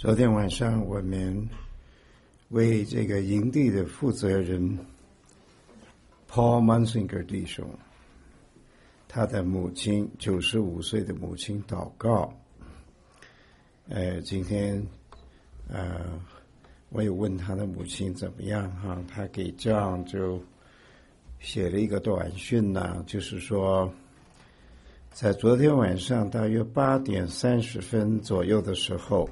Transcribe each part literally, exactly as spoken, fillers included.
昨天晚上我们为这个营地的负责人 Paul Mansinger 弟兄，他的母亲九十五岁的母亲祷告。呃，今天呃，我有问他的母亲怎么样哈，他给这样就写了一个短讯呢，就是说，在昨天晚上大约八点三十分左右的时候，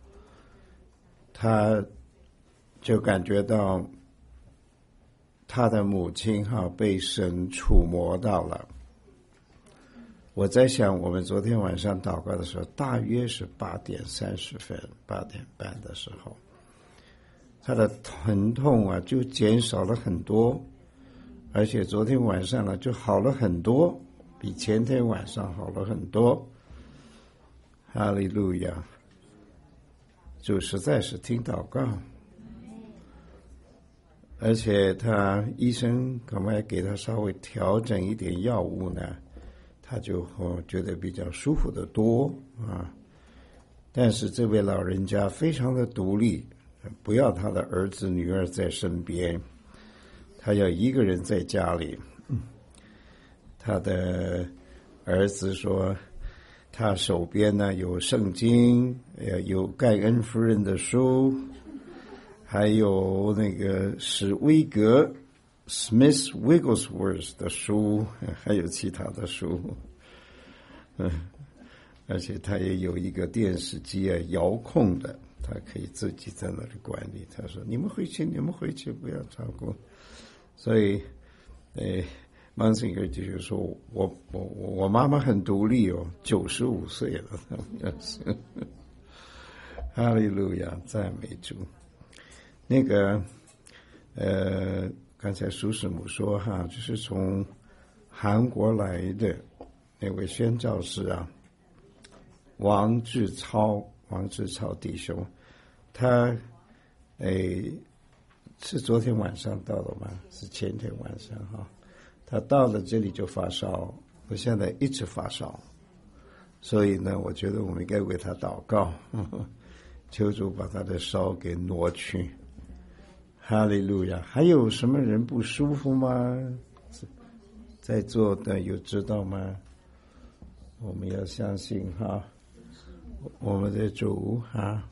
他就感觉到他的母亲哈被神触摸到了。我在想，我们昨天晚上祷告的时候，大约是八点三十分、八点半的时候，他的疼痛啊就减少了很多，而且昨天晚上呢就好了很多，比前天晚上好了很多。哈利路亚！就实在是听祷告，而且他医生赶快给他稍微调整一点药物呢，他就觉得比较舒服得多啊。但是这位老人家非常的独立，不要他的儿子女儿在身边，他要一个人在家里。他的儿子说他手边呢有圣经，有盖恩夫人的书，还有那个史威格 Smith Wigglesworth 的书，还有其他的书。嗯，而且他也有一个电视机啊，遥控的，他可以自己在那里管理。他说你们回去你们回去不要照顾。所以诶Mansinger 就是说我我我妈妈很独立哦，九十五岁了。哈利路亚，赞美主。那个呃，刚才苏师母说哈，就是从韩国来的那位宣教士啊，王志超，王志超弟兄，他诶是昨天晚上到的吗？是前天晚上哈。他到了这里就发烧，我现在一直发烧，所以呢，我觉得我们应该为他祷告，呵呵，求主把他的烧给挪去。哈利路亚！还有什么人不舒服吗？在座的有知道吗？我们要相信哈，我们的主哈，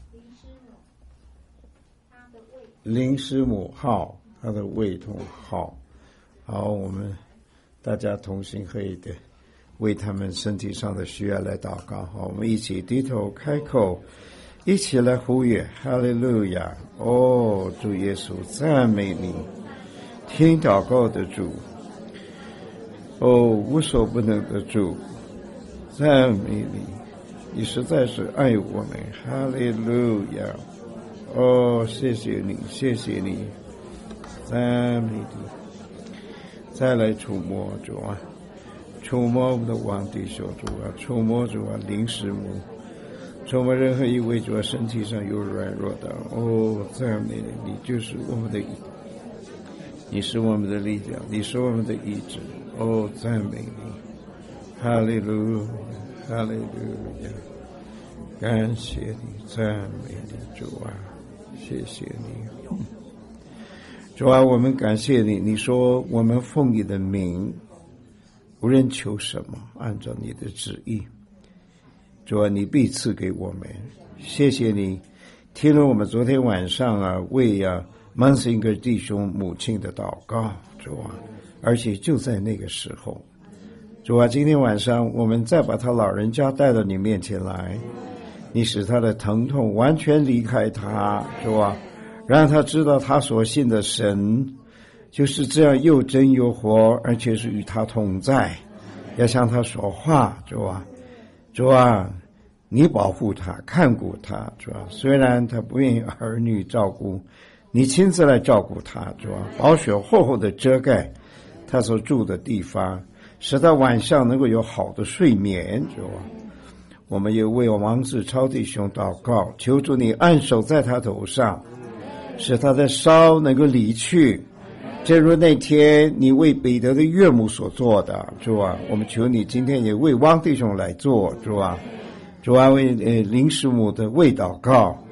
林师母好，他的胃痛好，好，我们大家同心合意的为他们身体上的需要来祷告。好，我们一起低头开口，一起来呼吁哈利路亚！哦，主耶稣，赞美你，听祷告的主，哦，无所不能的主，赞美你，你实在是爱我们，哈利路亚！哦，谢谢你，谢谢你，赞美你。再来触摸主啊，触摸我们的王弟兄主啊，触摸主啊林师母，触摸任何一位主啊身体上有软弱的，哦，赞美你，你就是我们的，你是我们的力量，你是我们的医治，哦，赞美你，哈利路亚，哈利路亚，感谢你，赞美你主啊，谢谢你。主啊，我们感谢你，你说我们奉你的名无论求什么，按照你的旨意，主啊，你必赐给我们。谢谢你听了我们昨天晚上啊为啊 Mansinger 弟兄母亲的祷告，主啊，而且就在那个时候，主啊，今天晚上我们再把他老人家带到你面前来，你使他的疼痛完全离开他，主啊，让他知道他所信的神就是这样又真又活，而且是与他同在，要向他说话，主啊，主啊，你保护他，看顾他，主啊，虽然他不愿意儿女照顾，你亲自来照顾他，主啊，保雪厚厚的遮盖他所住的地方，使他晚上能够有好的睡眠，主啊，我们也为王志超弟兄祷告，求主你按手在他头上，使他的烧能够离去，正如那天你为彼得的岳母所做的，主啊，我们求你今天也为汪弟兄来做，主啊，主啊，为呃林师母的为祷告，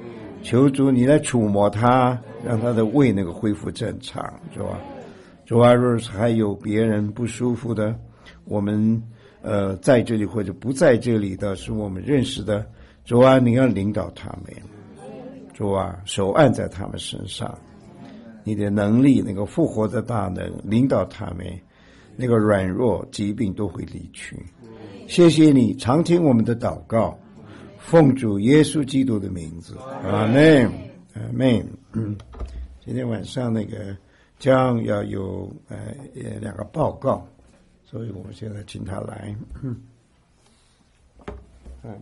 求主你来触摸他，让他的胃能够恢复正常，主啊，主啊，若是还有别人不舒服的，我们呃在这里或者不在这里的，是我们认识的，主啊，你要领导他们，主啊，手按在他们身上，你的能力那个复活的大能领导他们，那个软弱疾病都会离去。谢谢你常听我们的祷告，奉主耶稣基督的名字，阿们，阿们。嗯，今天晚上那个将要有呃两个报告，所以我们现在请他来。嗯，阿们。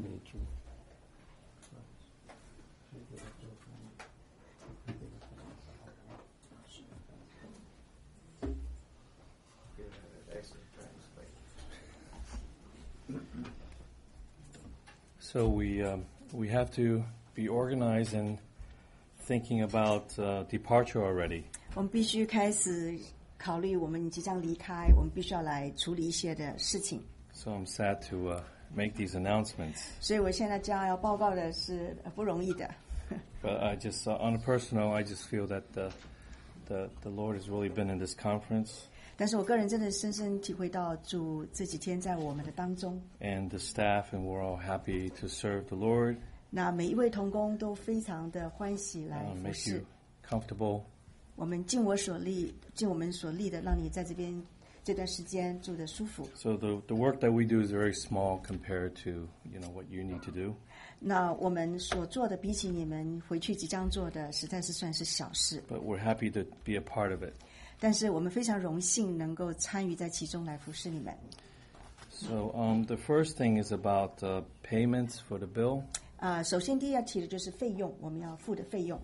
So we um, we have to be organized and thinking about uh, departure already. 我们必须开始考虑我们即将离开，我们必须要来处理一些的事情。 So I'm sad to uh, make these announcements. 所以我现在将要报告的是不容易的。 But I just, uh, on a personal, I just feel that the, the the Lord has really been in this conference. 但是我个人真的深深体会到主这几天在我们的当中。 And the staff and we're all happy to serve the Lord. 那每一位同工都非常的欢喜来 Uh, 服 make 侍 you。comfortable. 我们尽我所力，尽我们所力的，让你在这边这段时间住得舒服。 So the the work that we do is very small compared to you know what you need to do. 那我们所做的，比起你们回去即将做的，实在是算是小事。 But we're happy to be a part of it. 但是我们非常荣幸能够参与在其中来服侍你们。 So um, the first thing is about uh, payments for the bill. 啊、呃，首先第一要提的就是费用，我们要付的费用。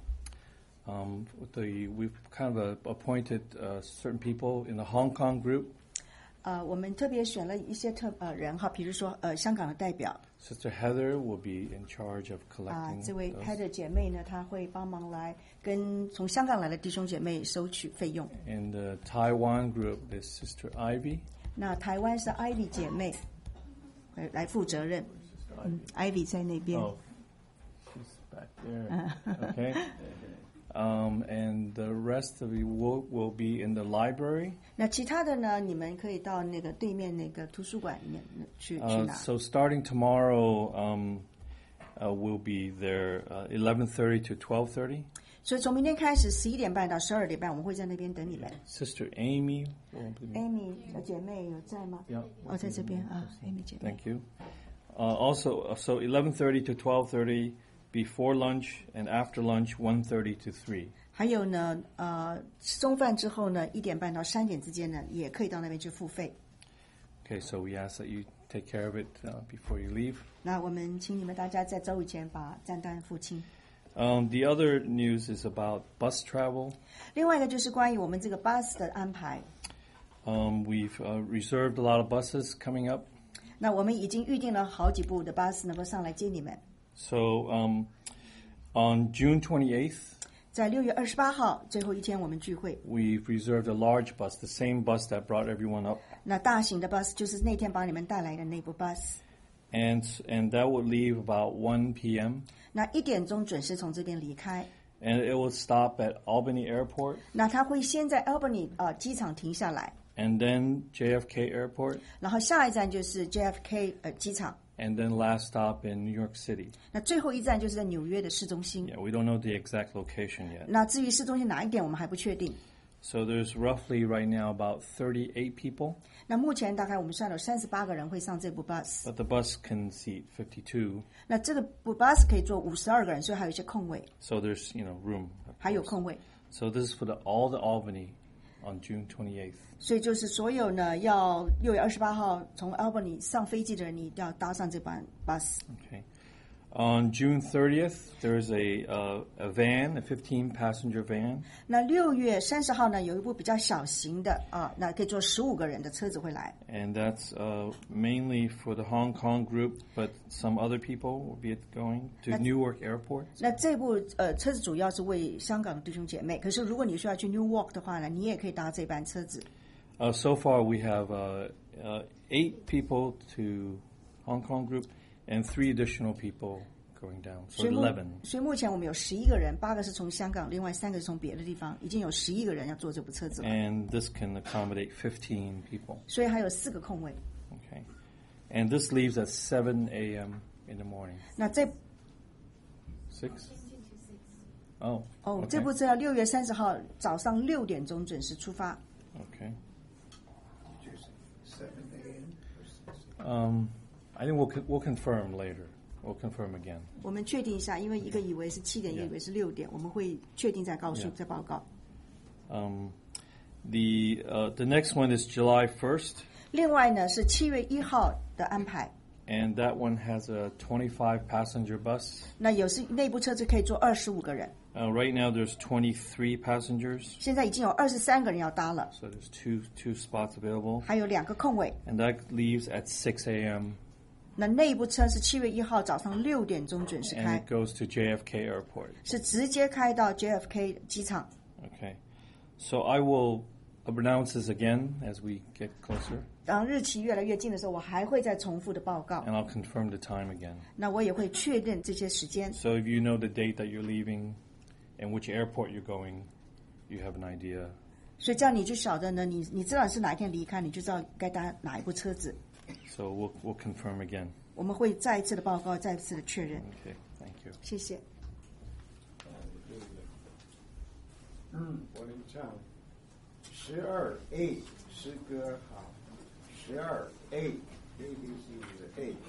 Um, the, we've kind of uh, appointed uh, certain people in the Hong Kong group. 呃，我们特别选了一些特呃人哈，比如说呃香港的代表。 Sister Heather will be in charge of 啊、 collecting. 这位 those. Heather 姐妹呢，她会帮忙来跟从香港来的弟兄姐妹收取费用。 In the Taiwan group is Sister Ivy. 那台湾是 Ivy 姐妹来来负责任。嗯 ，Ivy 在那边。 Oh, she's back there. Okay. Um, and the rest of you will, will be in the library. 那其他的呢，你们可以到那个对面那个图书馆里面去去 Uh, 拿。 so starting tomorrow, um, uh, we'll be there uh, eleven thirty to twelve thirty. 所以从明天开始，十一点半到十二点半，我们会在那边等你们。 Sister Amy will be. Amy 小姐妹有在吗？ Yeah. 哦，在这边啊 ，Amy 姐妹。 Thank you. Uh, also, uh, so eleven thirty to twelve thirty, before lunch, and after lunch, one thirty to three. 还有呢，呃，吃中饭之后呢，一点半到三点之间呢，也可以到那边去付费。 Okay, so we ask that you take care of it uh, before you leave. 那我们请你们大家在周以前把账单付清。 Um, the other news is about bus travel. 另外一个就是关于我们这个 bus 的安排。 Um, we've uh, reserved a lot of buses coming up. 那我们已经预定了好几部的 bus 能够上来接你们。 So um, on June twenty-eighth, 在六月二十八号最后一天，我们聚会。 we've reserved a large bus, the same bus that brought everyone up. 那大型的 bus 就是那天把你们带来的那部 bus。 And, and that will leave about one p.m. 那一点钟准时从这边离开。 And it will stop at Albany Airport. 那他会先在 Albany 呃机场停下来， And then J F K Airport. 然后下一站就是 J F K 呃机场。 And then last stop in New York City. 那最后一站就是在纽约的市中心。 Yeah, we don't know the exact location yet. 那至于市中心哪一点，我们还不确定。 So there's roughly right now about thirty-eight people, 那目前大概我们算有三十八个人会上这部 bus。 but the bus can seat fifty-two. 那这个部 bus 可以坐五十二个人，所以还有一些空位， So there's, you know, room. 还有空位。 So this is for the, all the Albany on June twenty-eighth. 所以就是所有呢要六月二十八号从 Albany 上飞机的人，你一定要搭上这班 bus。 Okay. On June thirtieth, there's a uh, a van, a fifteen passenger van. 那六月三十号呢，有一部比较小型的啊，那可以坐十五个人的车子会来。 And that's uh, mainly for the Hong Kong group, but some other people will be going to That's- Newark Airport. 那这部呃车子主要是为香港的弟兄姐妹，可是如果你需要去 Newark 的话呢，你也可以搭这班车子。 Uh, so far, we have uh, uh, eight people to Hong Kong group and three additional people going down. So 所以目 eleven. 所以目前我们有十一个人，八个是从香港，另外三个是从别的地方，已经有十一个人要坐这部车子了。 And this can accommodate fifteen people. 所以还有四个空位。 Okay. And this leaves at seven a.m. in the morning. 那这 Six? Oh. 哦， okay. 这部车要六月三十号早上六点钟准时出发。 Okay. seven a.m. Um, I think we'll co- we'll confirm later. We'll confirm again. 我们确定一下，因为一个以为是七点，一个以为是六点，我们会确定再告诉 Yeah. 再报告。 Um, the uh, the next one is July first, 另外呢是七月一号的安排， and that one has a twenty-five passenger bus. 那有是内部车子可以坐二十五个人， Uh, right now there's twenty-three passengers, 现在已经有二十三个人要搭了， so there's two two spots available, 还有两个空位。 and that leaves at six a.m. 那内部车是七月一号早上六点钟准时 and 开 it，goes to J F K Airport. 是直接开到 J F K 机场。 Okay, so I will announce this again as we get closer, 当日期越来越近的时候，我还会再重复的报告， and I'll confirm the time again. 那我也会确认这些时间。 So if you know the date that you're leaving and which airport you're going, you have an idea. 所以这样你就晓得呢，你你知道你是哪一天离开，你就知道该搭哪一部车子。 So we'll we'll confirm again. 我们会再一次的报告，再一次的确认。 Okay, thank you. 谢谢。 嗯，我们唱十二 A 诗歌好，十二 A A B C 是 A。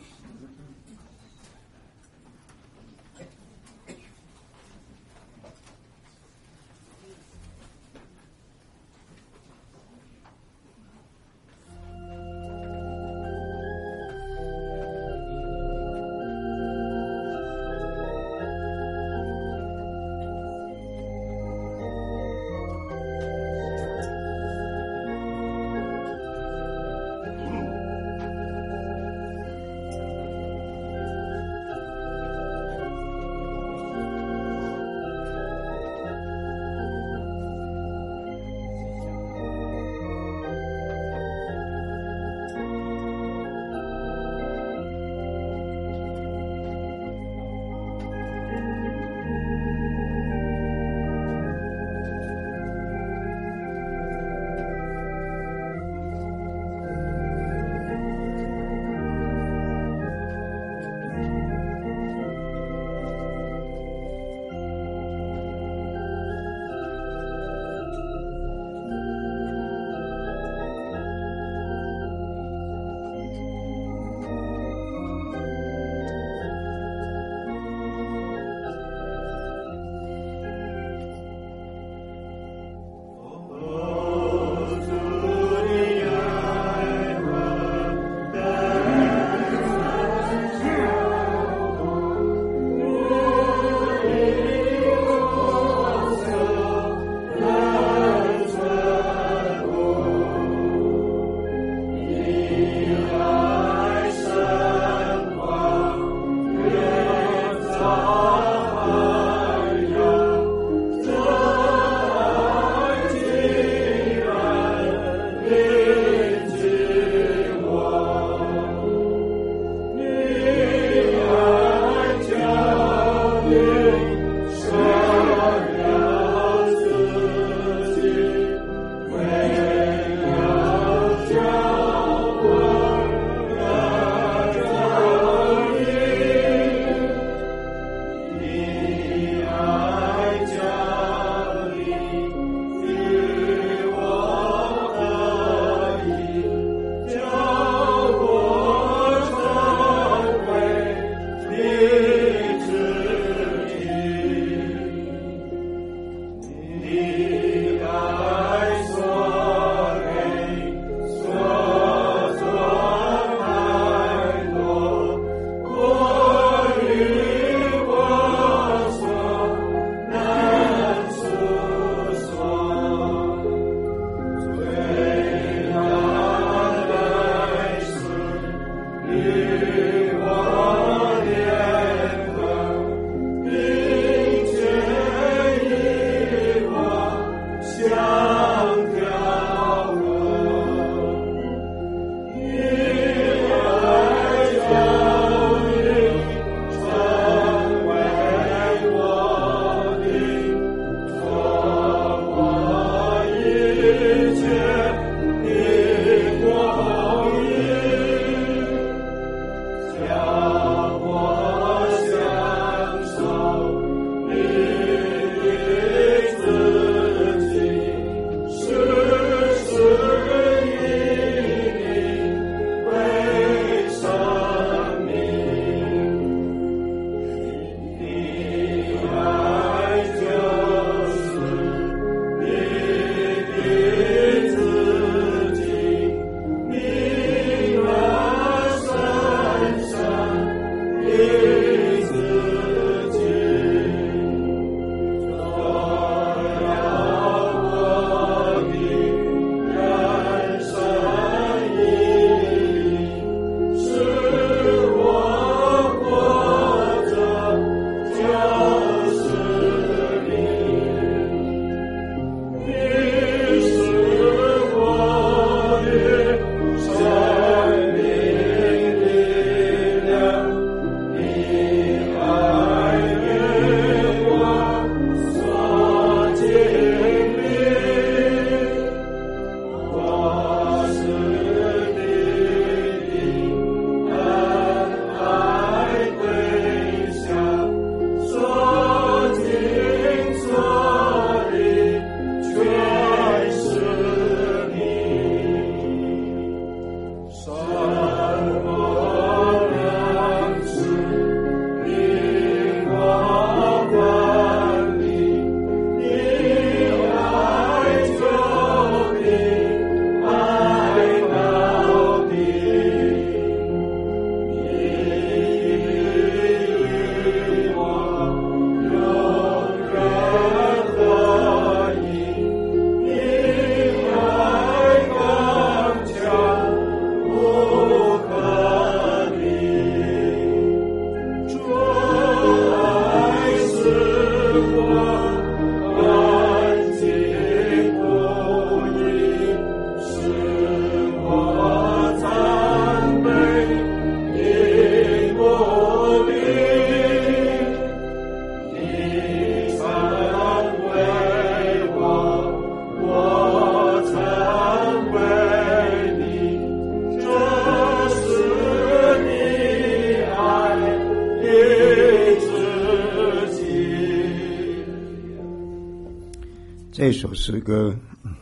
这首诗歌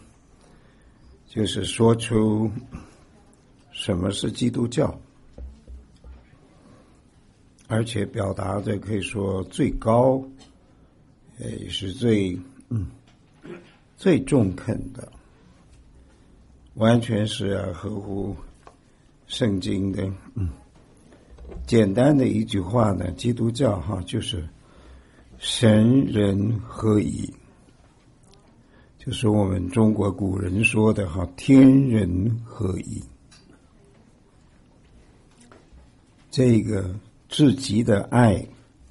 就是说出什么是基督教，而且表达的可以说最高，也是最嗯最中肯的，完全是啊合乎圣经的。嗯，简单的一句话呢，基督教哈就是神人合一，就是我们中国古人说的哈天人合一。这个至极的爱，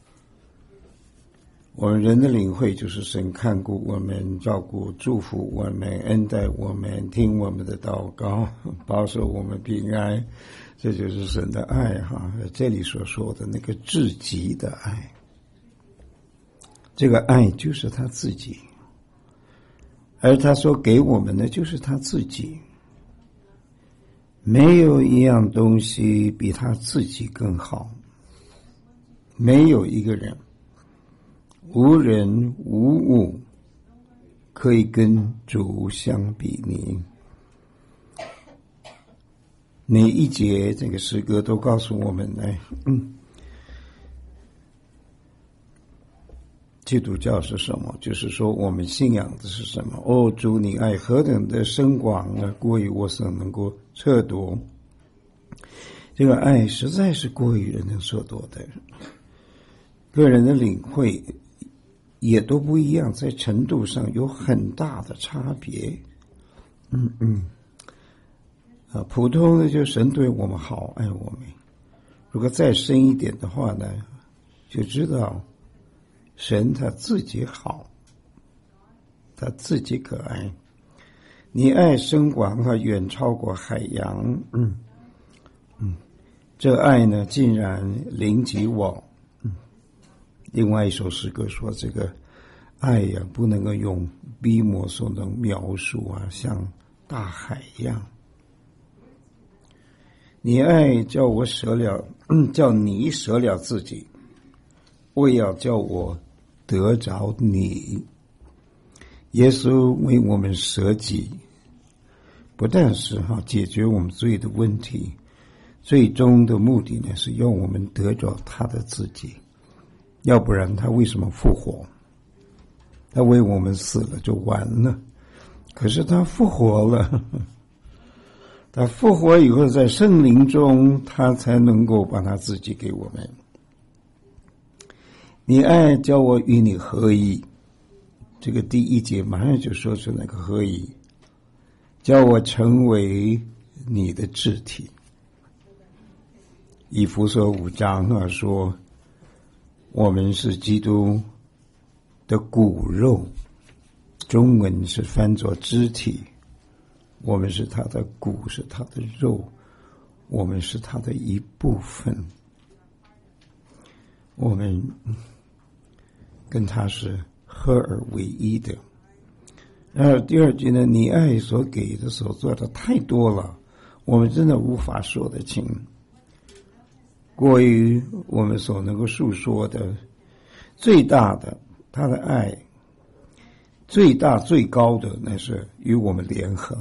我们人的领会就是神看顾我们，照顾祝福我们，恩待我们，听我们的祷告，保守我们平安，这就是神的爱哈。这里所说的那个至极的爱，这个爱就是他自己，而他所给我们的就是他自己，没有一样东西比他自己更好，没有一个人，无人无物可以跟主相比拟。每一节这个诗歌都告诉我们呢，嗯，基督教是什么？就是说我们信仰的是什么？哦，主你爱何等的深广啊，过于我所能够测度。这个爱实在是过于人能测度的，个人的领会也都不一样，在程度上有很大的差别。嗯嗯，啊，普通的就神对我们好，爱我们。如果再深一点的话呢，就知道神他自己好，他自己可爱。你爱深广和远超过海洋，嗯嗯，这爱呢竟然临及我。嗯，另外一首诗歌说，这个爱呀、啊，不能够用笔墨所能描述啊，像大海一样。你爱叫我舍了，嗯、叫你舍了自己，为要叫我得着你。耶稣为我们舍己，不但是哈解决我们罪的问题，最终的目的呢是要我们得着他的自己。要不然他为什么复活？他为我们死了就完了，可是他复活了，他复活以后在圣灵中他才能够把他自己给我们。你爱叫我与你合一，这个第一节马上就说出那个合一，叫我成为你的肢体。以弗所五章啊说，我们是基督的骨肉，中文是翻作肢体，我们是他的骨，是他的肉，我们是他的一部分，我们跟他是合而为一的。然后第二句呢，你爱所给的所做的太多了，我们真的无法说得清，过于我们所能够述说的。最大的他的爱，最大最高的那是与我们联合，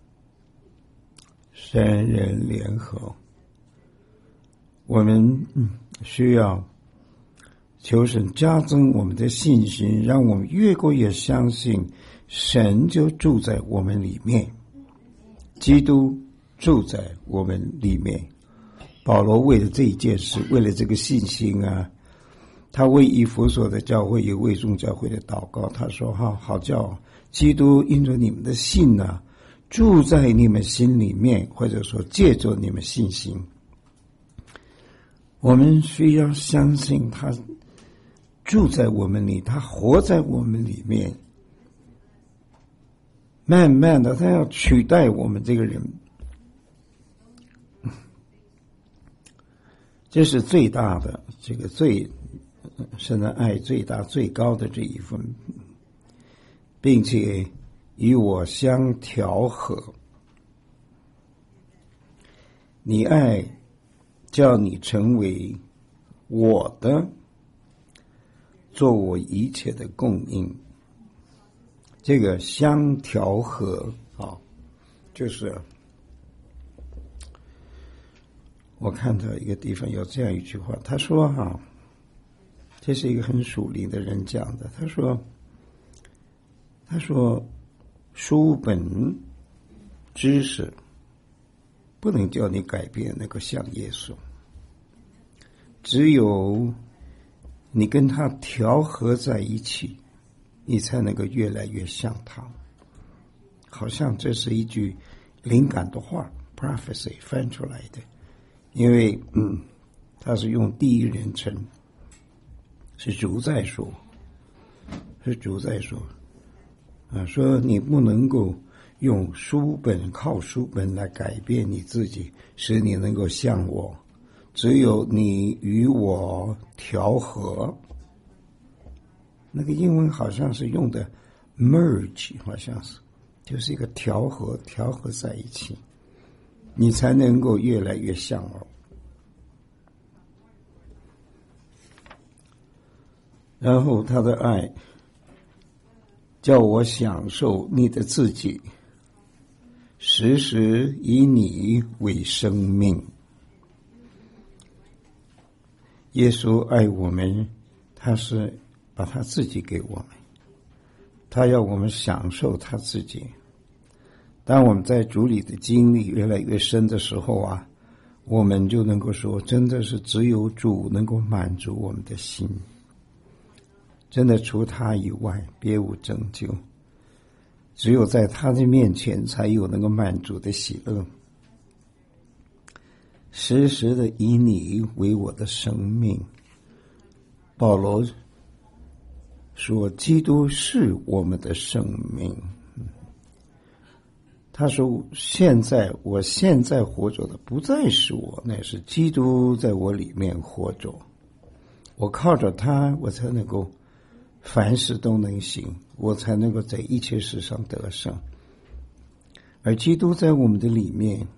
神人联合。我们需要求神加增我们的信心，让我们越过越相信神就住在我们里面，基督住在我们里面。保罗为了这一件事，为了这个信心啊，他为以弗所的教会也为众教会的祷告，他说哈，好叫基督因着你们的信啊，住在你们心里面，或者说借着你们信心。我们需要相信他住在我们里，他活在我们里面，慢慢的他要取代我们这个人。这是最大的，这个最神的爱最大最高的这一份，并且与我相调和。你爱叫你成为我的，做我一切的供应。 这个相调和啊，就是我看到一个地方有这样一句话，他说哈、啊，这是一个很属灵的人讲的，他说他说书本知识不能叫你改变那个像耶稣，只有你跟他调和在一起，你才能够越来越像他。好像这是一句灵感的话 prophecy 翻出来的，因为嗯，他是用第一人称，是主在说，是主在说啊，说你不能够用书本靠书本来改变你自己，使你能够像我，只有你与我调和。那个英文好像是用的 merge， 好像是就是一个调和，调和在一起，你才能够越来越像我。然后他的爱叫我享受你的自己，时时以你为生命。耶稣爱我们，他是把他自己给我们，他要我们享受他自己。当我们在主里的经历越来越深的时候啊，我们就能够说，真的是只有主能够满足我们的心，真的除他以外别无拯救，只有在他的面前才有能够满足的喜乐。时时的以你为我的生命。保罗说基督是我们的生命，他说现在我现在活着的不再是我，乃是基督在我里面活着，我靠着他我才能够凡事都能行，我才能够在一切事上得胜。而基督在我们的里面，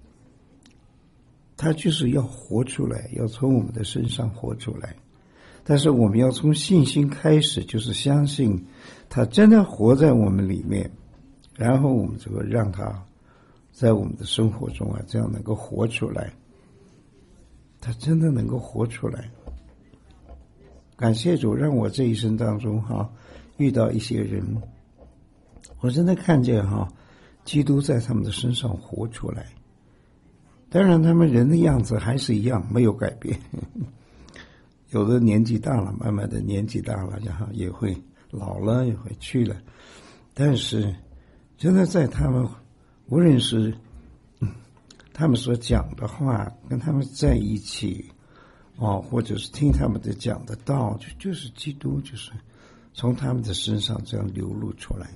他就是要活出来，要从我们的身上活出来。但是我们要从信心开始，就是相信他真的活在我们里面，然后我们就会让他在我们的生活中啊，这样能够活出来，他真的能够活出来。感谢主，让我这一生当中哈、啊，遇到一些人，我真的看见哈、啊，基督在他们的身上活出来。当然他们人的样子还是一样，没有改变，有的年纪大了，慢慢的年纪大了，然后也会老了，也会去了，但是真的在他们无论是、嗯、他们所讲的话，跟他们在一起哦，或者是听他们的讲的道，就就是基督，就是从他们的身上这样流露出来。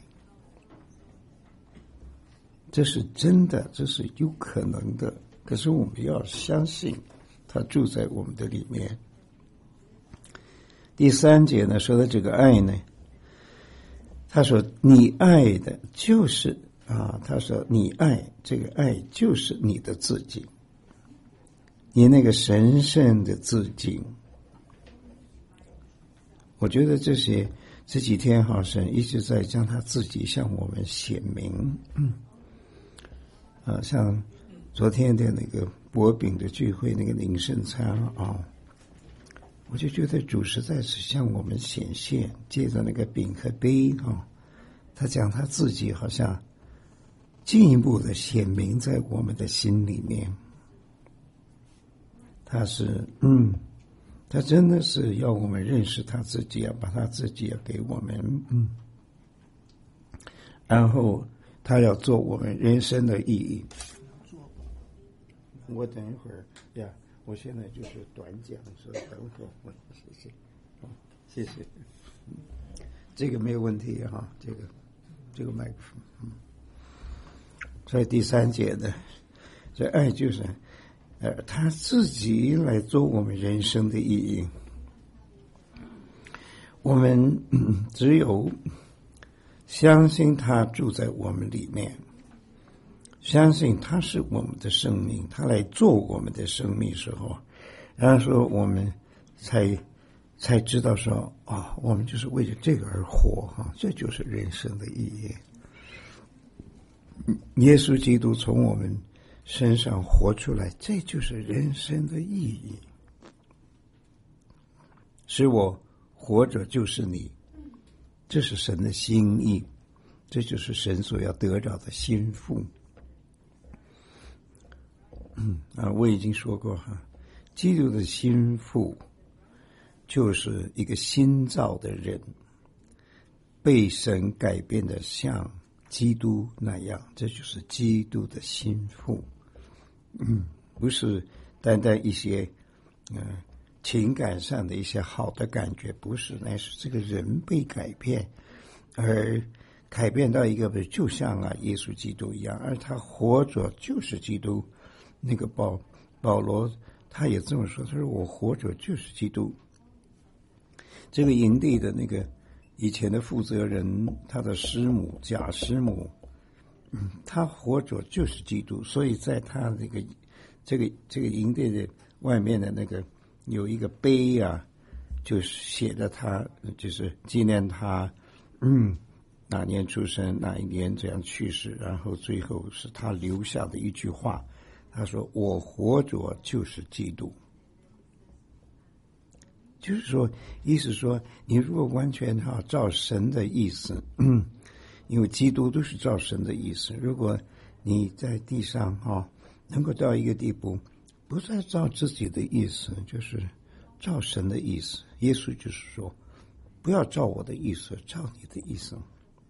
这是真的，这是有可能的，可是我们要相信他住在我们的里面。第三节呢，说的这个爱呢，他说你爱的就是啊，他说你爱这个爱就是你的自己，你那个神圣的自己。我觉得这些这几天哈，神一直在将他自己向我们显明。嗯，啊，像昨天的那个薄饼的聚会，那个领圣餐啊，我就觉得主实在是向我们显现，借着那个饼和杯啊，他讲他自己好像进一步的显明在我们的心里面。他是嗯，他真的是要我们认识他自己，要把他自己要给我们，嗯，然后他要做我们人生的意义。我等一会儿呀，我现在就是短讲，说等会儿，谢谢，好，谢谢，嗯，这个没有问题哈，这个这个麦克风，嗯，所以第三节呢，这爱就是呃他自己来做我们人生的意义。我们、嗯、只有相信他住在我们里面，相信他是我们的生命，他来做我们的生命时候，然后说我们才才知道说啊，我们就是为了这个而活哈，这就是人生的意义。耶稣基督从我们身上活出来，这就是人生的意义。使我活着就是你，这是神的心意，这就是神所要得着的心腹。嗯啊，我已经说过哈，基督的心腹就是一个新造的人，被神改变的像基督那样，这就是基督的心腹。嗯，不是单单一些嗯、呃、情感上的一些好的感觉，不是，乃是这个人被改变，而改变到一个就像啊耶稣基督一样，而他活着就是基督。那个保保罗他也这么说，他说我活着就是基督。这个营地的那个以前的负责人，他的师母贾师母，嗯，他活着就是基督，所以在他那个这个这个营地的外面的那个有一个碑啊，就是写的他，就是纪念他，嗯，哪年出生，哪一年这样去世，然后最后是他留下的一句话，他说：“我活着就是基督。”就是说，意思说，你如果完全哈照神的意思，嗯，因为基督都是照神的意思。如果你在地上哈能够到一个地步，不再照自己的意思，就是照神的意思。耶稣就是说，不要照我的意思，照你的意思。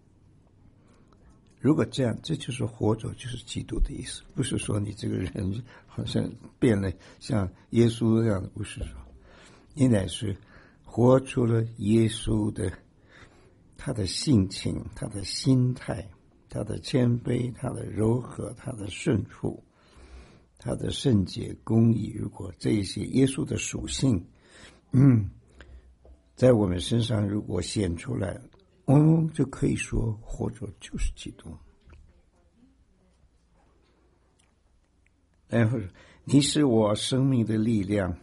如果这样，这就是活着就是基督的意思，不是说你这个人好像变了像耶稣那样的，不是说。你乃是活出了耶稣的他的性情，他的心态，他的谦卑，他的柔和，他的顺服，他的圣洁公义。如果这一些耶稣的属性嗯，在我们身上如果显出来，我们就可以说活着就是基督。然后你是我生命的力量，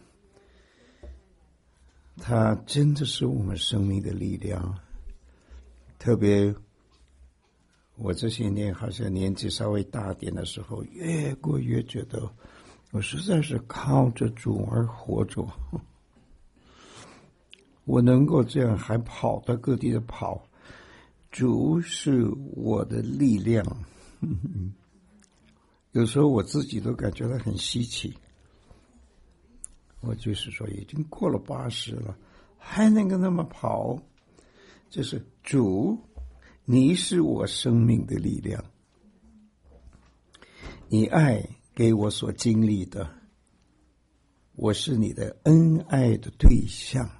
它真的是我们生命的力量。特别我这些年好像年纪稍微大点的时候，越过越觉得我实在是靠着主而活着。我能够这样还跑到各地的跑，主是我的力量。有时候我自己都感觉到很稀奇，我就是说已经过了八十了，还能够那么跑，就是主，你是我生命的力量，你爱给我所经历的，我是你的恩爱的对象。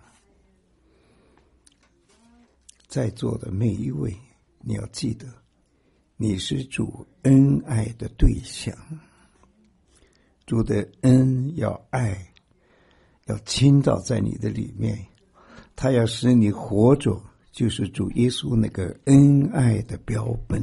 在座的每一位，你要记得，你是主恩爱的对象。主的恩要爱，要倾倒在你的里面，他要使你活着，就是主耶稣那个恩爱的标本。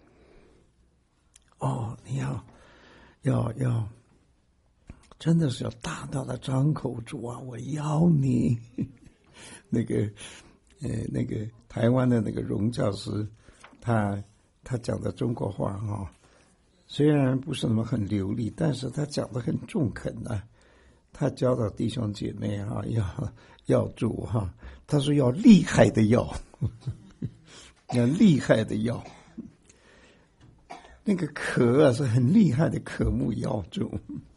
哦，你要要要真的是要大大的张口，主啊，我要你。那个呃，那个台湾的那个荣教师，他他讲的中国话哈、哦，虽然不是那么很流利，但是他讲的很中肯啊。他教导弟兄姐妹哈、啊，要要主哈、啊，他说要厉害的要，要厉害的要，那个渴啊是很厉害的渴慕要主。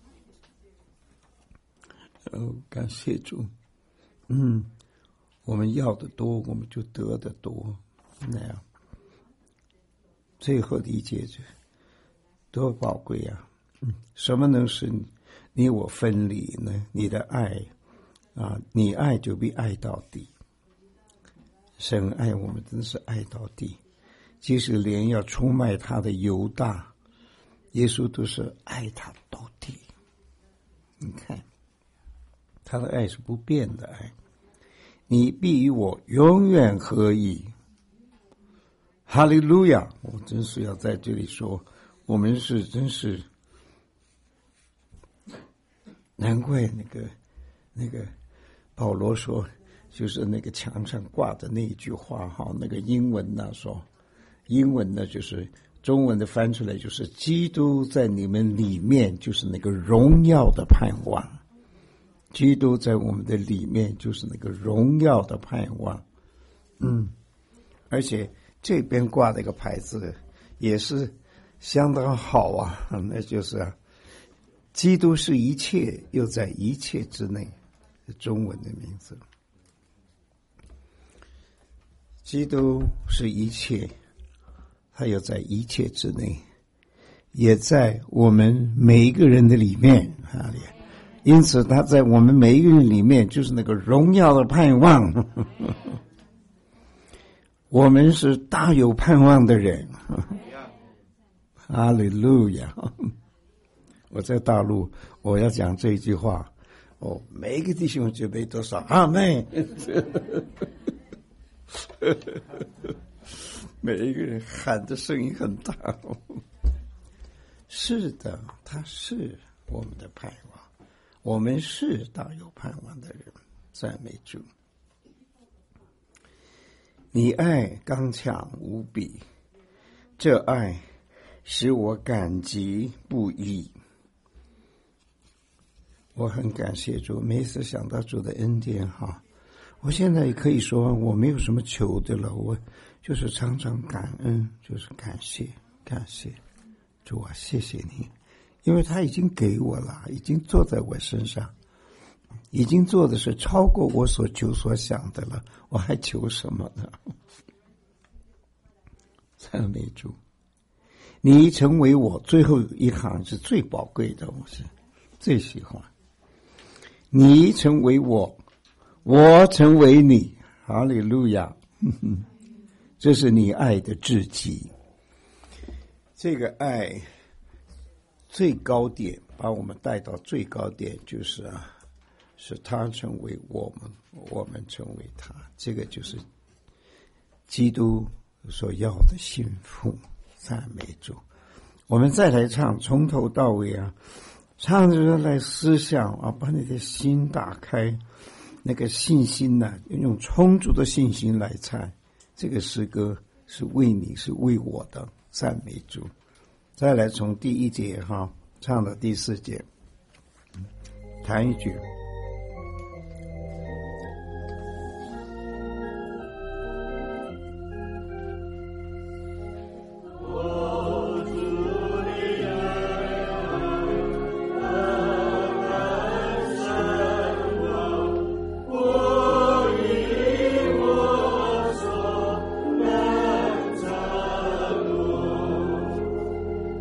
哦，感谢主，嗯。我们要的多，我们就得的多，那样。最后的一节多宝贵啊！嗯，什么能使你我分离呢？你的爱啊，你爱就必爱到底。神爱我们真是爱到底，即使连要出卖他的犹大，耶稣都是爱他到底。你看，他的爱是不变的爱。你必与我永远合一。哈利路亚！我真是要在这里说，我们是真是，难怪那个那个保罗说， 就是那个墙上挂的那一句话哈，那个英文呢说，英文呢就是中文的翻出来就是基督在你们里面，就是那个荣耀的盼望。基督在我们的里面，就是那个荣耀的盼望。嗯，而且这边挂的一个牌子也是相当好啊，那就是啊，基督是一切，又在一切之内，中文的名字。基督是一切，他又在一切之内，也在我们每一个人的里面啊，因此他在我们每一个人里面就是那个荣耀的盼望。我们是大有盼望的人。哈利路亚！我在大陆，我要讲这一句话，哦，每一个弟兄姐妹都说阿们。每一个人喊的声音很大。是的，他是我们的盼望，我们是大有盼望的人，赞美主。你爱刚强无比，这爱使我感激不已。我很感谢主，每次想到主的恩典哈，我现在也可以说我没有什么求的了，我就是常常感恩，就是感谢感谢主啊，谢谢你，因为他已经给我了，已经做在我身上，已经做的是超过我所求所想的了，我还求什么呢？赞美主，你成为我最后一行是最宝贵的，我是最喜欢。你成为我，我成为你，哈利路亚！这是你爱的至极。这个爱最高点，把我们带到最高点，就是啊，是他成为我们，我们成为他，这个就是基督所要的幸福。赞美主！我们再来唱，从头到尾啊。唱着来思想啊，把你的心打开，那个信心呢、啊，用充足的信心来唱。这个诗歌是为你，是为我的，赞美主。再来从第一节哈唱到第四节，弹一句。 你爱胜过，愿。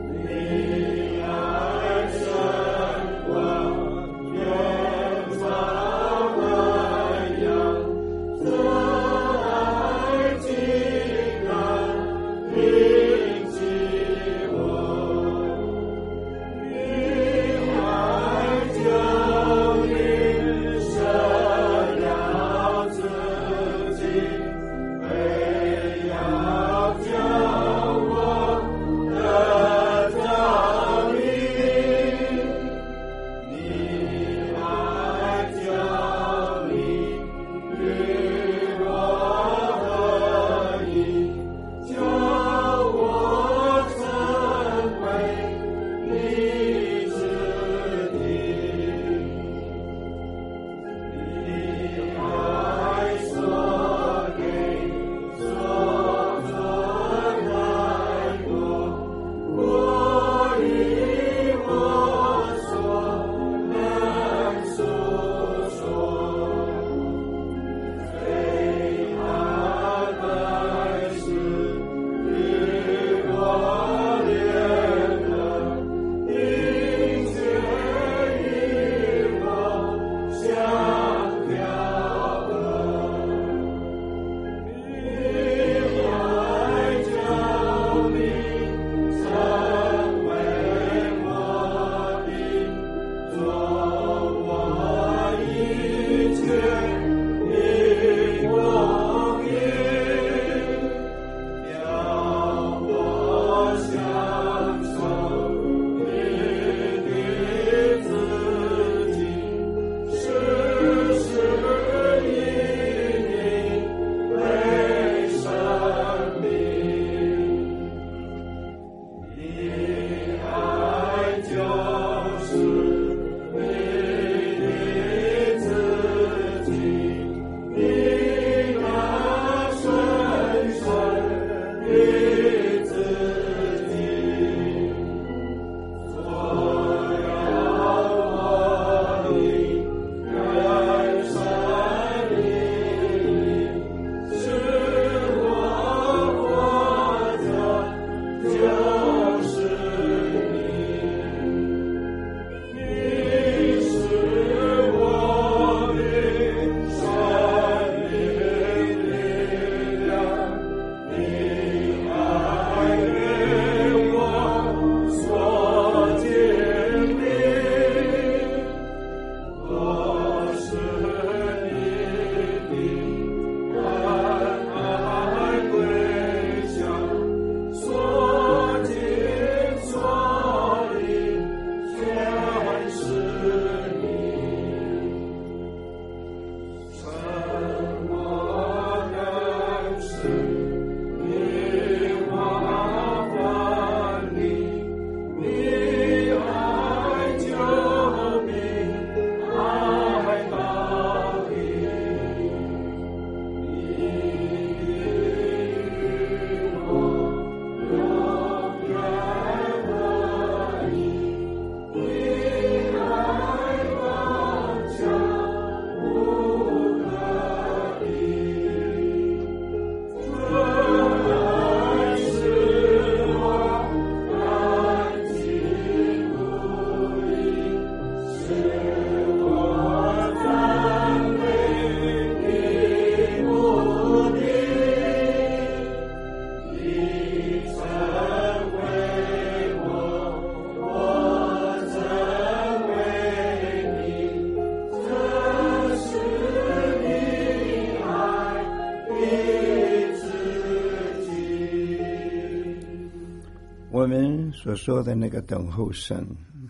我们所说的那个等候神，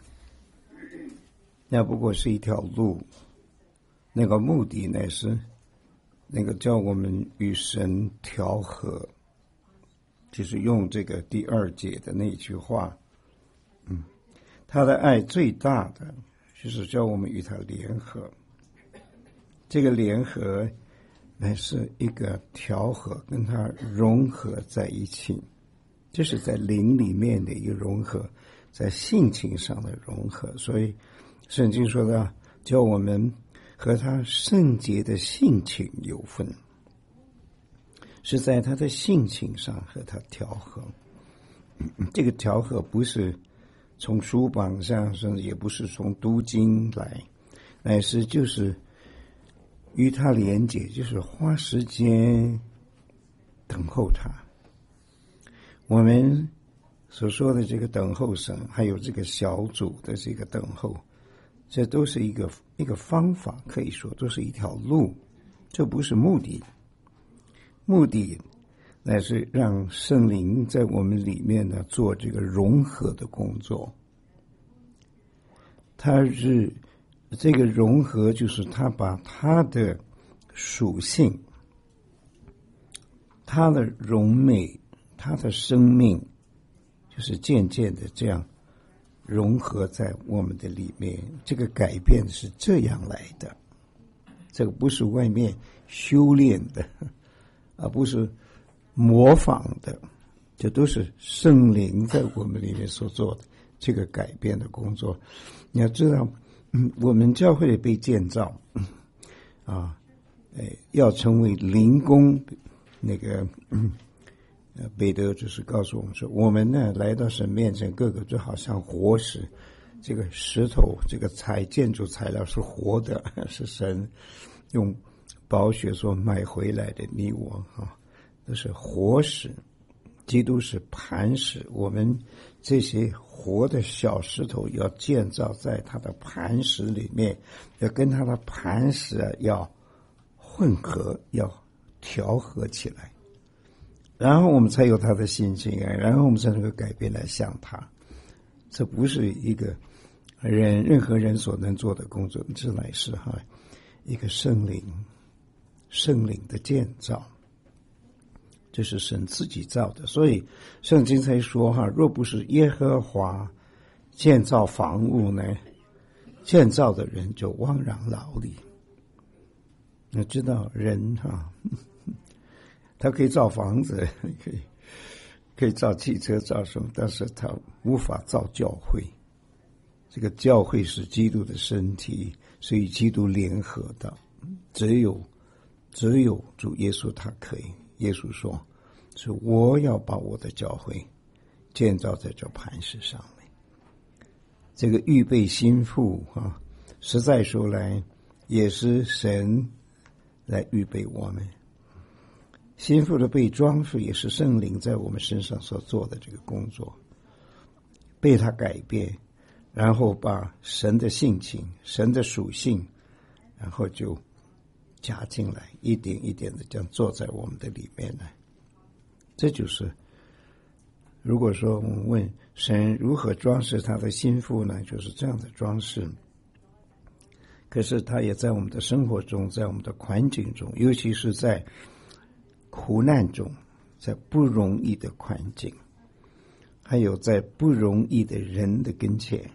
那不过是一条路，那个目的呢是那个叫我们与神调和，就是用这个第二节的那句话，嗯，他的爱最大的就是叫我们与他联合，这个联合乃是一个调和，跟他融合在一起，这是在灵里面的一个融合，在性情上的融合。所以圣经说的叫我们和他圣洁的性情有分，是在他的性情上和他调和。这个调和不是从书本上，甚至也不是从读经来，乃是就是与他连结，就是花时间等候他。我们所说的这个等候神，还有这个小组的这个等候，这都是一个一个方法，可以说都是一条路，这不是目的。目的乃是让圣灵在我们里面呢做这个融合的工作。它是这个融合，就是他把他的属性、他的荣美、他的生命，就是渐渐的这样融合在我们的里面。这个改变是这样来的，这个不是外面修炼的，而不是模仿的，这都是圣灵在我们里面所做的这个改变的工作。你要知道，嗯，我们教会被建造，嗯、啊，哎，要成为灵宫，那个，嗯，呃，彼得就是告诉我们说，我们呢来到神面前，个个就好像活石，这个石头，这个材建筑材料是活的，是神用宝血所买回来的，你我啊，都是活石。基督是磐石，我们这些活的小石头要建造在他的磐石里面，要跟他的磐石啊要混合，要调和起来，然后我们才有他的心情啊，然后我们才能够改变来像他。这不是一个人任何人所能做的工作，这乃是哈一个圣灵圣灵的建造，这是神自己造的。所以圣经才说哈，若不是耶和华建造房屋呢， 建造的人就枉然劳力。你知道人哈，他可以造房子，可以可以造汽车，造什么，但是他无法造教会。这个教会是基督的身体，是与基督联合的，只有只有主耶稣他可以。耶稣说，是我要把我的教会建造在这磐石上面。这个预备心腹啊，实在说来也是神来预备我们。心腹的被装饰也是圣灵在我们身上所做的这个工作，被他改变，然后把神的性情、神的属性，然后就加进来，一点一点的这样做在我们的里面来。这就是如果说我们问神如何装饰他的心腹呢，就是这样的装饰。可是他也在我们的生活中，在我们的环境中，尤其是在苦难中，在不容易的环境，还有在不容易的人的跟前，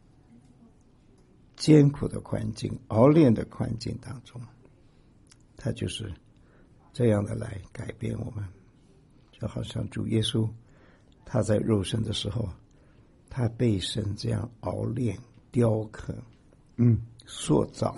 艰苦的环境、熬炼的环境当中，他就是这样的来改变我们。就好像主耶稣他在肉身的时候，他被神这样熬炼、雕刻、嗯，塑造。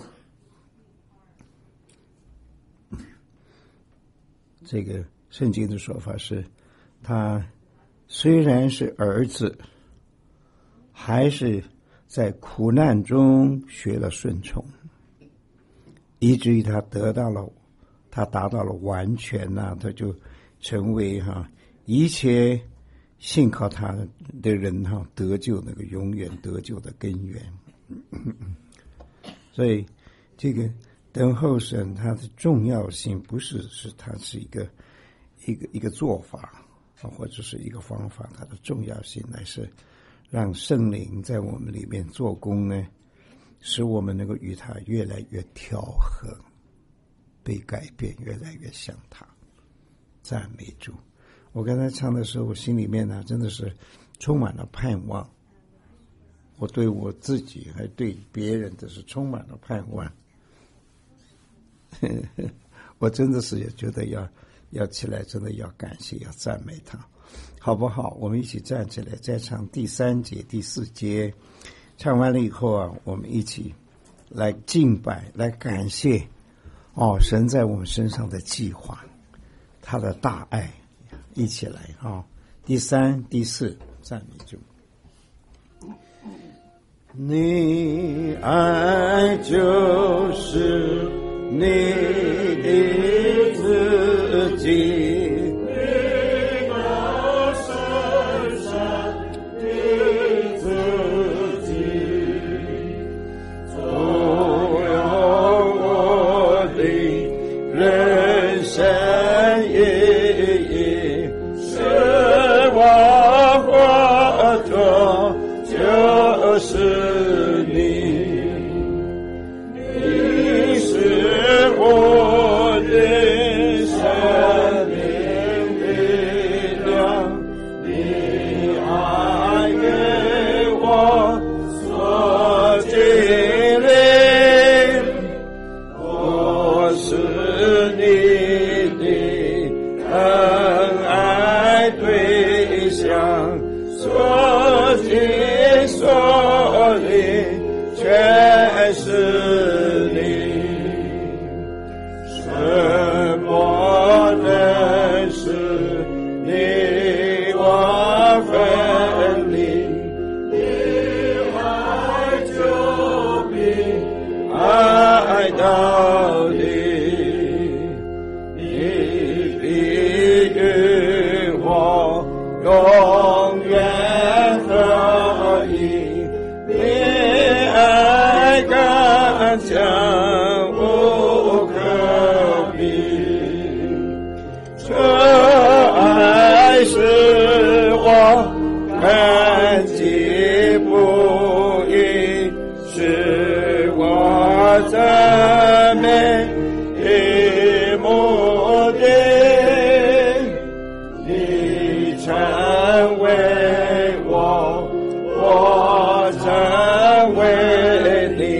这个圣经的说法是，他虽然是儿子，还是在苦难中学了顺从，以至于他得到了，他达到了完全呐、啊，他就成为哈、啊、一切信靠他的人哈、啊、得救那个永远得救的根源。所以这个等候神它的重要性不是是它是一个一个一个做法或者是一个方法，它的重要性乃是让圣灵在我们里面做工呢，使我们能够与他越来越调和，被改变，越来越像他。赞美主！我刚才唱的时候，我心里面呢真的是充满了盼望。我对我自己还对别人都是充满了盼望。我真的是也觉得要要起来，真的要感谢，要赞美他，好不好？我们一起站起来，再唱第三节、第四节。唱完了以后啊，我们一起来敬拜，来感谢哦，神在我们身上的计划，他的大爱，一起来啊、哦！第三、第四，赞美主。你爱就是你的自己，你到身上的自己，所有我的人生意义，是我活着就是为我，我成为你。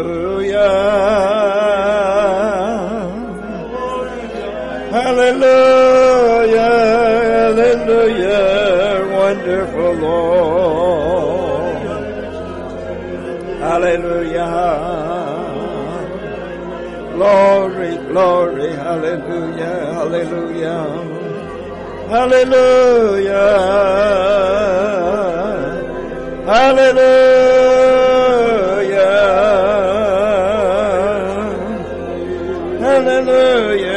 Hallelujah, hallelujah, wonderful Lord. Hallelujah. Glory, glory, hallelujah, hallelujah. Hallelujah. Hallelujah. Hallelujah.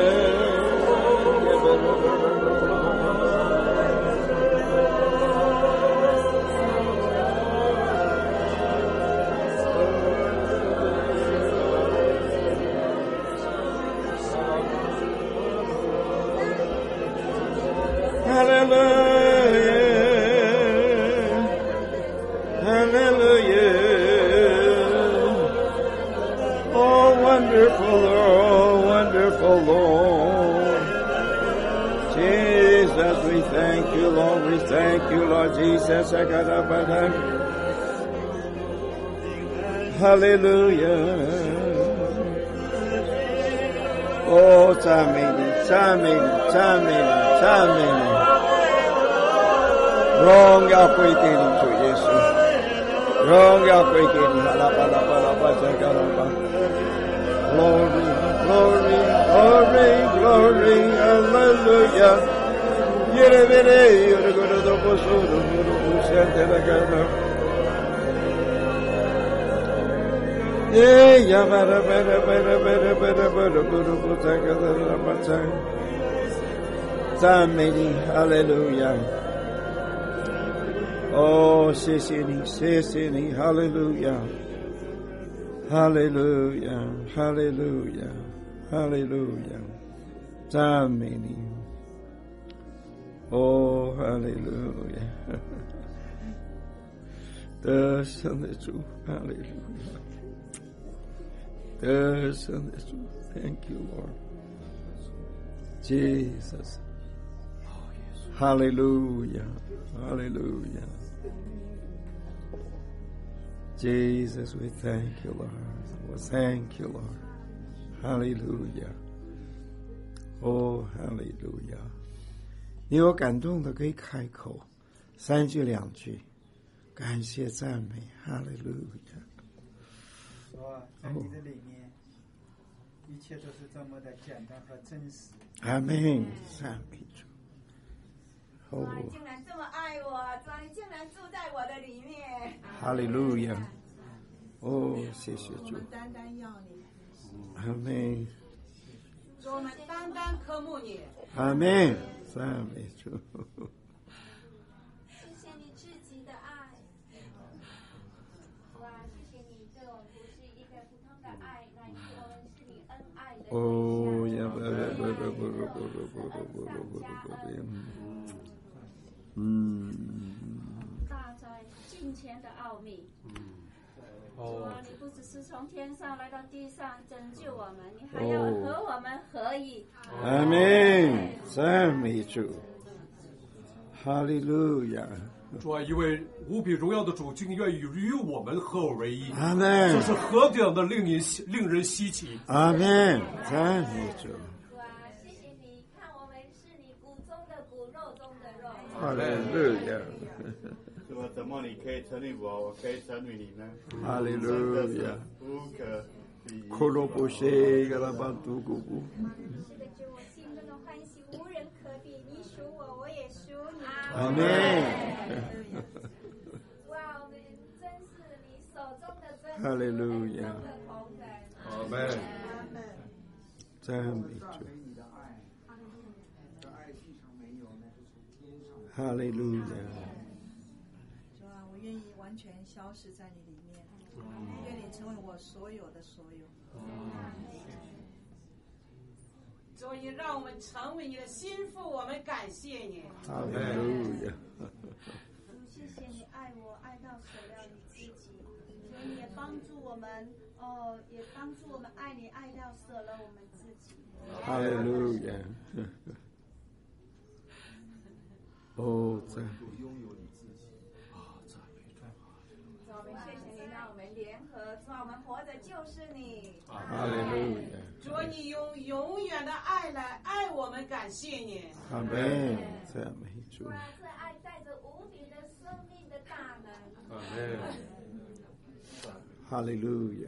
Jesus, I got up at him. Hallelujah. Oh, 赞美你，赞美你，赞美你，赞美你。荣耀归给你，主耶稣。荣耀归给你，巴拉巴拉巴拉巴拉巴拉巴。Glory, glory, glory, glory, hallelujah. Yere vere, yere gore do posuru, yere busente la gana. Eh, ya bara bara bara bara bara bara bara busaka da la pacha. 赞美你，哈利路亚。哦，谢谢你，谢谢你，哈利路亚，哈利路亚，哈利路亚，哈利路亚，赞美你。哦，哈利路亚，得胜的主，哈利路亚，得胜的主 ，Thank you, Lord, Jesus, Hallelujah, Hallelujah, Jesus, we thank you, Lord, we thank you, Lord, Hallelujah, oh, Hallelujah. 你有感动的可以开口，三句两句，感谢赞美，哈利路亚。 说在你的里面，一切都是这么的简单和真实。 阿门，赞美主。 主，你竟然这么爱我，主，你竟然住在我的里面。 哈利路亚。哦，谢谢主。 我们单单要你。 阿门。 主，我们单单渴慕你。 阿门。赞美主， 谢谢你至极的爱，哇！谢谢你对我们不是一个普通的爱，乃是我们是你恩爱的对象。 哦呀，不不不不不不不不不不不，嗯， 大在金钱的奥秘。主啊，你不只是从天上来到地上拯救我们，你还要和我们合一。 阿门，赞美主，哈利路亚。 主啊，一位无比荣耀的主，竟愿意与我们合而为一。 阿门， 这是何等的令人令人稀奇。 阿门，赞美主。 主啊，谢谢你看我们是你骨中的骨，肉中的肉。 哈利路亚。 主啊，怎么你可以成为我，我可以成为你呢？ 哈利路亚。 不可比拟。 库罗布西格拉巴杜古古。 是的，主，我心中的欢喜无人可比，你属我，我也属你。 阿门。 哇，我们真是你手中的珍珠， 哈利路亚。 阿门。 阿门。 赞美主。 你的爱，这爱地上没有，那是从天上。 哈利路亚。 主啊，我愿意完全消失在你里面，愿你成为我所有的所有。 主，你让我们成为你的心腹，我们感谢你。 哈利路亚。 主，谢谢你爱我，爱到舍了你自己。主，你也帮助我们，哦，也帮助我们爱你，爱到舍了我们自己。 哈利路亚。哦，赞美拥有你自己啊，赞美主。 主，我们谢谢你让我们联合主啊，我们活着就是你。 哈利路亚。 主啊，你用永远的爱来爱我们，感谢你。 阿门。赞美主。 主啊，这爱带着无比的生命的大能。 阿门。 哈利路亚。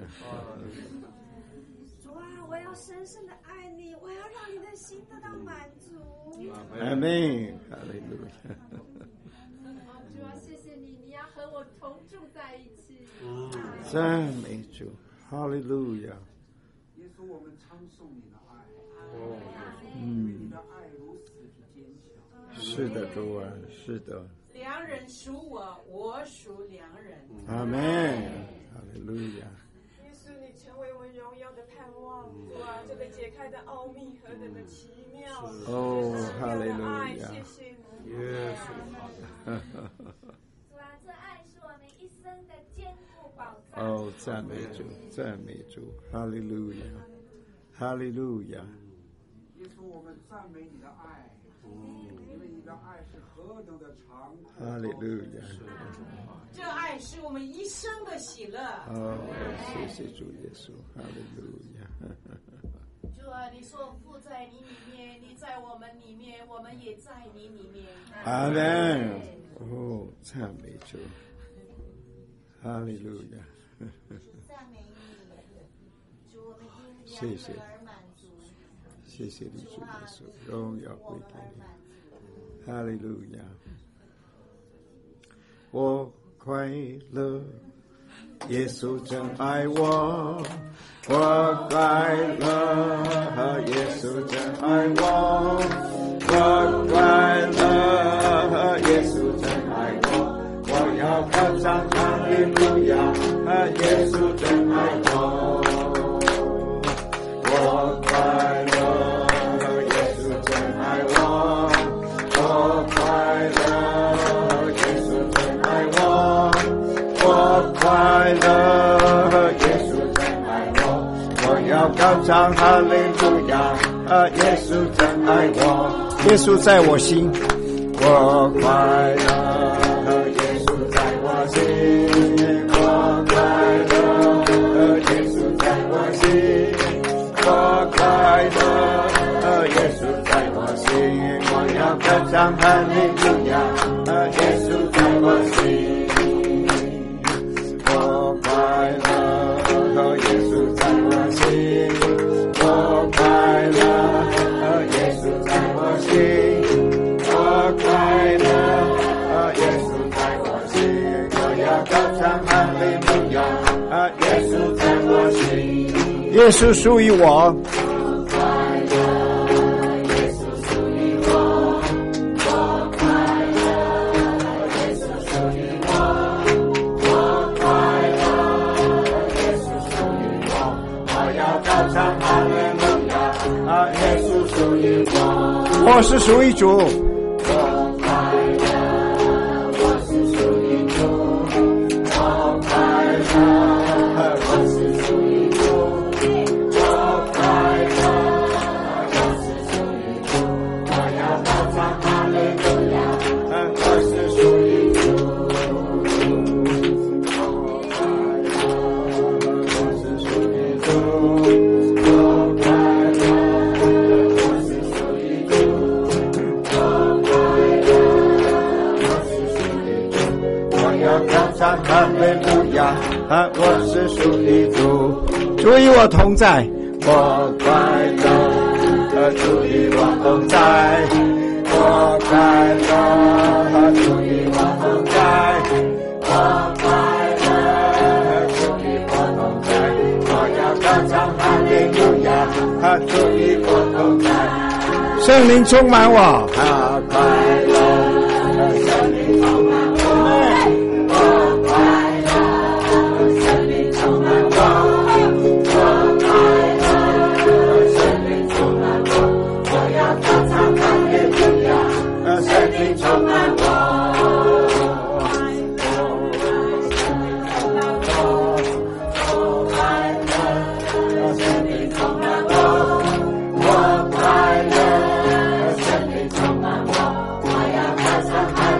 主啊，我要深深的爱你，我要让你的心得到满足。 阿门。哈利路亚。 主啊，谢谢你，你要和我同住在一起。 赞美主。哈利路亚。 耶稣，我们唱颂你的爱， 哦， 因为你的爱如此之坚强。 是的，主啊，是的。 良人属我，我属良人。 阿门。哈利路亚。 耶稣，你成为我们荣耀的盼望。主啊，这个解开的奥秘何等的奇妙！ 哦，哈利路亚。 谢谢你。 耶稣。 主啊，这爱是我们一生的坚固保障。 哦，赞美主，赞美主，哈利路亚，哈利路亚。 耶稣，我们赞美你的爱，因为你的爱是何等的长。 哈利路亚。 这爱是我们一生的喜乐。 哦，谢谢主耶稣，哈利路亚。 主啊，你说父在你里面，你在我们里面，我们也在你里面。 阿门。哦，赞美主，哈利路亚。 赞美你，主，我们因谢谢而满足。 谢谢你，主耶稣，荣耀归给你，哈利路亚。我快乐，耶稣真爱我，我快乐，耶稣真爱我，我快乐，耶稣真爱我，我要歌唱哈利路亚，耶稣真爱我，我快乐，耶稣真爱我，我快乐，耶稣真爱我，我快乐，耶稣真爱我，我要高唱哈利路亚，耶稣真爱我，耶稣在我心，我快乐，耶稣在我心，我快乐，耶稣在我心，我快乐，耶稣在我心，我要歌唱哈利路亚，耶稣在我心，我快乐，耶稣在我心，我快乐，耶稣在我心，我快乐，耶稣在我心，我要歌唱哈利路亚，耶稣在我心，耶稣属于我。我是属于主，我快乐，我是属于主，我快乐，我是属于主，我快乐，我是属于主，我要高唱哈利路亚，我是属于主，我快乐，我是属于主，我快乐，我是属于主。高唱哈利路亚，我是属于主，主与我同在，我快乐，主与我同在，我快乐，主与我同在，我快乐，主与我同在，我要高唱哈利路亚，主与我同在，圣灵充满我，哈快乐，圣灵充满我。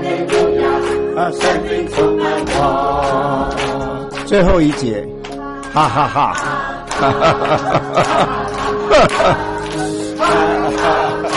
圣灵充满我。最后一节， 哈哈哈，哈哈哈哈。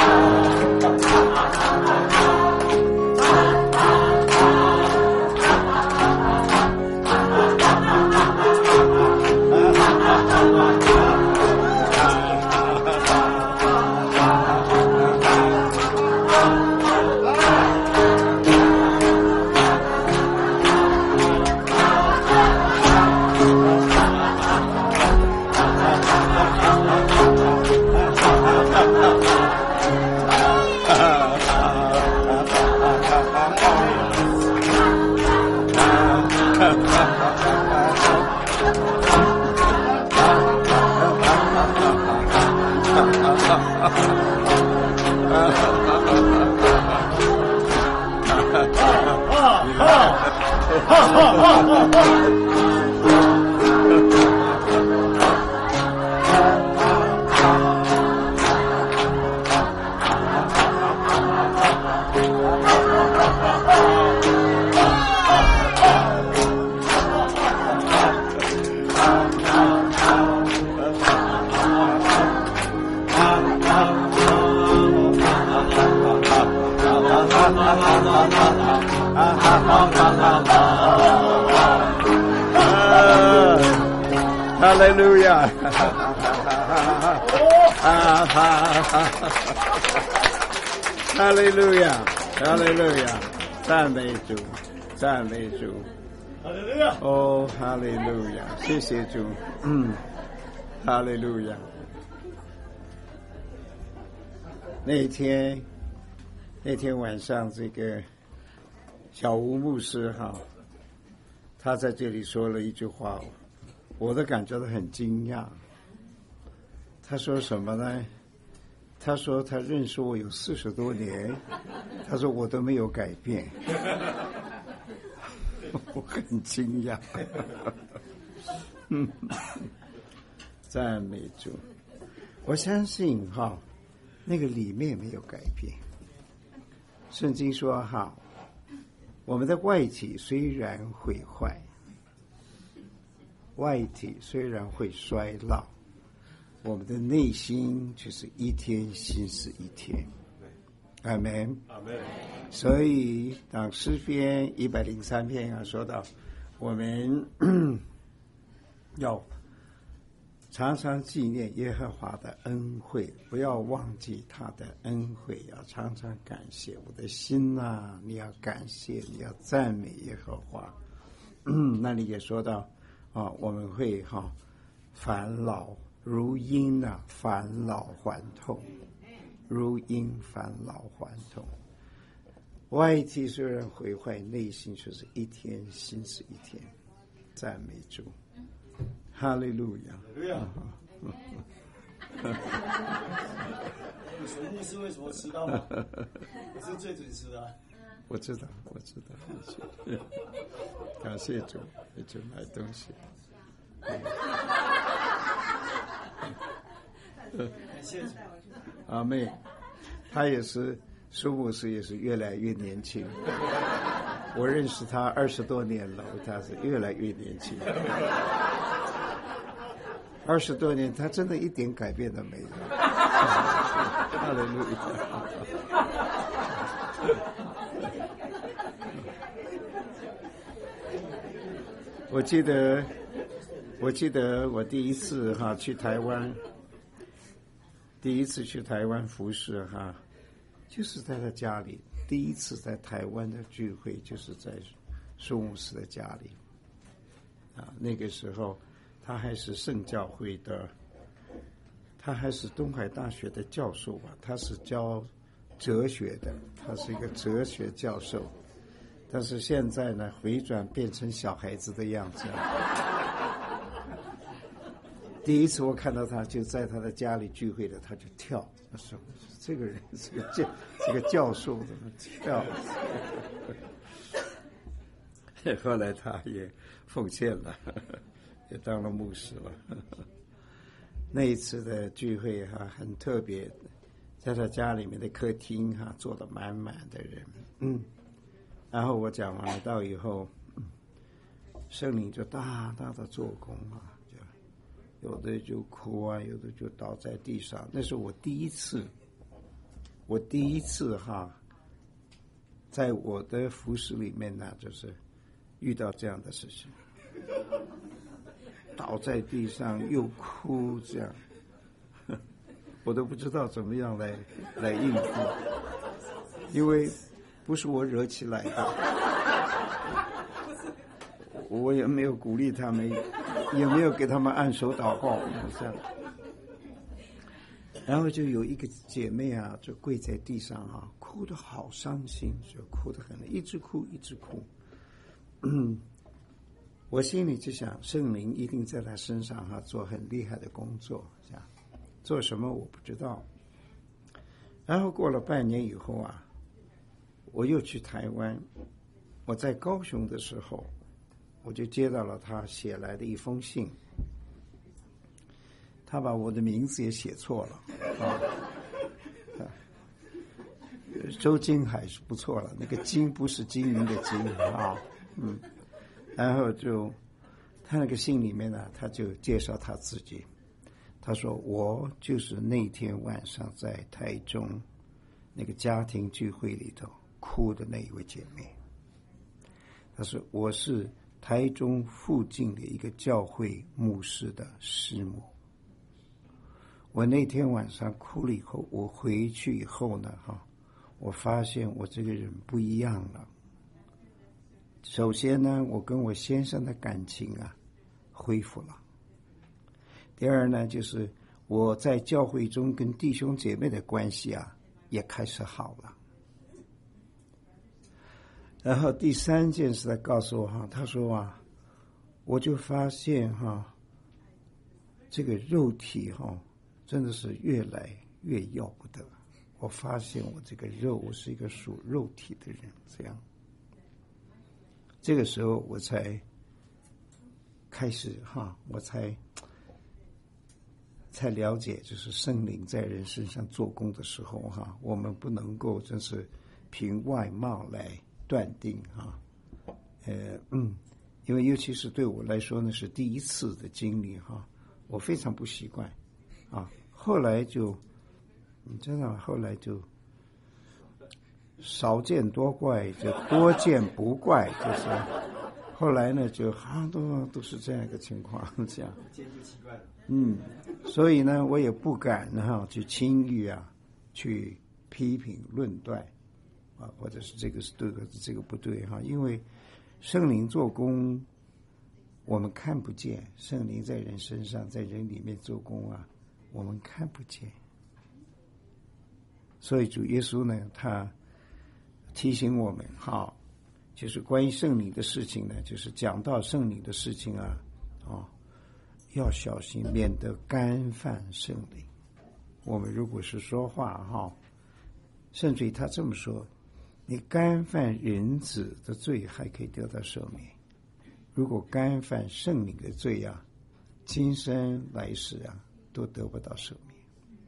哈利路亚！哈利路亚！哈利路亚！赞美主，赞美主！哈利路亚！哦，哈利路亚！谢谢主，嗯，哈利路亚！那天，那天晚上，这个小吴牧师哈，他在这里说了一句话。我都感觉到很惊讶。他说什么呢？他说他认识我有四十多年，他说我都没有改变。我很惊讶。赞美主！我相信哈，那个里面没有改变。圣经说哈，我们的外体虽然毁坏。外体虽然会衰老，我们的内心却是一天新似一天。阿们。阿们。所以当诗篇一百零三篇啊说到，我们要常常纪念耶和华的恩惠，不要忘记他的恩惠，要常常感谢。我的心啊，你要感谢，你要赞美耶和华。那里也说到。啊，我们会哈、啊、返老如婴啊，返老还童，如婴返老还童。外体虽然毁坏，内心却是一天新似一天。赞美主，哈利路亚！哈利路亚！ 水牧师为什么迟到吗？我是最准时的、啊。 我知道，我知道，感谢主，给主买东西。 感谢主， 阿妹，他也是苏牧师，也是越来越年轻。我认识他二十多年了，他是越来越年轻。二十多年，他真的一点改变都没有。哈利路亚。我记得，我记得我第一次哈去台湾，第一次去台湾服侍哈，就是在他家里。第一次在台湾的聚会就是在苏牧师的家里，啊，那个时候他还是圣教会的，他还是东海大学的教授吧，他是教哲学的，他是一个哲学教授。但是现在呢，回转变成小孩子的样子。第一次我看到他，就在他的家里聚会的，他就跳。他说：“这个人，这个教，这个教授怎么跳？”后来他也奉献了，也当了牧师了。那一次的聚会哈、啊、很特别，在他家里面的客厅哈、啊、坐得满满的人，嗯。然后我讲完了到以后，嗯、圣灵就大大的做工啊，就有的就哭啊，有的就倒在地上。那是我第一次，我第一次哈，在我的服饰里面呢，就是遇到这样的事情，倒在地上又哭，这样，我都不知道怎么样来来应付，因为不是我惹起来的，我也没有鼓励他们，也没有给他们按手祷告，这样。然后就有一个姐妹啊，就跪在地上啊，哭得好伤心，就哭得很，一直哭一直哭。嗯，我心里就想，圣灵一定在她身上哈、啊、做很厉害的工作，这样做什么我不知道。然后过了半年以后啊，我又去台湾，我在高雄的时候，我就接到了他写来的一封信。他把我的名字也写错了啊，周金海是不错了，那个金不是金银的金啊，嗯，然后就他那个信里面呢，他就介绍他自己，他说我就是那天晚上在台中那个家庭聚会里头哭的那一位姐妹，他说我是台中附近的一个教会牧师的师母。我那天晚上哭了以后，我回去以后呢，哈，我发现我这个人不一样了。首先呢，我跟我先生的感情啊恢复了。第二呢，就是我在教会中跟弟兄姐妹的关系啊也开始好了。然后第三件事他告诉我哈，他说啊，我就发现哈，这个肉体哈。真的是越来越要不得。我发现我这个肉，我是一个属肉体的人，这样。这个时候我才开始哈，我才才了解，就是圣灵在人身上做工的时候哈，我们不能够真是凭外貌来断定哈。呃嗯，因为尤其是对我来说呢，是第一次的经历哈，我非常不习惯啊。后来就，你知道，后来就少见多怪，就多见不怪，就是后来呢，就好像都都是这样一个情况，这样。嗯，所以呢，我也不敢哈去轻易啊，去批评论断啊，或者是这个是对，或者这个不对哈，因为圣灵做工，我们看不见，圣灵在人身上，在人里面做工啊。我们看不见，所以主耶稣呢，他提醒我们，好，就是关于圣灵的事情呢，就是讲到圣灵的事情啊，哦，要小心，免得干犯圣灵。我们如果是说话哈，甚至于他这么说，你干犯人子的罪还可以得到赦免，如果干犯圣灵的罪啊，今生来世啊。都得不到赦免。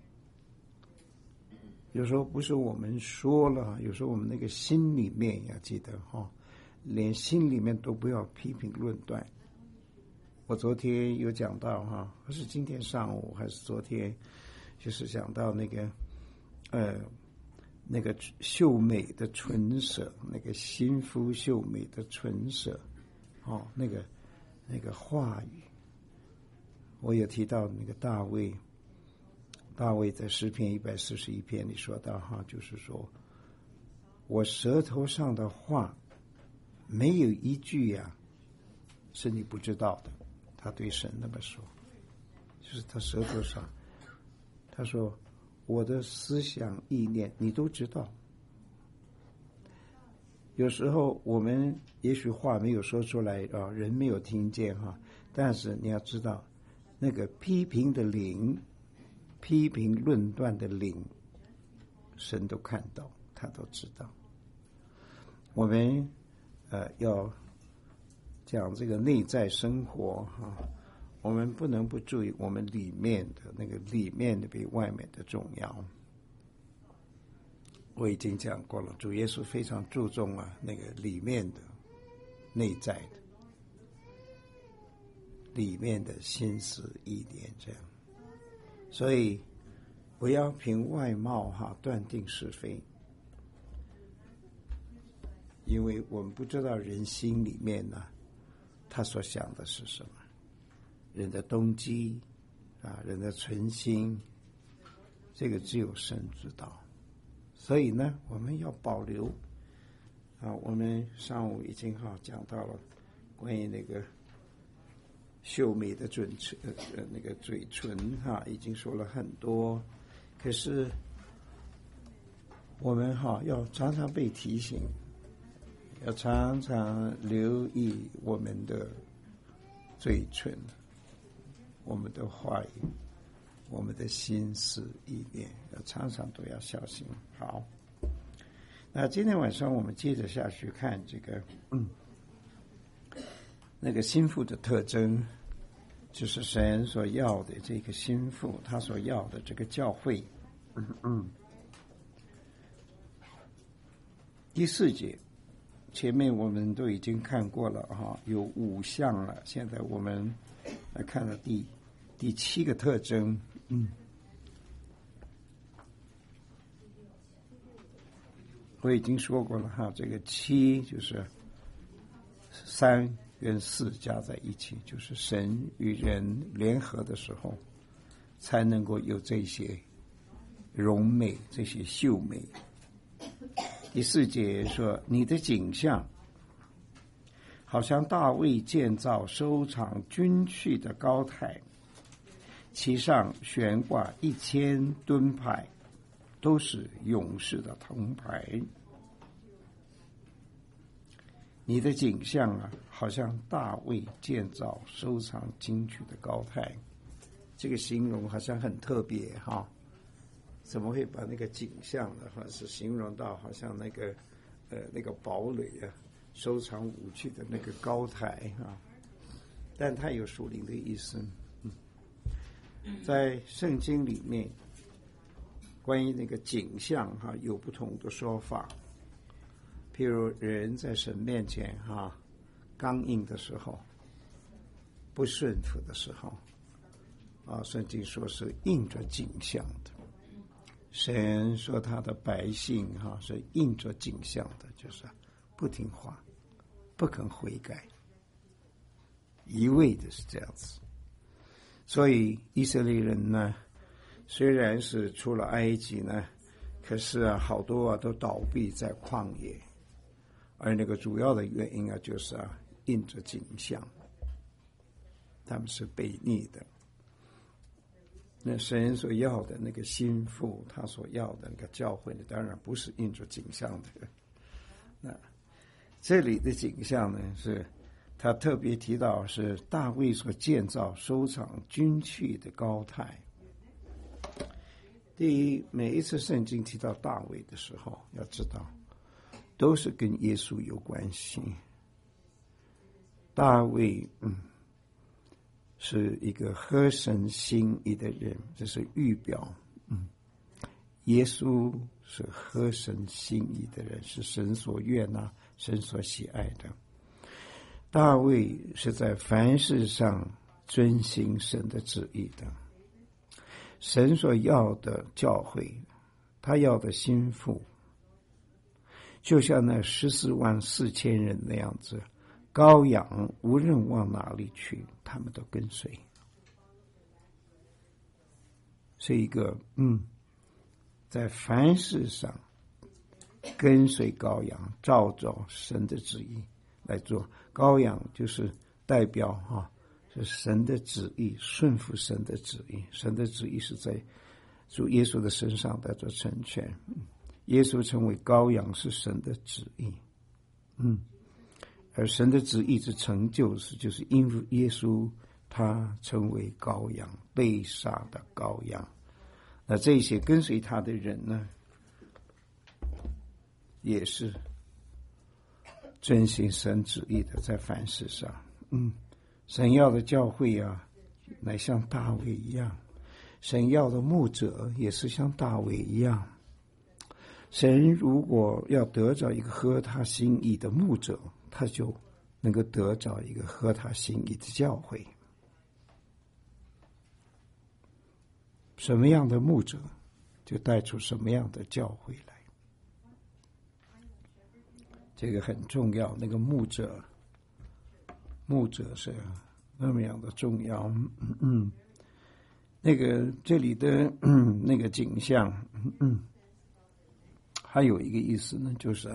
有时候不是我们说了，有时候我们那个心里面要记得哈，连心里面都不要批评论断。我昨天有讲到哈，还是今天上午还是昨天，就是讲到那个呃那个秀美的唇舌，那个心肤秀美的唇舌，哦，那个那个话语。我也提到那个大卫，大卫在诗篇一百四十一篇里说到哈，就是说我舌头上的话没有一句呀、啊、是你不知道的。他对神那么说，就是他舌头上，他说我的思想意念你都知道。有时候我们也许话没有说出来啊，人没有听见哈，但是你要知道。那个批评的灵，批评论断的灵，神都看到，他都知道。我们呃要讲这个内在生活哈、啊，我们不能不注意我们里面的那个里面的比外面的重要。我已经讲过了，主耶稣非常注重啊那个里面的内在的。 里面的心思意念这样。所以不要凭外貌哈断定是非，因为我们不知道人心里面呢，他所想的是什么，人的动机啊，人的存心，这个只有神知道。所以呢，我们要保留啊。我们上午已经哈讲到了关于那个秀美的嘴唇，呃，那个嘴唇哈，已经说了很多。可是我们哈要常常被提醒，要常常留意我们的嘴唇，我们的话语，我们的心思意念，要常常都要小心。好，那今天晚上我们接着下去看这个，嗯，那个心腹的特征，就是神所要的这个心腹，他所要的这个教会。嗯嗯。第四节，前面我们都已经看过了哈，有五项了。现在我们来看了第第七个特征。嗯，我已经说过了哈，这个七就是三跟四加在一起，就是神与人联合的时候，才能够有这些荣美，这些秀美。第四节说，你的景象好像大卫建造收藏军器的高台，其上悬挂一千盾牌，都是勇士的铜牌。你的景象啊，好像大卫建造收藏金曲的高台。这个形容好像很特别哈，怎么会把那个景象的话是形容到好像那个呃那个堡垒啊，收藏武器的那个高台啊？但它有属灵的意思。嗯，在圣经里面，关于那个景象哈，有不同的说法。譬如人在神面前哈，刚硬的时候，不顺服的时候，啊，圣经说是印着景象的。神说他的百姓哈是印着景象的，就是不听话，不肯悔改，一味的是这样子。所以以色列人呢，虽然是出了埃及呢，可是啊，好多啊都倒闭在旷野，而那个主要的原因啊，就是啊印着景象，他们是悖逆的。那神所要的那个心腹，他所要的那个教会呢，当然不是印着景象的。那这里的景象呢，是他特别提到是大卫所建造收藏军器的高台。第一，每一次圣经提到大卫的时候，要知道都是跟耶稣有关系。大卫，嗯。是一个合神心意的人，这是预表。嗯，耶稣是合神心意的人，是神所悦纳、神所喜爱的。大卫是在凡事上遵行神的旨意的。神所要的教会，他要的心腹，就像那十四万四千人那样子。羔羊无论往哪里去，他们都跟随，是一个嗯，在凡事上跟随羔羊，照着神的旨意来做。羔羊就是代表哈、啊，是神的旨意，顺服神的旨意。神的旨意是在主耶稣的身上得到成全。耶稣成为羔羊是神的旨意，嗯。而神的旨意之成就，是就是因为耶稣他成为羔羊，被杀的羔羊。那这些跟随他的人呢，也是遵行神旨意的，在凡事上，嗯，神要的教会啊，乃像大卫一样；神要的牧者也是像大卫一样。神如果要得着一个合他心意的牧者，他就能够得着一个合他心意的教会。 什么样的牧者，就带出什么样的教会来。这个很重要，那个牧者，牧者是那么样的重要。嗯嗯，那个这里的、嗯、那个景象，嗯，还有一个意思呢，就是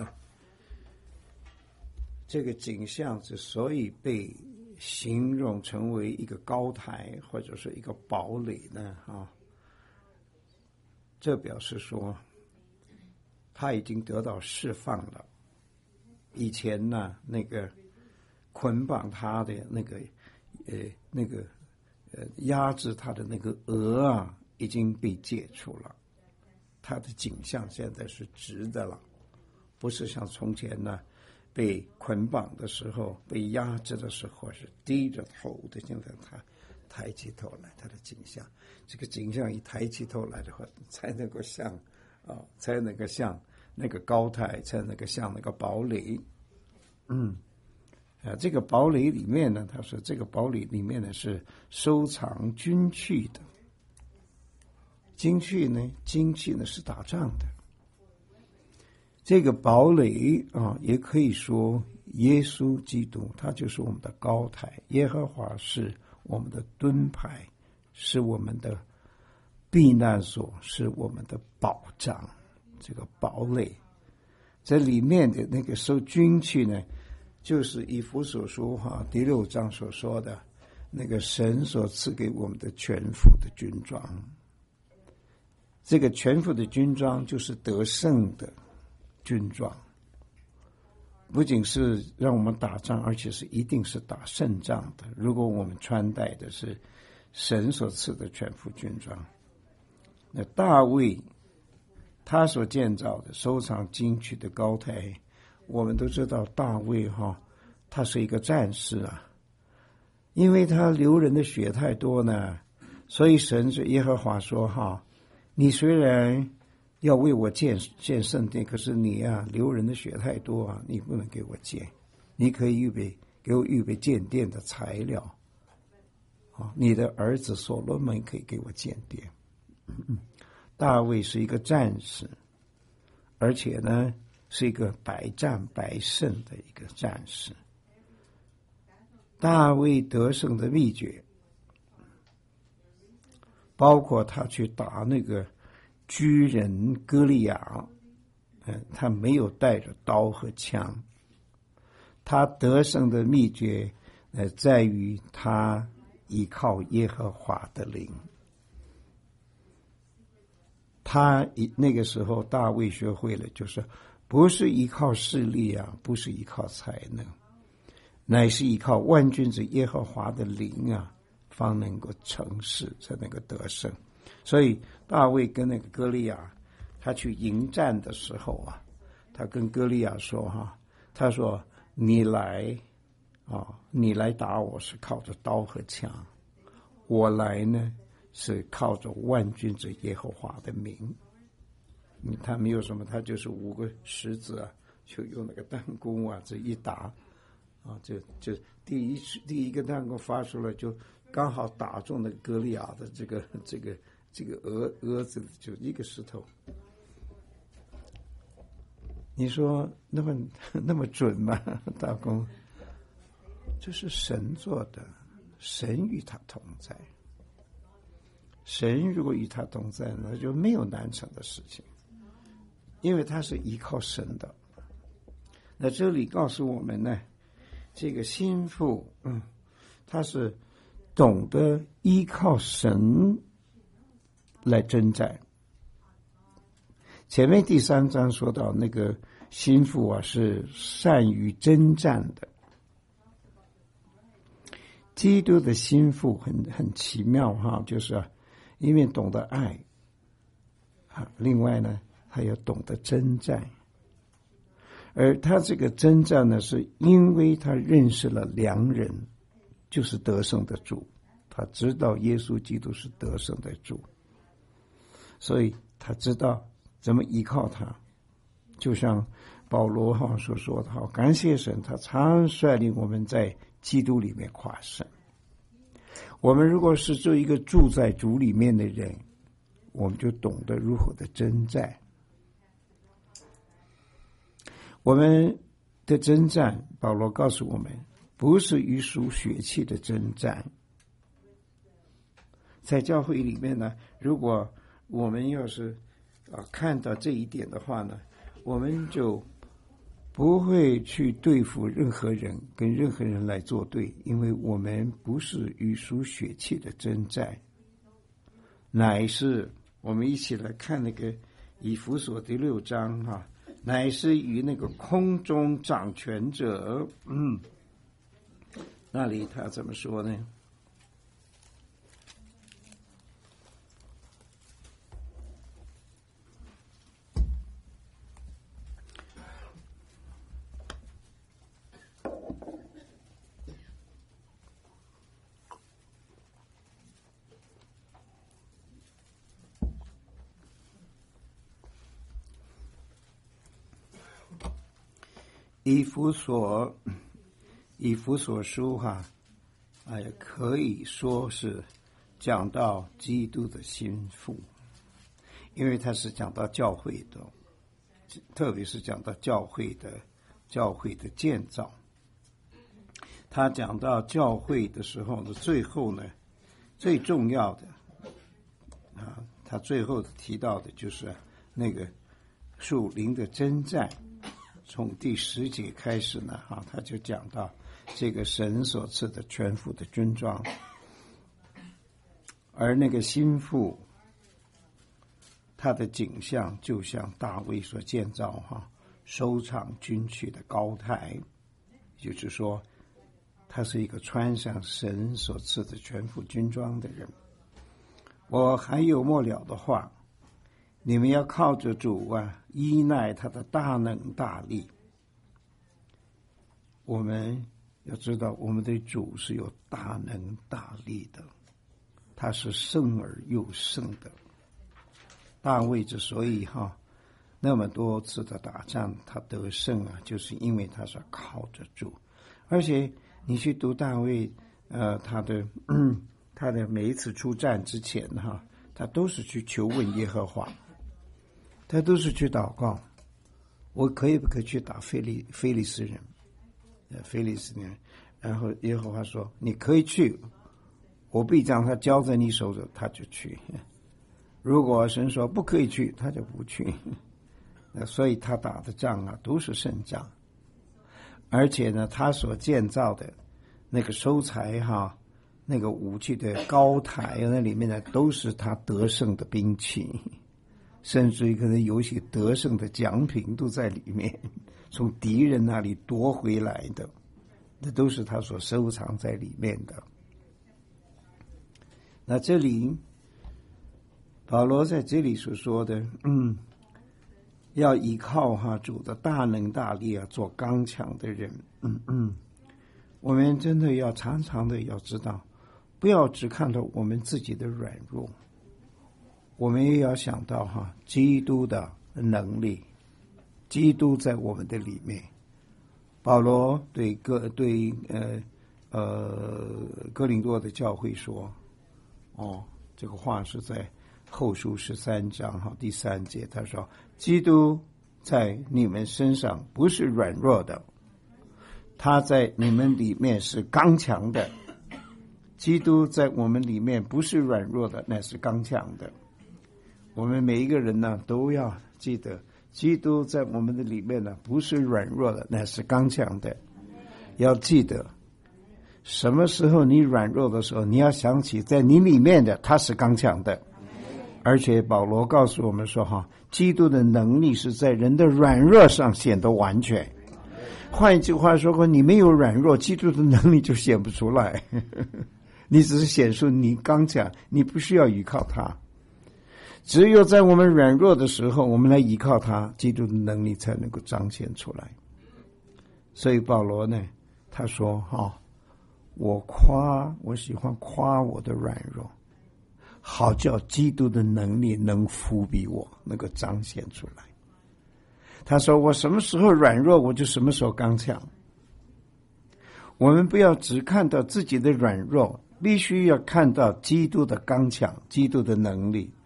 这个景象之所以被形容成为一个高台或者是一个堡垒呢，啊，这表示说他已经得到释放了。以前呢，那个捆绑他的那个呃那个呃压制他的那个额啊，已经被解除了。他的景象现在是直的了，不是像从前呢被捆绑的时候、被压制的时候是低着头的。现在他抬起头来，他的景象，这个景象一抬起头来的话，才能够像啊，才能够像那个高台，才能够像那个堡垒。嗯，啊，这个堡垒里面呢，他说这个堡垒里面呢是收藏军器的。军器呢，军器呢是打仗的。这个堡垒啊，也可以说耶稣基督，他就是我们的高台，耶和华是我们的盾牌，是我们的避难所，是我们的保障。这个堡垒，这里面的那个收军器呢，就是以弗所书哈第六章所说的那个神所赐给我们的全副的军装。这个全副的军装就是得胜的军装，不仅是让我们打仗，而且是一定是打胜仗的。如果我们穿戴的是神所赐的全副军装，那大卫他所建造的收藏金曲的高台，我们都知道大卫哈，他是一个战士啊，因为他流人的血太多呢，所以神是耶和华说哈，你虽然要为我建建圣殿，可是你啊流人的血太多啊，你不能给我建，你可以预备给我预备建殿的材料啊，你的儿子所罗门可以给我建殿。嗯，大卫是一个战士，而且呢是一个百战百胜的一个战士。大卫得胜的秘诀，包括他去打那个居人歌利亚，嗯，他没有带着刀和枪。他得胜的秘诀，呃，在于他依靠耶和华的灵。他那个时候大卫学会了，就是不是依靠势力啊，不是依靠才能，乃是依靠万军之耶和华的灵啊，方能够成事，才能够得胜。所以大卫跟那个歌利亚，他去迎战的时候啊，他跟歌利亚说哈，他说你来啊，你来打我是靠着刀和枪，我来呢是靠着万军之耶和华的名。嗯，他没有什么，他就是五个石子啊，就用那个弹弓啊，这一打啊，就就第一第一个弹弓发出来，就刚好打中那个歌利亚的这个这个这个额额子，就一个石头。你说那么那么准吗？大公，这是神做的，神与他同在。神如果与他同在，那就没有难成的事情，因为他是依靠神的。那这里告诉我们呢，这个心腹，嗯，他是懂得依靠神来征战。前面第三章说到那个心腹啊，是善于征战的。基督的心腹很很奇妙哈，就是啊，因为懂得爱啊，另外呢，他也懂得征战。而他这个征战呢，是因为他认识了良人，就是得胜的主，他知道耶稣基督是得胜的主，所以他知道怎么依靠他。就像保罗哈所说的，好，感谢神，他常率领我们在基督里面夸胜。我们如果是做一个住在主里面的人， 我们就懂得如何的征战。我们的征战，保罗告诉我们，不是与属血气的征战。在教会里面呢，如果我们要是啊看到这一点的话呢，我们就不会去对付任何人，跟任何人来作对，因为我们不是与属血气的征战，乃是我们一起来看那个以弗所第六章哈、啊，乃是与那个空中掌权者，嗯，那里他怎么说呢？以弗所，以弗所书哈，哎、啊，可以说是讲到基督的心腹，因为他是讲到教会的，特别是讲到教会的教会的建造。他讲到教会的时候呢，最后呢，最重要的啊，他最后提到的就是那个属灵的征战。从第十节开始呢，哈，他就讲到这个神所赐的全副的军装，而那个心腹，他的景象就像大卫所建造哈，收藏军区的高台，就是说，他是一个穿上神所赐的全副军装的人。我还有末了的话。你们要靠着主啊，依赖他的大能大力。我们要知道，我们的主是有大能大力的，他是胜而又胜的。大卫之所以哈那么多次的打仗他得胜啊，就是因为他是靠着主。而且你去读大卫，呃，他的嗯他的每一次出战之前哈，他都是去求问耶和华。他都是去祷告，我可以不可以去打非利非利士人？呃，非利士人，然后耶和华说：“你可以去，我必将他交在你手中，他就去。如果神说不可以去，他就不去。那所以他打的仗啊，都是胜仗。而且呢，他所建造的那个收财哈，那个武器的高台，那里面呢，都是他得胜的兵器。”甚至于可能有些得胜的奖品都在里面，从敌人那里夺回来的，那都是他所收藏在里面的。那这里保罗在这里所说的，嗯，要依靠哈主的大能大力啊，做刚强的人，嗯嗯，我们真的要常常的要知道，不要只看到我们自己的软弱。我们也要想到哈，基督的能力，基督在我们的里面。保罗对哥对呃呃哥林多的教会说，哦，这个话是在后书十三章哈第三节，他说：“基督在你们身上不是软弱的，他在你们里面是刚强的。基督在我们里面不是软弱的，乃是刚强的。”我们每一个人呢，都要记得，基督在我们的里面呢，不是软弱的，乃是刚强的。要记得，什么时候你软弱的时候，你要想起在你里面的他是刚强的。而且保罗告诉我们说，哈，基督的能力是在人的软弱上显得完全。换一句话说，你没有软弱，基督的能力就显不出来。你只是显出你刚强，你不需要依靠他。只有在我们软弱的时候，我们来依靠他，基督的能力才能够彰显出来。所以保罗呢，他说哈、哦，我夸，我喜欢夸我的软弱，好叫基督的能力能扶庇我，能够彰显出来。他说我什么时候软弱，我就什么时候刚强。我们不要只看到自己的软弱，必须要看到基督的刚强，基督的能力。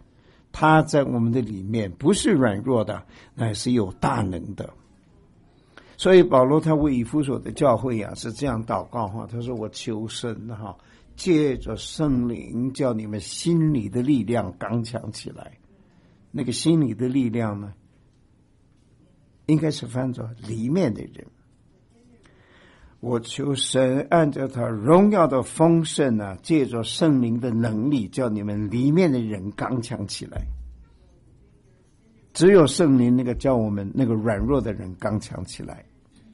他在我们的里面不是软弱的，乃是有大能的。所以保罗他为以弗所的教会啊是这样祷告哈，他说我求神哈，借着圣灵叫你们心里的力量刚强起来。那个心里的力量呢，应该是翻作里面的人。我求神按照他荣耀的丰盛啊，借着圣灵的能力，叫你们里面的人刚强起来。只有圣灵那个叫我们那个软弱的人刚强起来，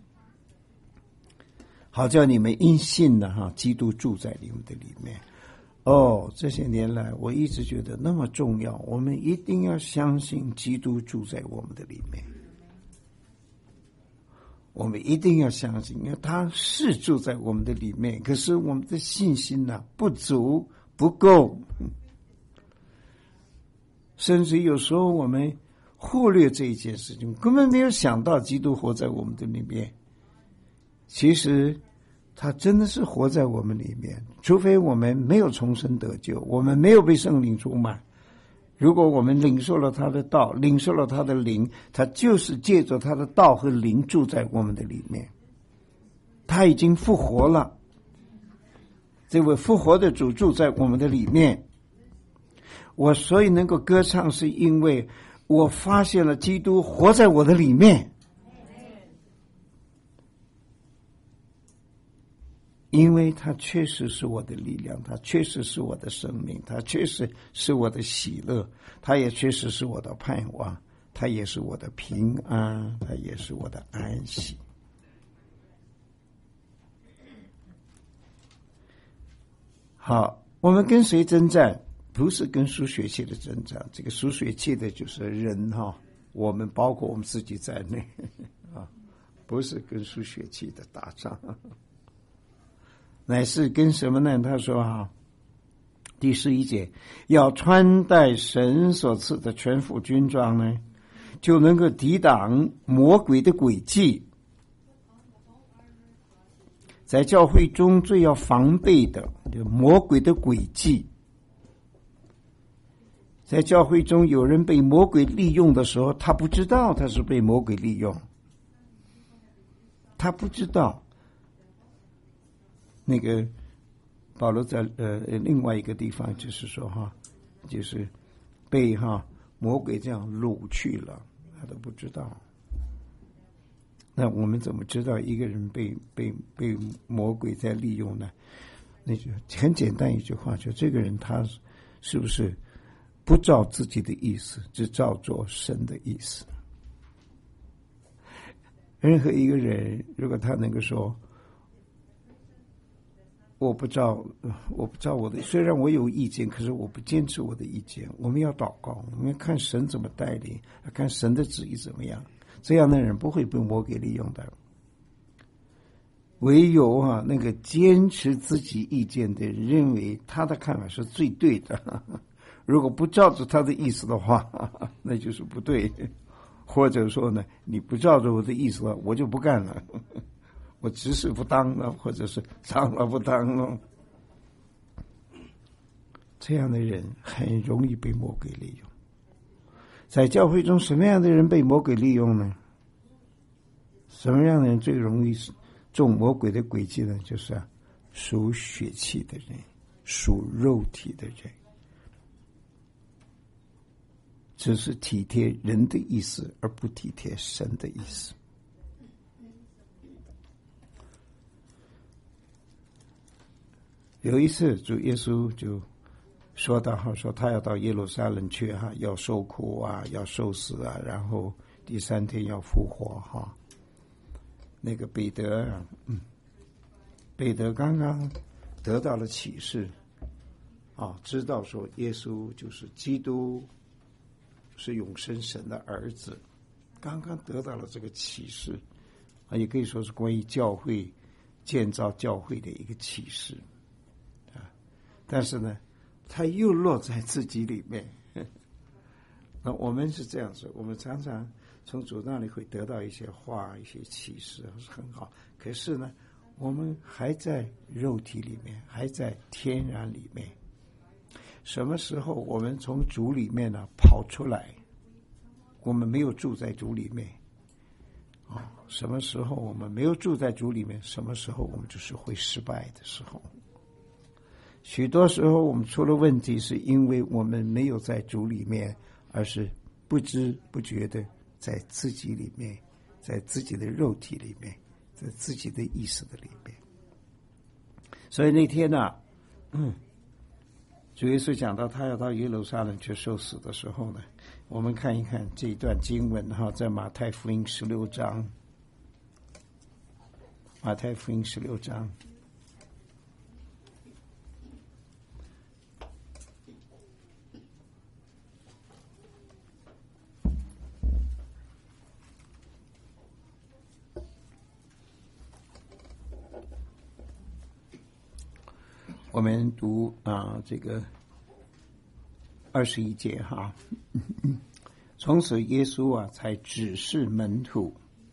好叫你们因信呢哈，基督住在你们的里面。哦，这些年来我一直觉得那么重要，我们一定要相信基督住在我们的里面。我们一定要相信，因为他是住在我们的里面，可是我们的信心呢、啊、不足不够，甚至有时候我们忽略这一件事情，根本没有想到基督活在我们的里面。其实他真的是活在我们里面，除非我们没有重生得救，我们没有被圣灵充满。如果我们领受了他的道，领受了他的灵，他就是借着他的道和灵住在我们的里面。他已经复活了，这位复活的主住在我们的里面。我所以能够歌唱，是因为我发现了基督活在我的里面。因为他确实是我的力量，他确实是我的生命，他确实是我的喜乐，他也确实是我的盼望，他也是我的平安，他也是我的安息。好，我们跟谁征战？不是跟属血气的征战，这个属血气的就是人哈，我们包括我们自己在内啊，不是跟属血气的打仗。乃是跟什么呢？他说啊，第十一节，要穿戴神所赐的全副军装呢，就能够抵挡魔鬼的诡计。在教会中最要防备的魔鬼的诡计，在教会中有人被魔鬼利用的时候，他不知道他是被魔鬼利用，他不知道。那个保罗在呃另外一个地方就是说哈，就是被哈魔鬼这样掳去了，他都不知道。那我们怎么知道一个人被被被魔鬼在利用呢？那就很简单一句话，就这个人他是不是不照自己的意思，只照做神的意思？任何一个人如果他能够说，我不照，我不照我的，虽然我有意见，可是我不坚持我的意见。我们要祷告，我们要看神怎么带领，看神的旨意怎么样。这样的人不会被魔鬼利用的。唯有啊，那个坚持自己意见的人，认为他的看法是最对的。如果不照着他的意思的话，那就是不对。或者说呢，你不照着我的意思了，我就不干了。我执事不当了，或者是长老不当了，这样的人很容易被魔鬼利用。在教会中，什么样的人被魔鬼利用呢？什么样的人最容易中魔鬼的诡计呢？就是啊，属血气的人，属肉体的人，只是体贴人的意思，而不体贴神的意思。有一次主耶稣就说到哈，说他要到耶路撒冷去哈，要受苦啊，要受死啊，然后第三天要复活哈。那个彼得啊，嗯，彼得刚刚得到了启示啊，知道说耶稣就是基督，是永生神的儿子，刚刚得到了这个启示啊，也可以说是关于教会建造教会的一个启示。但是呢，他又落在自己里面。那我们是这样子，我们常常从主那里会得到一些话、一些启示，是很好。可是呢，我们还在肉体里面，还在天然里面。 什么时候我们从主里面呢、啊、跑出来，我们没有住在主里面啊、哦？什么时候我们没有住在主里面，什么时候我们就是会失败的时候。许多时候我们出了问题，是因为我们没有在主里面，而是不知不觉的在自己里面，在自己的肉体里面，在自己的意识的里面。所以那天呢、啊，嗯，主耶稣讲到他要到耶路撒冷去受死的时候呢，我们看一看这一段经文哈，在马太福音十六章，马太福音十六章。我们读啊，这个二十一节哈。从此耶稣啊，才指示门徒。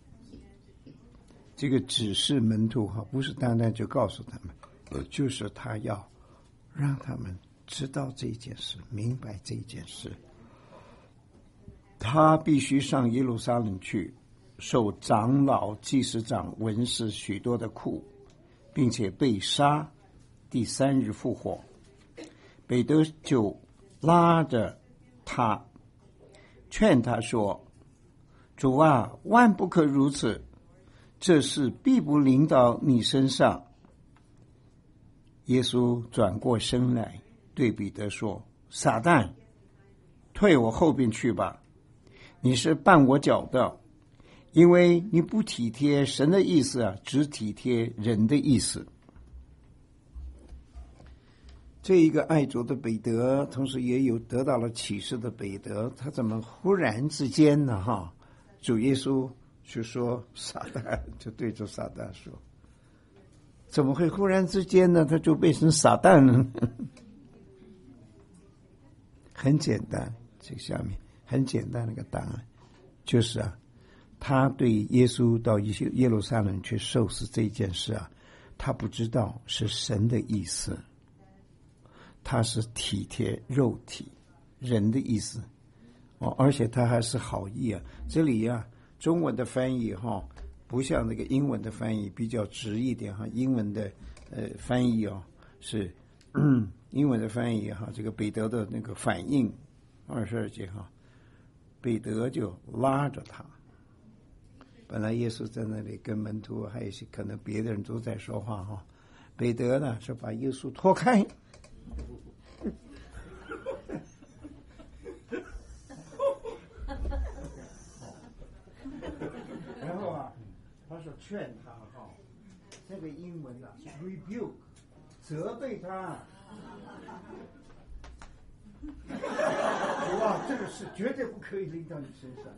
这个指示门徒哈，不是单单就告诉他们，就是他要让他们知道这件事，明白这件事。他必须上耶路撒冷去，受长老、祭司长、文士许多的苦，并且被杀。第三日复活。彼得就拉着他，劝他说：主啊，万不可如此，这事必不临到你身上。耶稣转过身来对彼得说：撒旦，退我后边去吧，你是绊我脚的，因为你不体贴神的意思啊，只体贴人的意思。这一个爱主的彼得，同时也有得到了启示的彼得，他怎么忽然之间呢？哈，主耶稣就说撒旦，就对着撒旦说：怎么会忽然之间呢？他就变成撒旦了呢？很简单，这个下面很简单的一个答案，就是啊，他对耶稣到耶路撒冷去受死这件事啊，他不知道是神的意思。他是体贴肉体人的意思哦，而且他还是好意啊。这里啊，中文的翻译哈、哦，不像那个英文的翻译比较直一点哈。英文的呃翻译哦是，嗯，英文的翻译哈，这个彼得的那个反应，二十二节哈，彼得就拉着他。本来耶稣在那里跟门徒还有一些可能别的人都在说话哈，彼得呢是把耶稣拖开。然后啊，他说劝他哈，这个英文啊 ，rebuke， 责备他。哇，这个事绝对不可以临到你身上。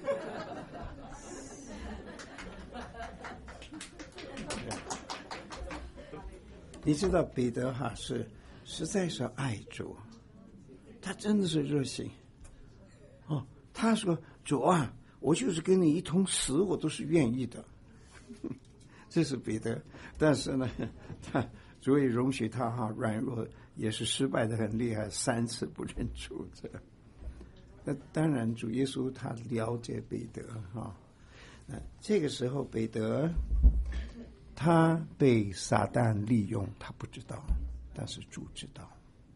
你知道彼得哈是实在是爱主，他真的是热心哦。他说：“主啊，我就是跟你一同死，我都是愿意的。”这是彼得，但是呢，他主也容许他哈软弱，也是失败的很厉害，三次不认主这。那当然，主耶稣他了解彼得哈。那这个时候，彼得。他被撒旦利用，他不知道，但是主知道。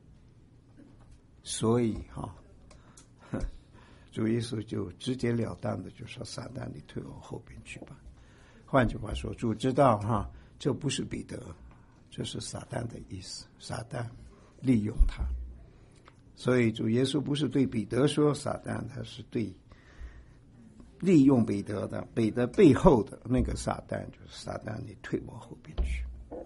所以哈，主耶稣就直截了当的就说：“撒旦，你退我后边去吧。”换句话说，主知道哈，这不是彼得，这是撒旦的意思，撒旦利用他。所以主耶稣不是对彼得说撒旦，他是对。利用彼得的，彼得背后的那个撒旦，就是撒旦，你退我后边去。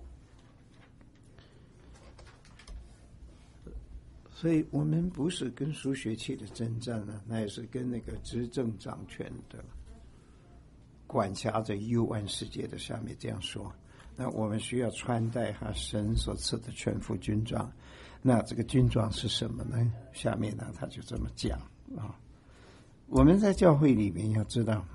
所以我们不是跟数学器的征战呢，那也是跟那个执政掌权的、管辖着幽暗世界的下面这样说。那我们需要穿戴哈神所赐的全副军装。那这个军装是什么呢？下面呢他就这么讲啊。我们在教会里面要知道，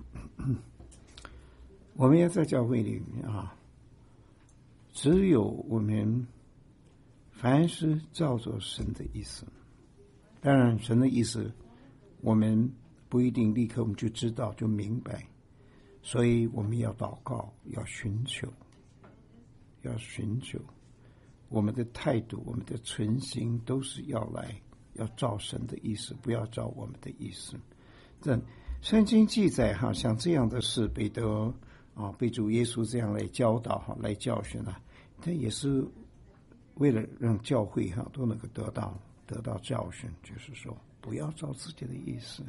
我们要在教会里面啊，只有我们凡是照着神的意思。当然神的意思我们不一定立刻我们就知道就明白，所以我们要祷告，要寻求，要寻求，我们的态度我们的存心都是要来要照神的意思，不要照我们的意思。这圣经记载哈，像这样的事，彼得啊，被主耶稣这样来教导哈，来教训啊，他也是为了让教会哈都能够得到得到教训，就是说不要照自己的意思。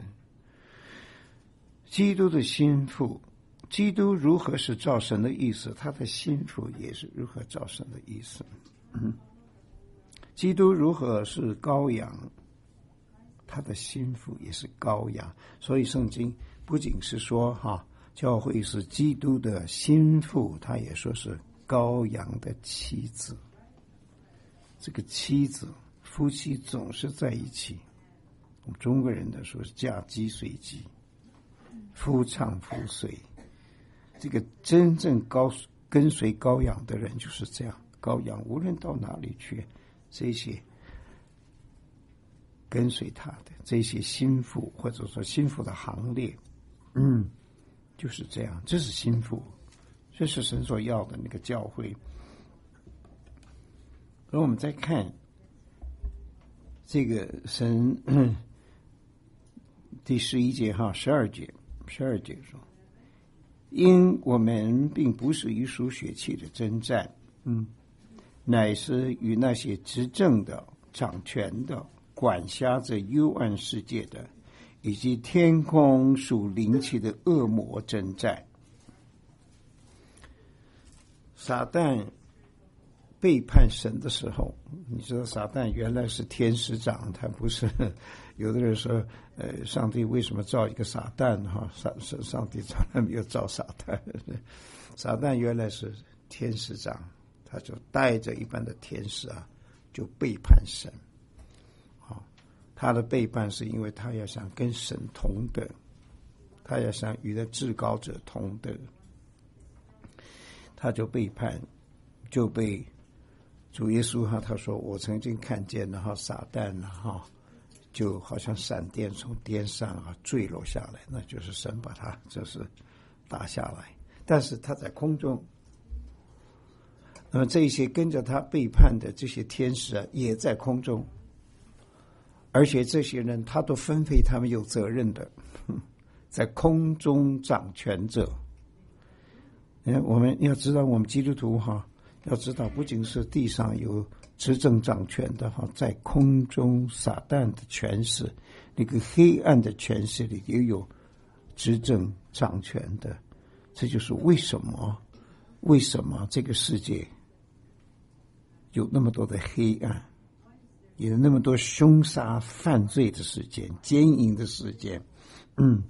基督的心腹，基督如何是照神的意思，他的心腹也是如何照神的意思。嗯，基督如何是羔羊，他的心腹也是羔羊。所以圣经不仅是说哈，教会是基督的心腹，他也说是羔羊的妻子。这个妻子，夫妻总是在一起，我们中国人的说是嫁鸡随鸡，夫唱妇随。这个真正高跟随羔羊的人就是这样，羔羊无论到哪里去，这些跟随他的这些心腹，或者说心腹的行列，嗯，就是这样，这是心腹，这是神所要的那个教会。而我们再看这个神第十一节哈，十二节，十二节说，因我们并不是与属血气的征战，嗯，乃是与那些执政的、掌权的、管辖着幽暗世界的，以及天空属灵气的恶魔征战。撒旦背叛神的时候，你知道撒旦原来是天使长，他不是。有的人说，呃，上帝为什么造一个撒旦哈？上上帝从来没有造撒旦。撒旦原来是天使长，他就带着一般的天使啊，就背叛神。好，他的背叛是因为他要想跟神同等，他要想与那至高者同等，他就背叛，就被主耶稣哈，他说我曾经看见了哈，撒旦哈，就好像闪电从天上啊坠落下来，那就是神把他就是打下来，但是他在空中。那么这些跟着他背叛的这些天使啊，也在空中，而且这些人他都分配他们有责任的，在空中掌权者。我们要知道，我们基督徒哈，要知道不仅是地上有执政掌权的哈，在空中撒旦的权势，那个黑暗的权势里也有执政掌权的。这就是为什么为什么这个世界有那么多的黑暗，有那么多凶杀犯罪的事件、奸淫的事件，嗯，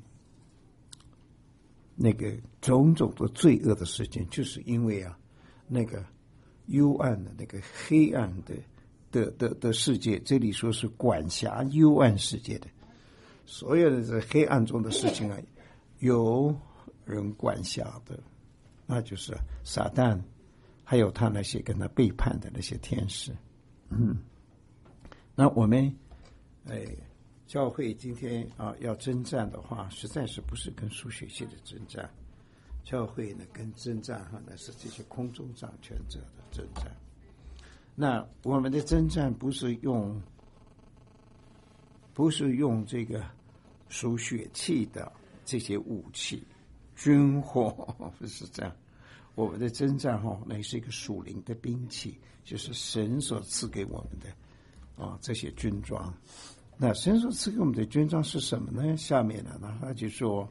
那个种种的罪恶的事件，就是因为啊，那个幽暗的那个黑暗的的的的世界，这里说是管辖幽暗世界的，所有的这黑暗中的事情啊，有人管辖的，那就是撒旦，还有他那些跟他背叛的那些天使。嗯，那我们，哎，教会今天啊要征战的话，实在是不是跟属血气的征战，教会呢跟征战哈，那是这些空中掌权者的征战。那我们的征战不是用，不是用这个属血气的这些武器。军火不是这样，我们的征战哈，那是一个属灵的兵器，就是神所赐给我们的啊这些军装。那神所赐给我们的军装是什么呢？下面呢，他就说，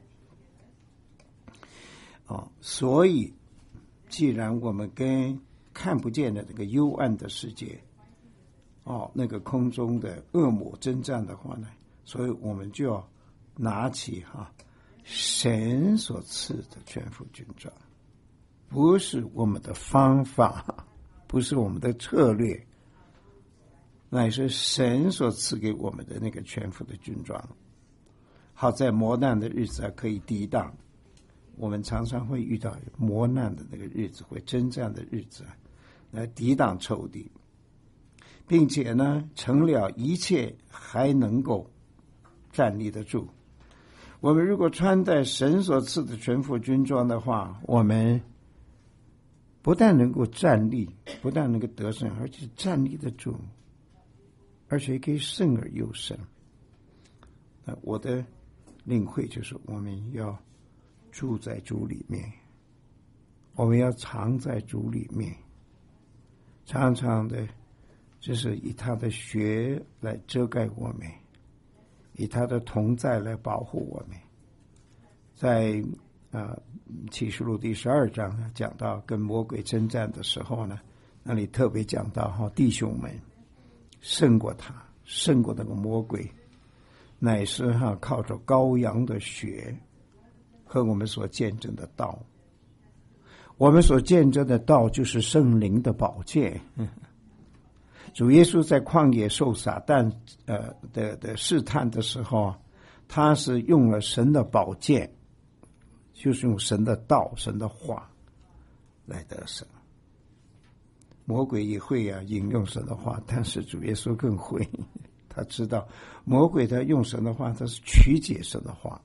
啊，所以既然我们跟看不见的那个幽暗的世界，哦，那个空中的恶魔征战的话呢，所以我们就要拿起哈。神所赐的全副军装，不是我们的方法，不是我们的策略，乃是神所赐给我们的那个全副的军装，好在磨难的日子啊可以抵挡。我们常常会遇到磨难的那个日子，会征战的日子啊，来抵挡仇敌。 并且呢，成了一切还能够站立得住。我们如果穿戴神所赐的全副军装的话，我们不但能够站立，不但能够得胜，而且站立得住，而且可以胜而又胜。那我的领会就是我们要住在主里面，我们要藏在主里面，常常的就是以他的血来遮盖我们，以他的同在来保护我们。在啊启示录第十二章讲到跟魔鬼征战的时候呢，那里特别讲到哈，弟兄们胜过他，胜过那个魔鬼，乃是哈靠着羔羊的血和我们所见证的道。我们所见证的道就是圣灵的宝剑。主耶稣在旷野受撒旦呃的的试探的时候，他是用了神的宝剑，就是用神的道、神的话来得胜。魔鬼也会啊引用神的话，但是主耶稣更会，他知道魔鬼他用神的话，他是曲解神的话，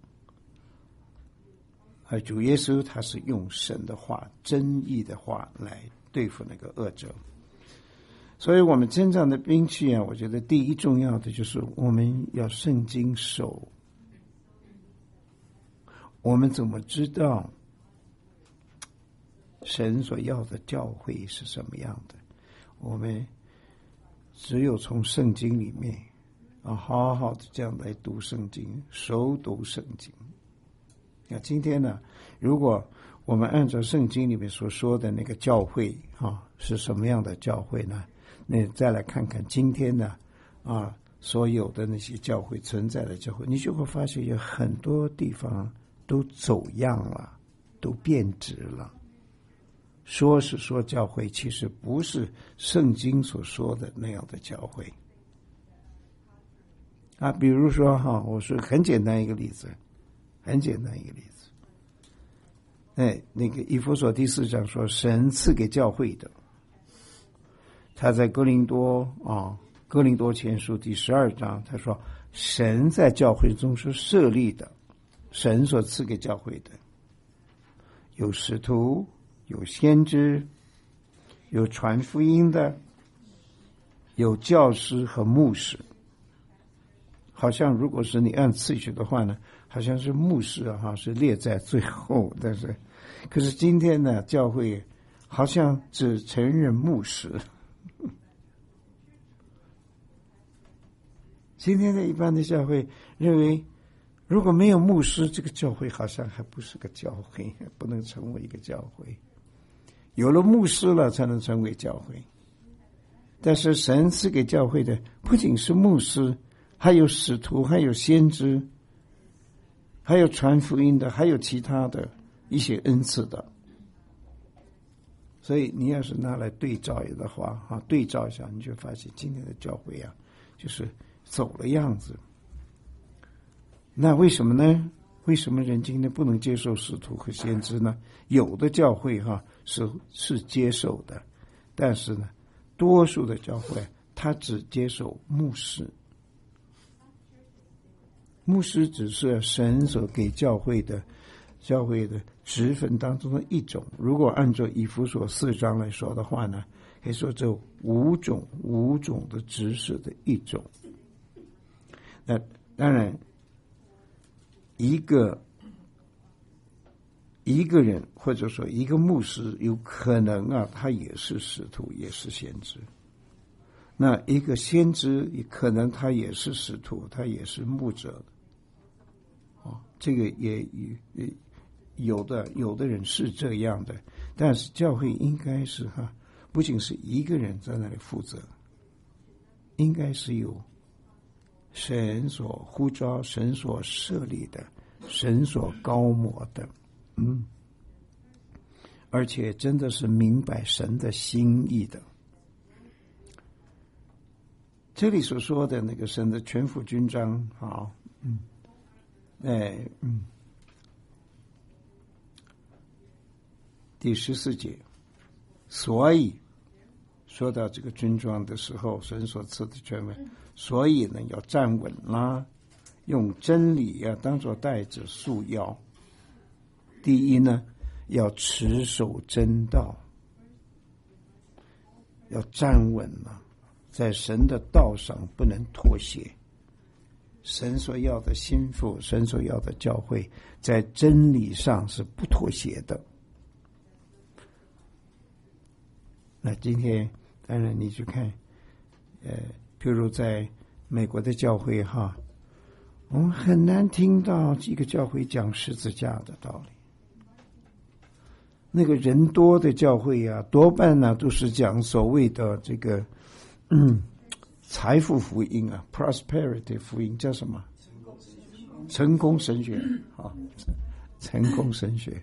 而主耶稣他是用神的话、真意的话来对付那个恶者。所以我们真正的兵器啊，我觉得第一重要的就是我们要圣经守。我们怎么知道神所要的教会是什么样的？我们只有从圣经里面啊，好好的这样来读圣经，熟读圣经。那今天呢，如果我们按照圣经里面所说的那个教会啊，是什么样的教会呢？那再来看看今天呢啊，所有的那些教会存在的教会，你就会发现有很多地方都走样了，都变质了。说是说教会，其实不是圣经所说的那样的教会啊。比如说哈，我说很简单一个例子，很简单一个例子。哎，那个以弗所第四章说，神赐给教会的，他在哥林多啊，哥林多前书第十二章，他说神在教会中是设立的，神所赐给教会的，有使徒，有先知，有传福音的，有教师和牧师。好像如果是你按次序的话呢，好像是牧师啊，是列在最后，但是可是今天呢，教会好像只承认牧师。今天的一般的教会认为，如果没有牧师，这个教会好像还不是个教会，不能成为一个教会。有了牧师了，才能成为教会。但是神赐给教会的不仅是牧师，还有使徒，还有先知，还有传福音的，还有其他的一些恩赐的。所以你要是拿来对照的话啊，对照一下，你就发现今天的教会啊，就是走了样子。那为什么呢？为什么人今天不能接受使徒和先知呢？有的教会哈、啊、是是接受的，但是呢，多数的教会他只接受牧师。牧师只是神所给教会的教会的职分当中的一种。如果按照以弗所四章来说的话呢，可以说这五种五种的职事的一种。那当然，一个一个人或者说一个牧师，有可能啊，他也是使徒，也是先知。那一个先知，可能他也是使徒，他也是牧者的。哦，这个也也有的有的人是这样的，但是教会应该是哈，不仅是一个人在那里负责，应该是有神所呼召、神所设立的、神所高抹的，嗯，而且真的是明白神的心意的。这里所说的那个神的全副军装，好，嗯，哎，嗯，第十四节，所以说到这个军装的时候，神所赐的权威，所以呢要站稳啦，用真理啊当作带子束腰。第一呢，要持守真道，要站稳了，在神的道上不能妥协。神所要的心腹，神所要的教会，在真理上是不妥协的。那今天当然你去看，呃，譬如在美国的教会哈，我们很难听到几个教会讲十字架的道理。那个人多的教会啊，多半呢、啊、都是讲所谓的这个嗯财富福音啊 ，prosperity 福音叫什么？成功神学啊，成功神学。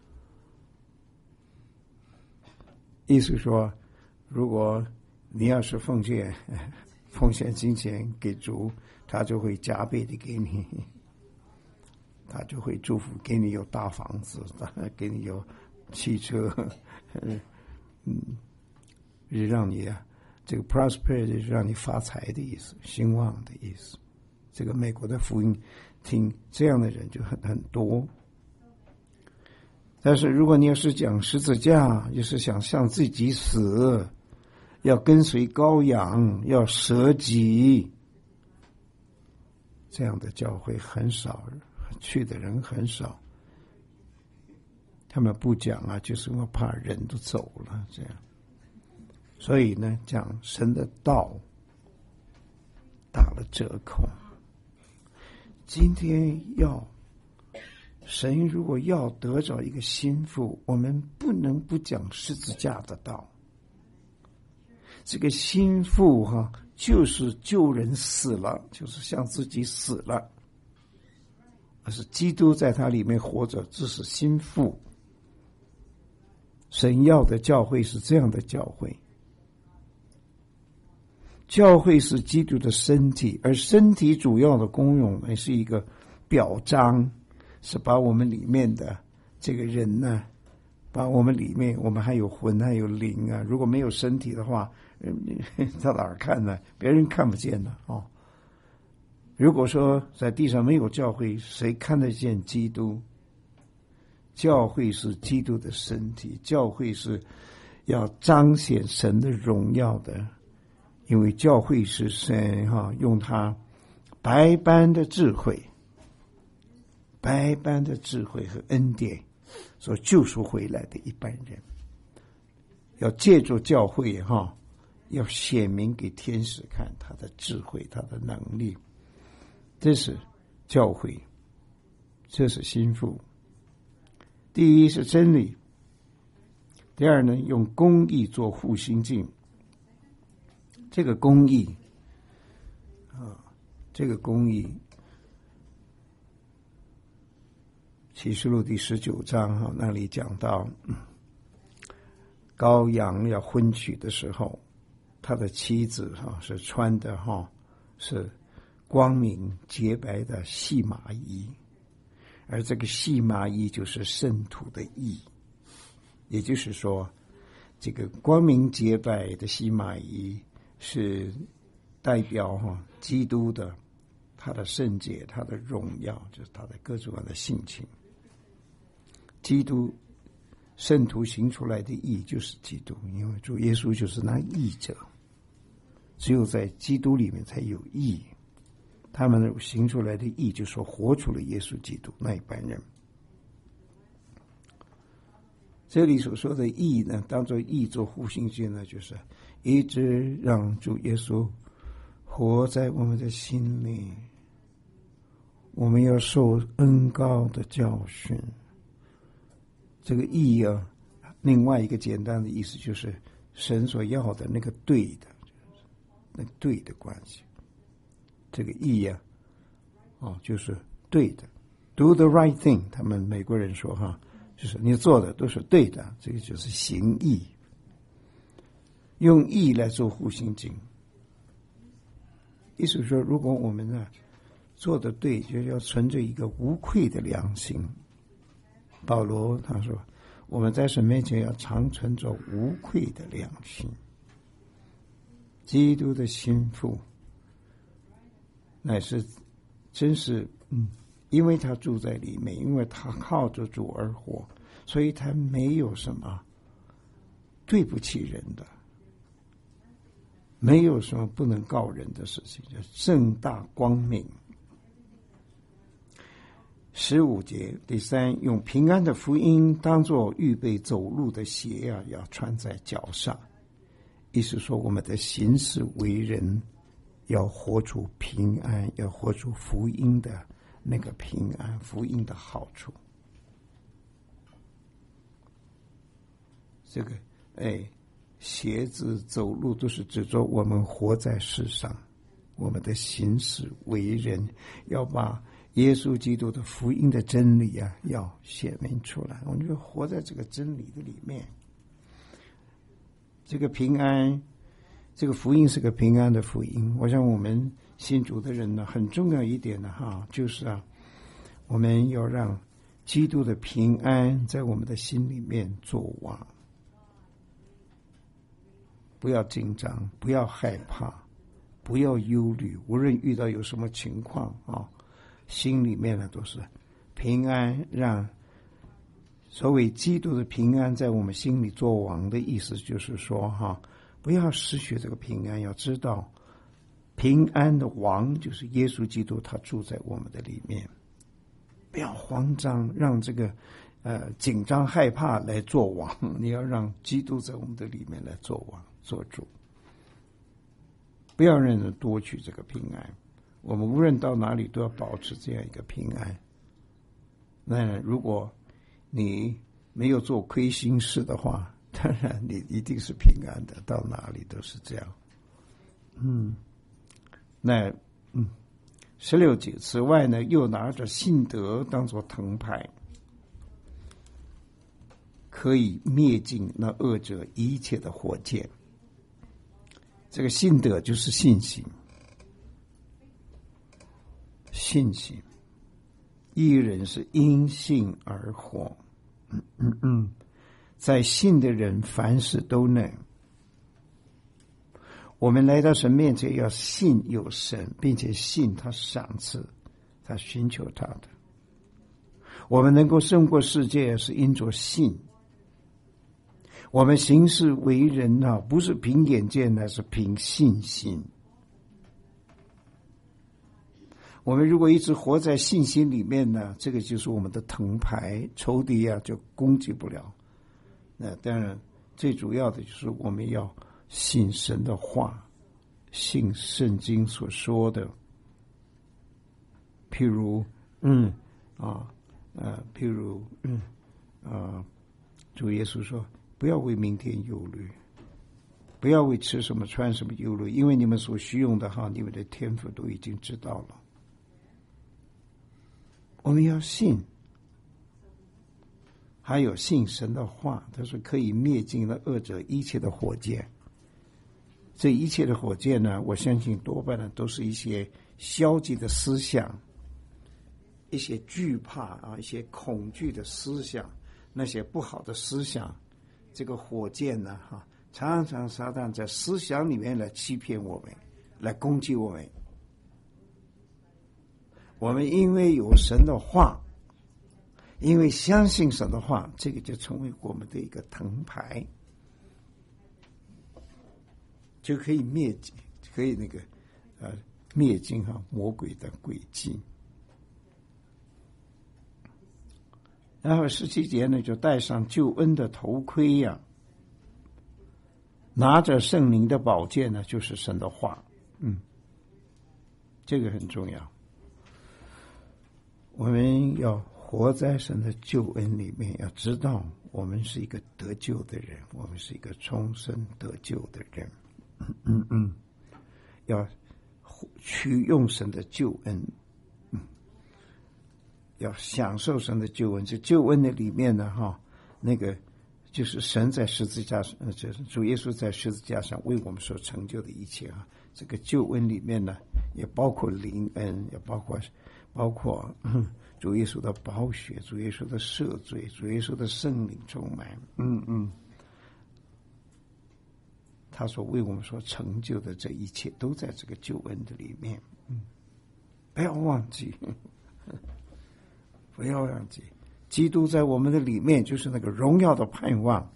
意思说，如果你要是奉献奉献金钱给主，他就会加倍的给你，他就会祝福，给你有大房子，给你有汽车，嗯，是让你啊，这个 prosperity 是让你发财的意思，兴旺的意思。这个美国的福音，听这样的人就很很多。但是如果你要是讲十字架，就是想向自己死，要跟随羔羊，要舍己，这样的教会很少，去的人很少。他们不讲啊，就是因为怕人都走了，这样。所以呢，讲神的道打了折扣。今天要神如果要得着一个心腹，我们不能不讲十字架的道。这个心腹哈、啊，就是救人死了，就是向自己死了，而是基督在他里面活着，这是心腹。神要的教会是这样的教会，教会是基督的身体，而身体主要的功用也是一个表彰，是把我们里面的这个人呢，把我们里面，我们还有魂还有灵啊，如果没有身体的话，在哪儿看呢？别人看不见的哦。如果说在地上没有教会，谁看得见基督？教会是基督的身体，教会是要彰显神的荣耀的，因为教会是神哈、啊、用他百般的智慧、百般的智慧和恩典所救赎回来的一般人，要借助教会哈、啊，要显明给天使看他的智慧、他的能力，这是教会，这是心腹。第一是真理，第二呢，用公义做护心镜。这个公义啊，这个公义，启示录第十九章哈、啊，那里讲到，嗯、羔羊要婚娶的时候，他的妻子哈、啊、是穿的哈、啊、是光明洁白的细麻衣。而这个细麻衣就是圣徒的义，也就是说，这个光明洁白的细麻衣是代表哈基督的他的圣洁、他的荣耀，就是他的各种各样的性情。基督圣徒行出来的义就是基督，因为主耶稣就是那义者，只有在基督里面才有义。他们行出来的义，就是说活出了耶稣基督那一般人。这里所说的义呢，当作义做护心镜呢，就是一直让主耶稣活在我们的心里。我们要受恩膏的教训。这个义啊，另外一个简单的意思就是神所要的那个对的，那个对的关系。这个义呀、啊，哦，就是对的 ，do the right thing。他们美国人说哈，就是你做的都是对的，这个就是行义，用义来做护心镜。意思说，如果我们呢做的对，就要存着一个无愧的良心。保罗他说，我们在神面前要常存着无愧的良心。 基督的心腹乃是真是嗯，因为他住在里面，因为他靠着主而活，所以他没有什么对不起人的，没有什么不能告人的事情，就正大光明。十五节第三，用平安的福音当作预备走路的鞋啊，要穿在脚上。意思说，我们的行事为人要活出平安，要活出福音的那个平安，福音的好处。这个哎，鞋子走路都是指着我们活在世上，我们的行事为人要把耶稣基督的福音的真理啊，要显明出来。我们就活在这个真理的里面。这个平安，这个福音是个平安的福音。我想我们信主的人呢，很重要一点的哈，就是啊，我们要让基督的平安在我们的心里面作王，不要紧张，不要害怕，不要忧虑，无论遇到有什么情况啊，心里面呢都是平安。让所谓基督的平安在我们心里作王的意思，就是说哈，不要失去这个平安，要知道平安的王就是耶稣基督，他住在我们的里面。不要慌张，让这个呃紧张害怕来做王，你要让基督在我们的里面来做王做主，不要让人夺取这个平安。我们无论到哪里都要保持这样一个平安。那如果你没有做亏心事的话，当然你一定是平安的，到哪里都是这样。嗯，那嗯，十六节，此外呢，又拿着信德当作藤牌，可以灭尽那恶者一切的火箭。这个信德就是信心，信心，义人是因信而活。嗯嗯嗯，在信的人凡事都能。我们来到神面前，要信有神，并且信他赏赐，他寻求他的。我们能够胜过世界，是因着信。我们行事为人啊，不是凭眼见，乃是凭信心。我们如果一直活在信心里面呢，这个就是我们的藤牌，仇敌啊就攻击不了。那当然，最主要的就是我们要信神的话，信圣经所说的。譬如，嗯啊呃，譬如嗯啊，主耶稣说，不要为明天忧虑，不要为吃什么穿什么忧虑，因为你们所需用的哈，你们的天父都已经知道了。我们要信，还有信神的话，他说可以灭尽了恶者一切的火箭。这一切的火箭呢，我相信多半呢都是一些消极的思想，一些惧怕啊，一些恐惧的思想，那些不好的思想。这个火箭呢，哈，常常撒旦在思想里面来欺骗我们，来攻击我们。我们因为有神的话，因为相信神的话，这个就成为我们的一个藤牌，就可以灭尽，可以那个呃灭尽哈魔鬼的诡计。然后十七节呢，就戴上救恩的头盔呀、啊，拿着圣灵的宝剑呢，就是神的话，嗯，这个很重要。我们要活在神的救恩里面，要知道我们是一个得救的人，我们是一个重生得救的人。嗯嗯嗯，要去用神的救恩，嗯，要享受神的救恩。这救恩的里面呢，哈，那个就是神在十字架上，呃，就是主耶稣在十字架上为我们所成就的一切啊。这个救恩里面呢，也包括灵恩，也包括。包括主耶稣的宝血，主耶稣的赦罪，主耶稣的圣灵充满，嗯嗯， 他所为我们所成就的这一切都在这个救恩的里面。嗯，不要忘记，不要忘记，基督在我们的里面就是那个荣耀的盼望。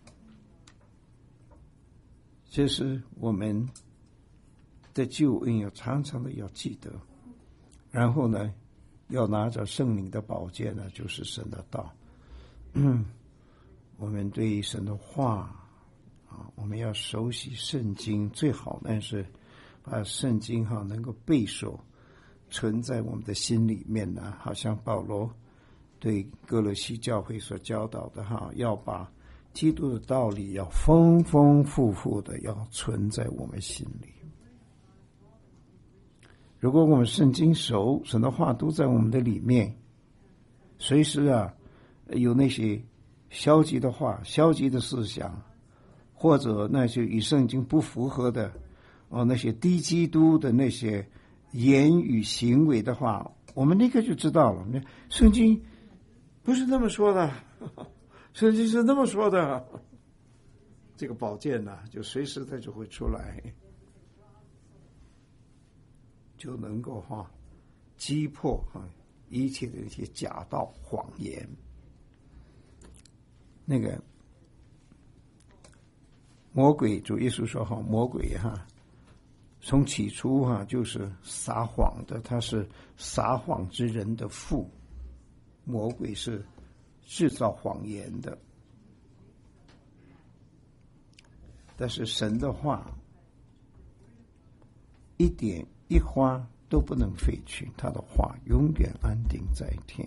这是我们的救恩要常常的要记得，然后呢，要拿着圣灵的宝剑呢，就是神的道。嗯，我们对神的话啊，我们要熟悉圣经，最好呢是把圣经哈能够背熟，存在我们的心里面呢。好像保罗对哥罗西教会所教导的哈，要把基督的道理要丰丰富富的要存在我们心里。如果我们圣经熟，神的话都在我们的里面，随时啊有那些消极的话、消极的思想，或者那些与圣经不符合的哦，那些低基督的那些言语行为的话，我们立刻就知道了。圣经不是那么说的，圣经是那么说的。这个宝剑呢、啊，就随时它就会出来，就能够哈、啊、击破哈、啊、一切的一些假道谎言。那个魔鬼，主耶稣说哈，魔鬼哈，从起初哈就是撒谎的，他是撒谎之人的父。魔鬼是制造谎言的，但是神的话一点一花都不能废去，他的话永远安定在天。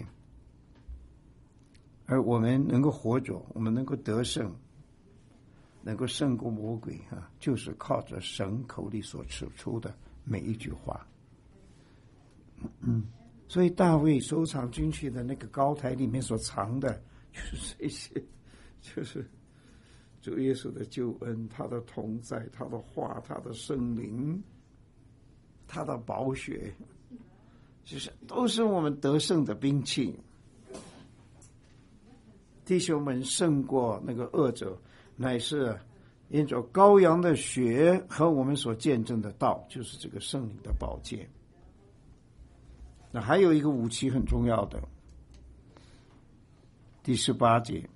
而我们能够活着，我们能够得胜，能够胜过魔鬼啊，就是靠着神口里所指出的每一句话。嗯，所以大卫收藏进去的那个高台里面所藏的，就是这些，就是主耶稣的救恩，他的同在，他的话，他的圣灵，他的宝血，就是都是我们得胜的兵器。弟兄们胜过那个恶者，乃是因着羔羊的血和我们所见证的道，就是这个圣灵的宝剑。那还有一个武器很重要的，第十八节，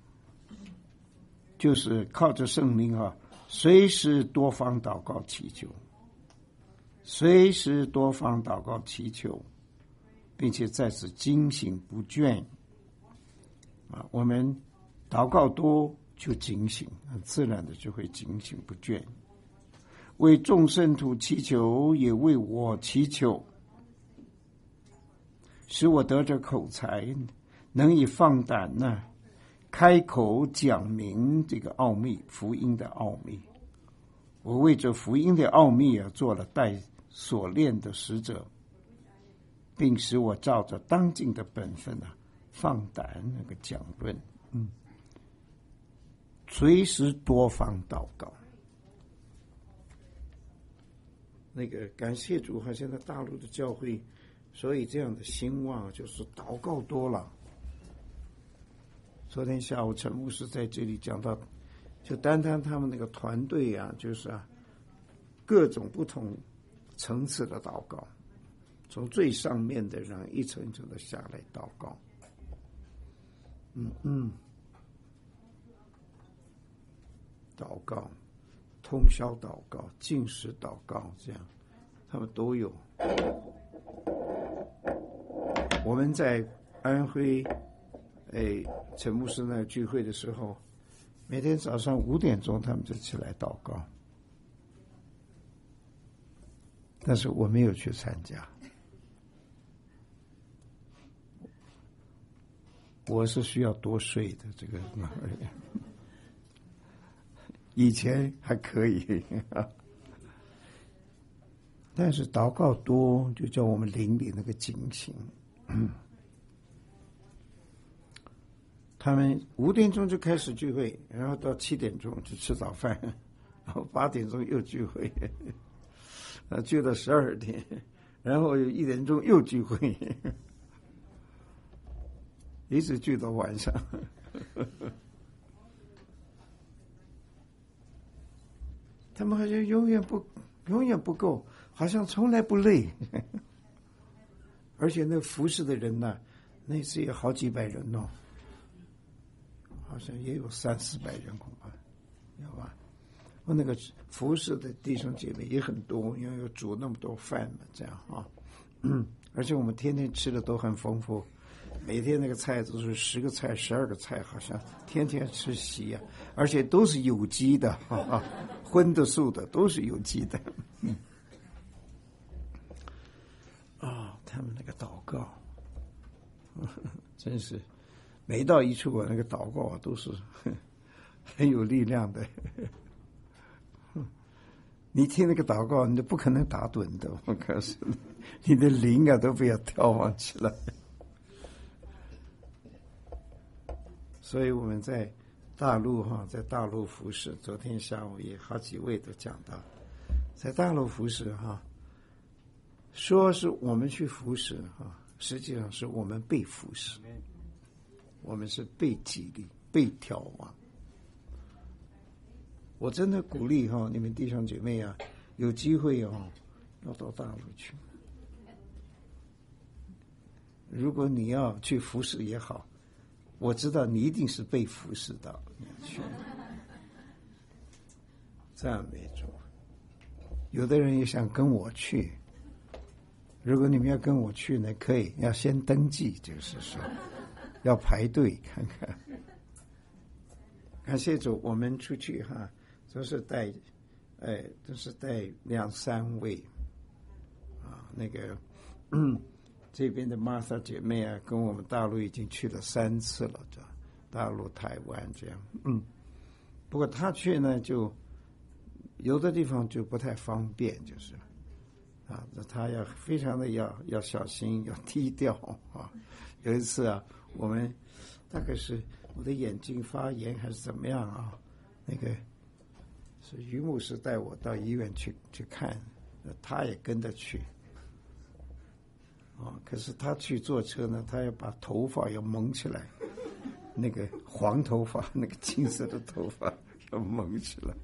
就是靠着圣灵啊，随时多方祷告祈求，随时多方祷告祈求，并且在此警醒不倦。啊，我们祷告多就警醒，很自然的就会警醒不倦。为众圣徒祈求，也为我祈求，使我得着口才，能以放胆呢、啊，开口讲明这个奥秘，福音的奥秘。我为这福音的奥秘啊，做了带锁链的使者，并使我照着当尽的本分啊，放胆那个讲论，嗯，随时多方祷告。那个感谢主，好像在大陆的教会，所以这样的兴旺就是祷告多了。昨天下午陈牧师在这里讲到，就单单他们那个团队啊，就是啊，各种不同层次的祷告，从最上面的人一层一层的下来祷告。嗯嗯，祷告，通宵祷告，禁食祷告，这样他们都有。我们在安徽，哎，陈牧师那聚会的时候，每天早上五点钟他们就起来祷告，但是我没有去参加。我是需要多睡的，这个以前还可以，但是祷告多就叫我们灵里那个警醒。他们五点钟就开始聚会，然后到七点钟就吃早饭，然后八点钟又聚会，啊，聚到十二点，然后一点钟又聚会。一直聚到晚上， 他们好像永远不永远不够，好像从来不累。而且那服侍的人呢，那次有好几百人哦，好像也有三四百人恐怕，有吧？我那个服侍的弟兄姐妹也很多，因为有煮那么多饭嘛，这样啊。嗯，而且我们天天吃的都很丰富，每天那个菜都是十个菜、十二个菜，好像天天吃席啊，而且都是有机的啊，荤的素的都是有机的。嗯，啊、哦，他们那个祷告，呵呵真是每到一处啊，那个祷告啊都是呵很有力量的。你听那个祷告，你都不可能打盹的，我告诉你，你的灵啊都不要眺望起来。所以我们在大陆哈，在大陆服侍，昨天下午也好几位都讲到，在大陆服侍哈，说是我们去服侍哈，实际上是我们被服侍，我们是被激励、被眺望。我真的鼓励哈，你们弟兄姐妹啊，有机会哦，要到大陆去。如果你要去服侍也好，我知道你一定是被服侍到你要去。赞美主。有的人也想跟我去，如果你们要跟我去呢，可以，要先登记，就是说要排队看看。感谢主，我们出去哈。都是带，哎，都是带两三位，啊，那个，嗯，这边的玛莎姐妹啊，跟我们大陆已经去了三次了，这大陆、台湾这样，嗯，不过她去呢，就有的地方就不太方便，就是，啊，她要非常的要要小心，要低调啊。有一次啊，我们大概是我的眼睛发炎还是怎么样啊，那个。是于牧师带我到医院去去看，他也跟着去。啊，可是他去坐车呢，他要把头发要蒙起来，那个黄头发，那个金色的头发要蒙起来。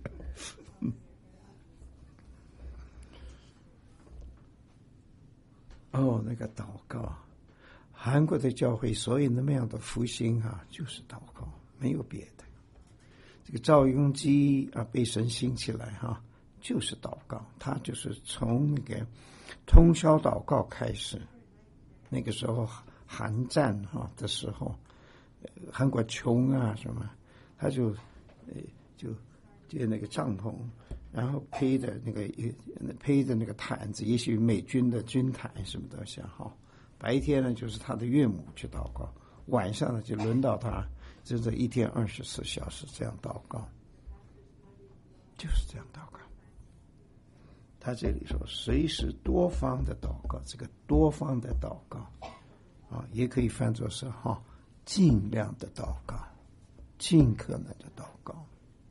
哦，那个祷告，韩国的教会所以那么样的复兴啊，就是祷告，没有别的。这个赵雍基啊，被神兴起来哈、啊，就是祷告，他就是从那个通宵祷告开始。那个时候韩战哈、啊、的时候，韩国穷啊什么，他就呃就就那个帐篷，然后披的那个披的那个毯子，也许美军的军毯什么东西哈。白天呢就是他的岳母去祷告，晚上呢就轮到他。就这一天二十四小时这样祷告，就是这样祷告。他这里说，随时多方的祷告，这个多方的祷告啊，也可以翻作是哈，尽量的祷告，尽可能的祷告。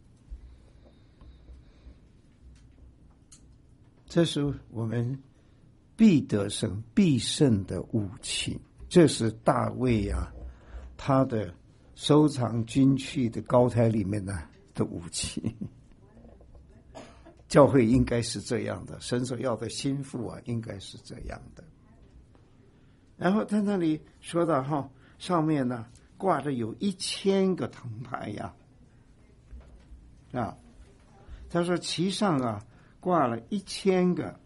这是我们必得胜、必胜的武器。这是大卫啊，他的。收藏军器的高台里面呢的武器，教会应该是这样的，神所要的心腹啊，应该是这样的。然后他那里说到哈，上面呢挂着有一千个铜牌呀，啊，他说其上啊挂了一千个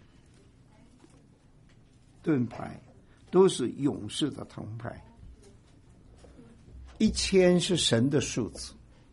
盾牌，都是勇士的铜牌。一千是神的数字，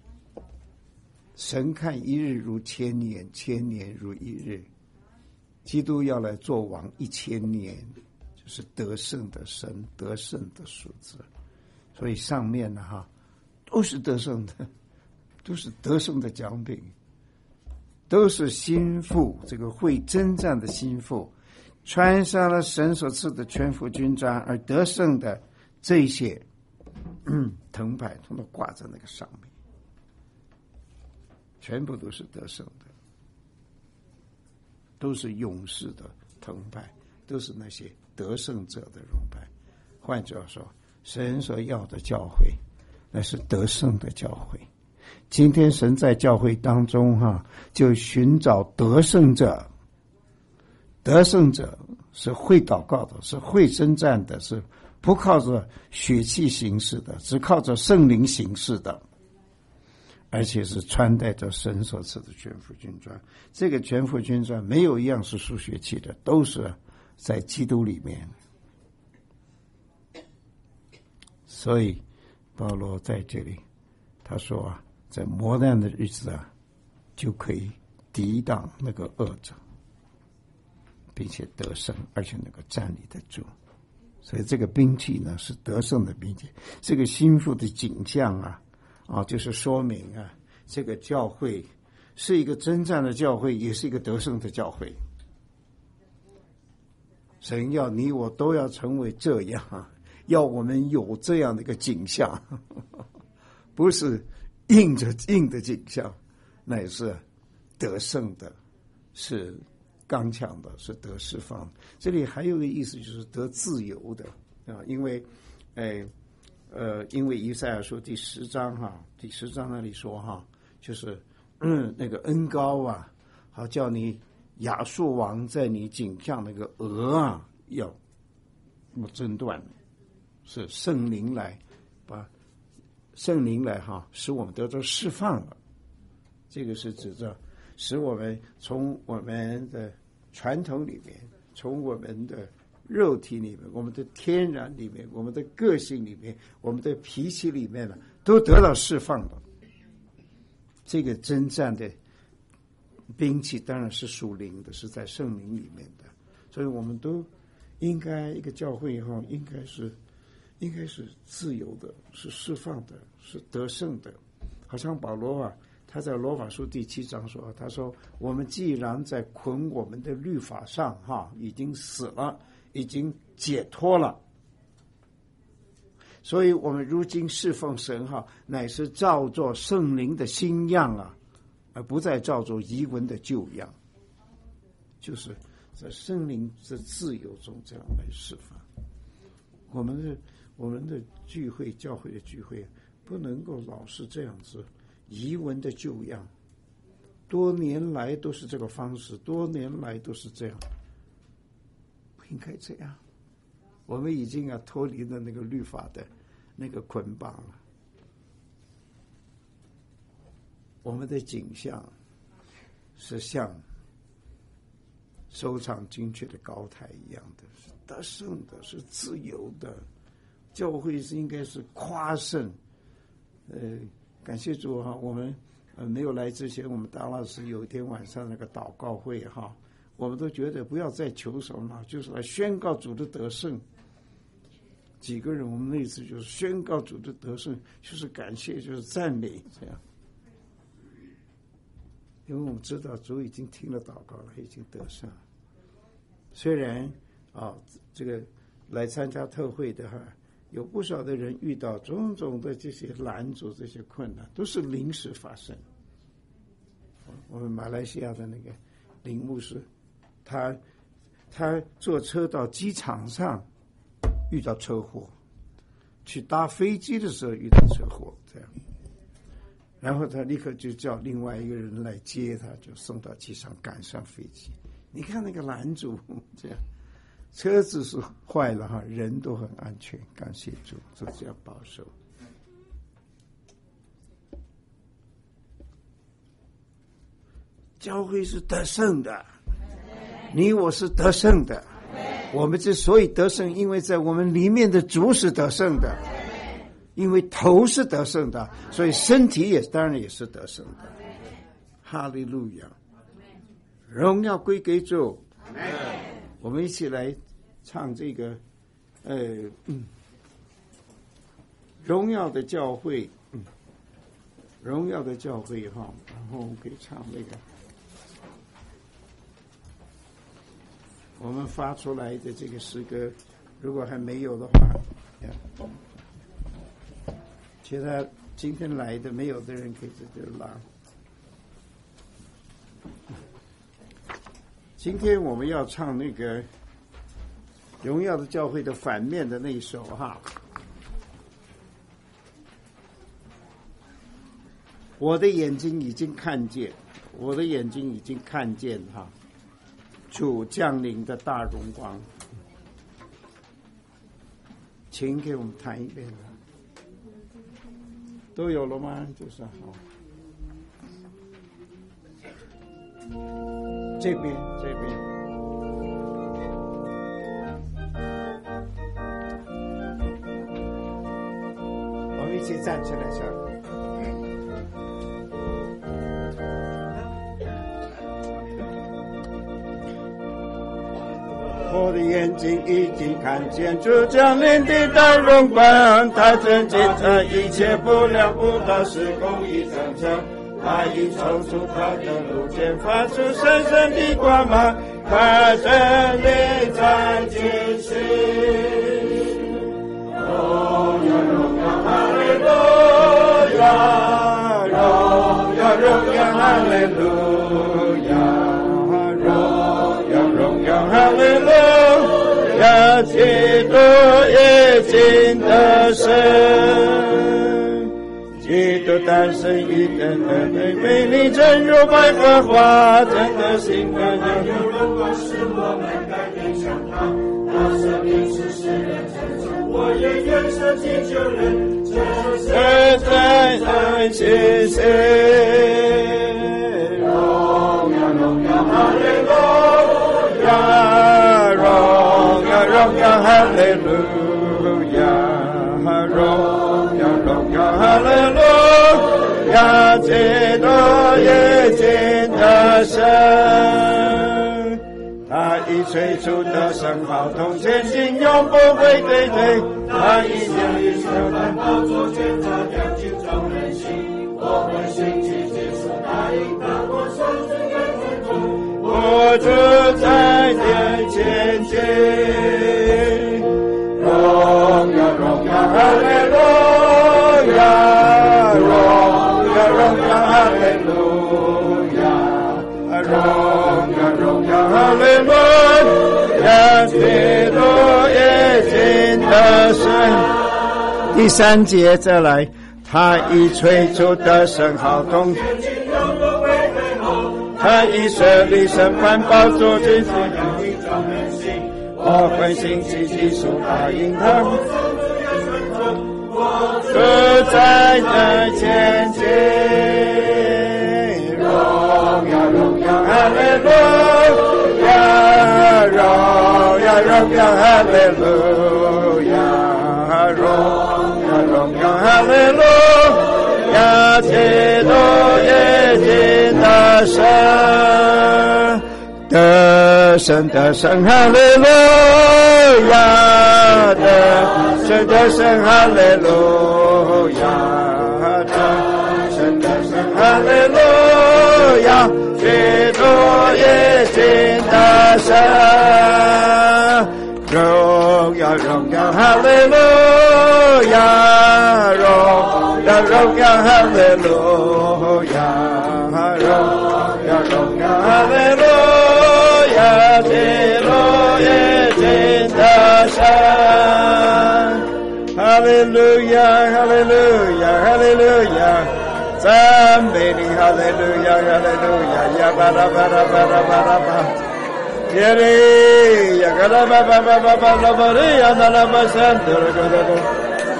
神看一日如千年，千年如一日。基督要来做王一千年，就是得胜的神，得胜的数字。所以上面呢哈，都是得胜的，都是得胜的奖品，都是心腹，这个会征战的心腹，穿上了神所赐的全副军装而得胜的这些。嗯，铜牌统统挂在那个上面，全部都是得胜的，都是勇士的铜牌，都是那些得胜者的荣牌。换句话说，神所要的教会，那是得胜的教会， 今天神在教会当中哈、啊，就寻找得胜者。得胜者是会祷告的，是会征战的，是不靠着血气行事的，只靠着圣灵行事的，而且是穿戴着神所赐的全副军装。这个全副军装没有一样是属血气的，都是在基督里面。所以保罗在这里他说啊，在磨难的日子啊，就可以抵挡那个恶者，并且得胜，而且能够站立得住。所以这个兵器呢是得胜的兵器。这个心腹的景象啊啊，就是说明啊，这个教会是一个征战的教会，也是一个得胜的教会。神要你我都要成为这样，要我们有这样的一个景象，不是硬着硬的景象，乃是得胜的，是刚强的，是得释放的。这里还有一个意思，就是得自由的啊，因为，哎，呃，因为以赛亚书第十章哈，第十章那里说哈，就是嗯那个恩膏啊，好叫你亚述王在你颈项那个额啊要不挣断，是圣灵来把圣灵来哈，使我们得到释放了。这个是指着使我们从我们的传统里面，从我们的肉体里面，我们的天然里面，我们的个性里面，我们的脾气里面呢，都得到释放了。这个征战的兵器当然是属灵的，是在圣灵里面的，所以我们都应该一个教会以后应该是应该是自由的，是释放的，是得胜的。好像保罗啊，他在罗马书第七章说，他说我们既然在捆我们的律法上哈已经死了，已经解脱了，所以我们如今侍奉神哈，乃是照作圣灵的新样啊，而不再照作遗文的旧样，就是在圣灵的自由中这样来释放。我们的我们的聚会，教会的聚会不能够老是这样子遗文的旧样，多年来都是这个方式，多年来都是这样，不应该这样。我们已经啊脱离了那个律法的那个捆绑了。我们的景象是像收藏精确的高台一样的，是得胜的，是自由的。教会是应该是夸胜。呃，感谢主哈，我们呃没有来之前，我们大老师有一天晚上那个祷告会哈，我们都觉得不要再求什么了，就是来宣告主的得胜。几个人，我们那次就是宣告主的得胜，就是感谢，就是赞美，这样。因为我们知道主已经听了祷告了，已经得胜了。虽然啊，这个来参加特会的哈，有不少的人遇到种种的这些拦阻、这些困难，都是临时发生。我们马来西亚的那个林牧师，他他坐车到机场上遇到车祸，去搭飞机的时候遇到车祸，这样，然后他立刻就叫另外一个人来接他，就送到机场，赶上飞机。你看那个拦阻，这样。车子是坏了哈，人都很安全，感谢主，这叫保守。教会是得胜的，你我是得胜的。我们之所以得胜，因为在我们里面的主是得胜的，因为头是得胜的，所以身体也当然也是得胜的。哈利路亚，荣耀归给主。我们一起来唱这个，呃，嗯，荣耀的教会，嗯，荣耀的教会哈，然后我们可以唱那个我们发出来的这个诗歌，如果还没有的话，其他今天来的没有的人可以在这拉。今天我们要唱那个荣耀的教会的反面的那一首哈， 我的眼睛已经看见，我的眼睛已经看见哈，主降临的大荣光。请给我们弹一遍，都有了吗？就是好。这边，这边。我们一起站起来唱。我的眼睛已经看见主降临的大荣光，他曾经这一切不了不到时空一层层，他已抽出他的路线，发出深深的光芒，他真理在今世。荣耀荣耀哈利路亚，荣耀荣耀哈利路亚，荣耀荣耀哈利路亚，基督已经得胜。基督诞生一等的美美丽，正如百合花，真的心感人有荣光，使我们改变向他。他生命是使人成圣，我也愿舍己救人，这在在其心。荣耀荣耀哈利路亚，荣耀荣耀哈利路亚，荣耀荣耀哈利路亚，基督已经得胜，他已吹出的声号，同前行永不会退退，他已将一手担宝座卷着两尽众人心，我会兴起结束答应他，我手中的天空，我住在天前进。荣耀荣耀哈利路亚，荣耀荣耀哈利路亚，荣耀荣耀哈利路亚，基督已经得胜。第三节再来，他已吹出的声号动，他已设立审判宝座，这次要一众人心，我会兴起技术答应他，住在这前进。荣耀荣耀哈利路亚，荣耀荣耀哈利路亚，荣耀荣耀哈利路亚，基督已经得胜，得胜得胜哈利路亚，得胜得胜哈利路亚，得胜得胜哈利路亚，基督已经得胜，荣耀荣耀哈利路亚，荣耀荣耀哈利路亚，荣耀荣耀哈利路亚，基督已经得胜，哈利路亚哈利路亚哈利路亚，赞美你哈利路亚哈利路亚，呀巴拉巴拉巴拉巴拉巴，耶利呀嘎拉巴巴巴巴巴拉巴利呀那拉巴山德拉嘎达达。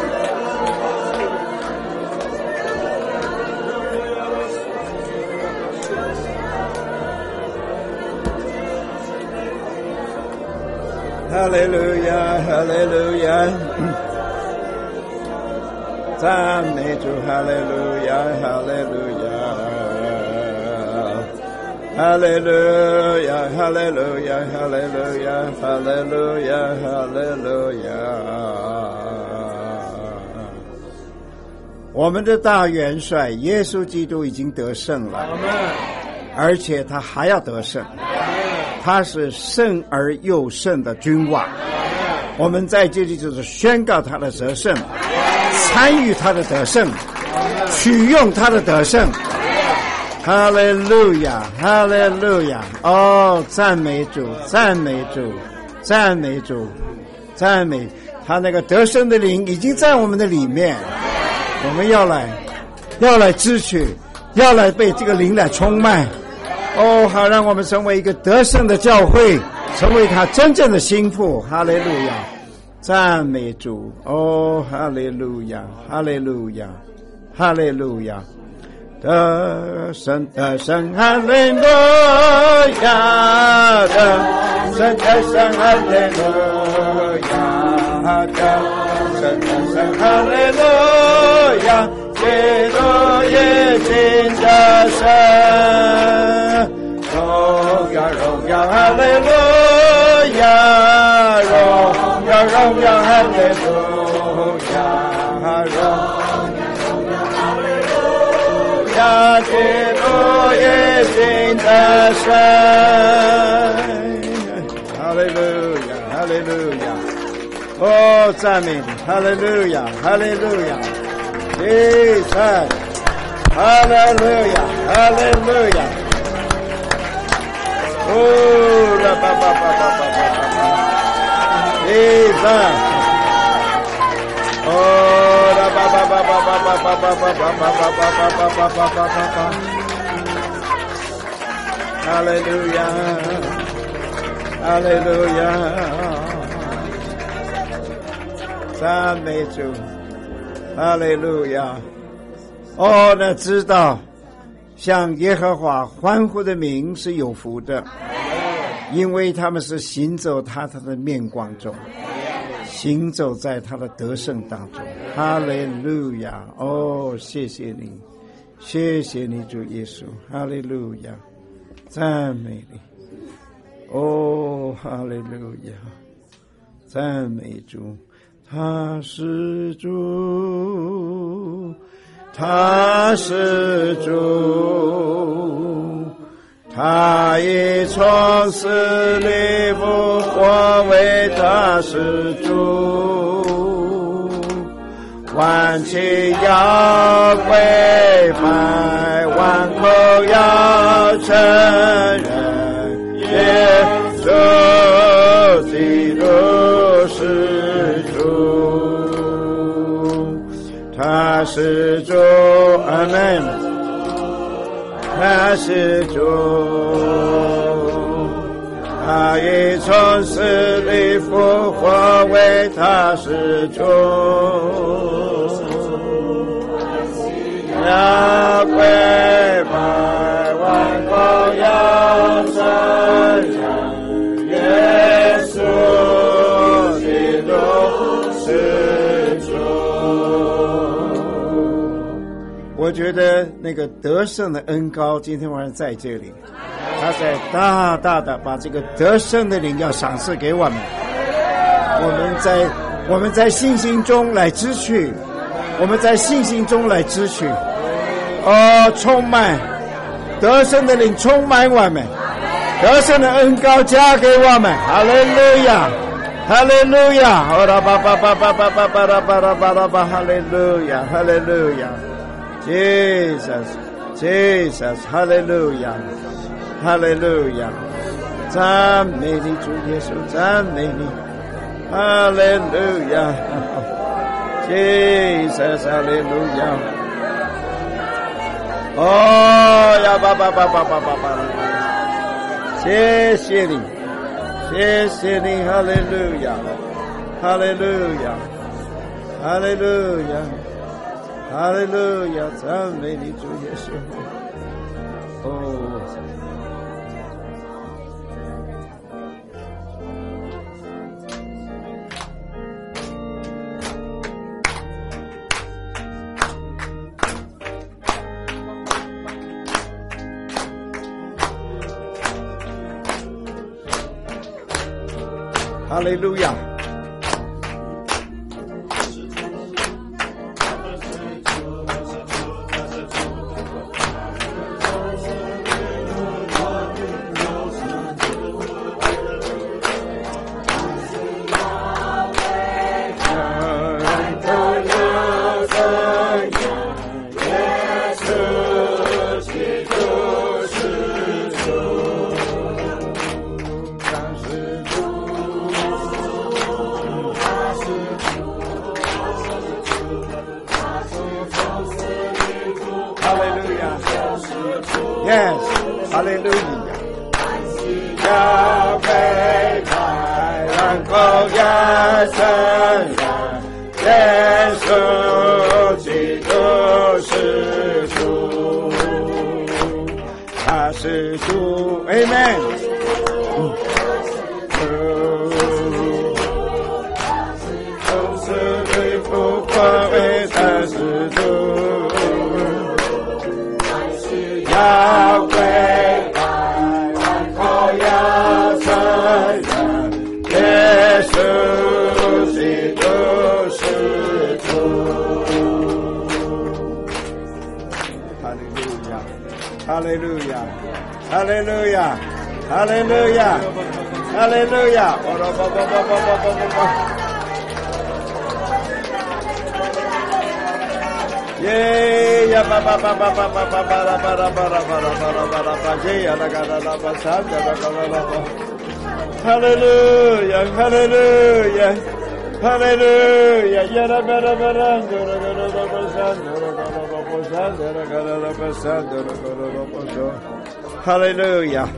哈利路亚，哈利路亚，赞美主，哈利路亚，哈利路亚，哈利路亚，哈利路亚，哈利路亚，哈利路亚，哈利路亚。我们的大元帅耶稣基督已经得胜了，而且他还要得胜。他是胜而又胜的君王，我们在这里就是宣告他的得胜，参与他的得胜，取用他的得胜。哈利路亚，哈利路亚！哦，赞美主，赞美主，赞美主，赞美他那个得胜的灵已经在我们的里面，我们要来，要来支取， 要来被这个灵来充满。哦，好，让我们成为一个得胜的教会，成为他真正的心腹。哈利路亚，赞美主！哦，哈利路亚，哈利路亚，哈利路亚，得胜得胜，哈利路亚，得胜得胜，哈利路亚，得胜得胜，哈利路亚，基督耶稣得胜，荣耀荣耀，哈利路亚，荣耀荣耀，哈利路亚，荣耀基督耶稣得胜，哈利路亚，哈利路亚，哦，赞美你，哈利路亚，哈利路亚，耶稣，哈利路亚，哈利路亚，哦，啦吧吧吧吧吧吧吧，耶稣，哦，啦吧吧吧吧吧吧吧吧吧吧吧吧吧吧吧吧吧，哈利路亚，哈利路亚，赞美主，哈利路亚。哦，那知道向耶和华欢呼的名是有福的，因为他们是行走他他的面光中，行走在他的得胜当中。哈利路亚！哦，谢谢你，谢谢你主耶稣，哈利路亚，赞美你。哦，哈利路亚，赞美主，他是主，他是主，他已从死里复活，为他是主，万膝要跪拜，万口要承认，耶稣基督是主，他是主，阿们，他是主，他已从死里复活，为他是主，要跪拜，万口要承认，耶稣基督是主。我觉得那个得胜的恩膏今天晚上在这里，他在大大的把这个得胜的灵要赏赐给我们，我们在我们在信心中来支取，我们在信心中来支取，哦，充满得胜的灵充满我们，得胜的恩膏加给我们，哈利路亚，哈利路亚，哦啦吧吧吧吧吧吧吧啦吧啦吧啦吧，哈利路亚，哈利路亚。Jesus, Jesus, Hallelujah, Hallelujah. 赞美你主耶稣，赞美你 Hallelujah, Jesus, Hallelujah. 哦呀，吧吧吧吧吧吧吧，谢谢你，谢谢你 Hallelujah, Hallelujah, Hallelujah.哈利路亚，赞美你主耶稣。哦，哈利路亚。 Yes， 哈利路亚。要被爱，然后要承认，耶稣基督是主，他是主 ，Amen。都是对付破为他是主，要归。耶稣基督是主，哈利路亚，哈利路亚，哈利路亚，哈利路亚，哈利路亚，巴拉巴巴巴巴巴巴巴巴，耶呀巴巴巴巴巴巴巴巴拉巴拉巴拉巴拉巴拉巴拉巴耶呀啦嘎啦啦巴三呀啦嘎啦啦巴。Hallelujah, hallelujah, hallelujah. Yara bara bara, yara gara gara basan, yara gara gara basan, yara gara gara basan, yara gara gara basan. Hallelujah.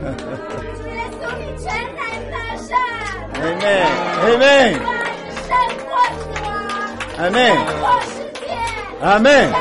Amen, amen, amen, amen.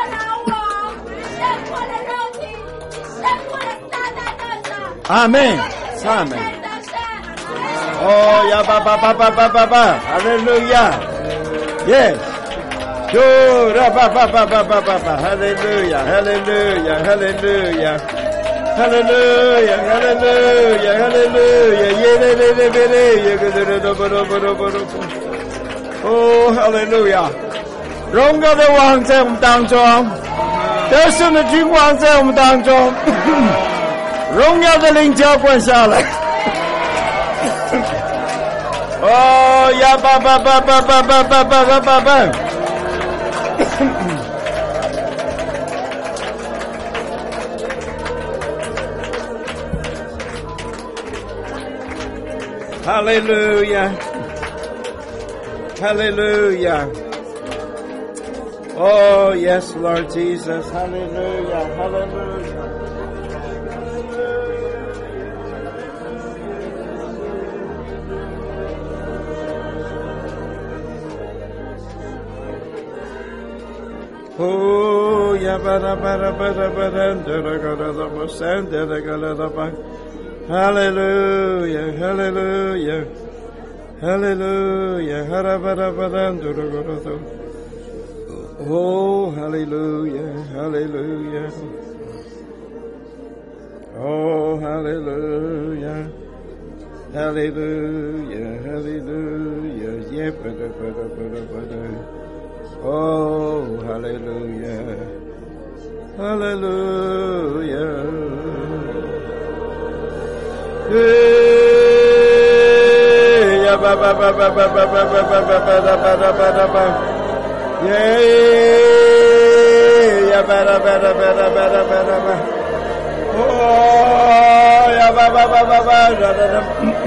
Amen, amen. Oh, ya ba ba ba ba ba ba ba. Hallelujah. Yes. Yo, ra ba ba ba ba ba ba ba. Hallelujah. Hallelujah. Hallelujah. Hallelujah. Hallelujah. Hallelujah. Ye le le le le le. Ye ge de de bo do bo do bo do. Oh, hallelujah. 荣耀的王在我们当中，得胜的君王在我们当中，荣耀的灵浇灌下来。Oh, ya ba ba ba ba ba ba ba ba ba ba ba. Hallelujah. Hallelujah. Oh, yes, Lord Jesus. Hallelujah. Hallelujah. Oh, ya bara bara bara bara, dera gara da basan, dera gara da ba. Hallelujah, hallelujah, hallelujah, hara bara bara, dera gara da. Oh, hallelujah, hallelujah. Oh, hallelujah, hallelujah, hallelujah. Yeah, bara bara bara bara. Oh, hallelujah, hallelujah. Hey, ya ba ba ba ba ba ba ba ba ba ba ba ba ba ba ba ba. Yeah, ya ba ba ba ba ba ba ba ba ba. Oh, ya ba ba ba ba ba ba ba.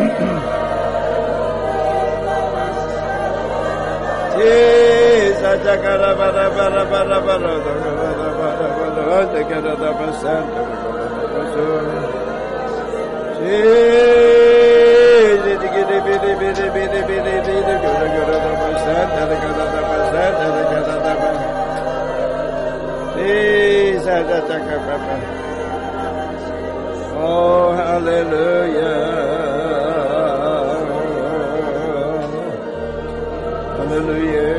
Jesus, bara bara bara bara bara bara bara bara basan. Jesus, digide bide bide bide bide bide gara gara basan, gara gara basan, gara gara basan. Jesus, taka papa. Oh, hallelujah. Hallelujah.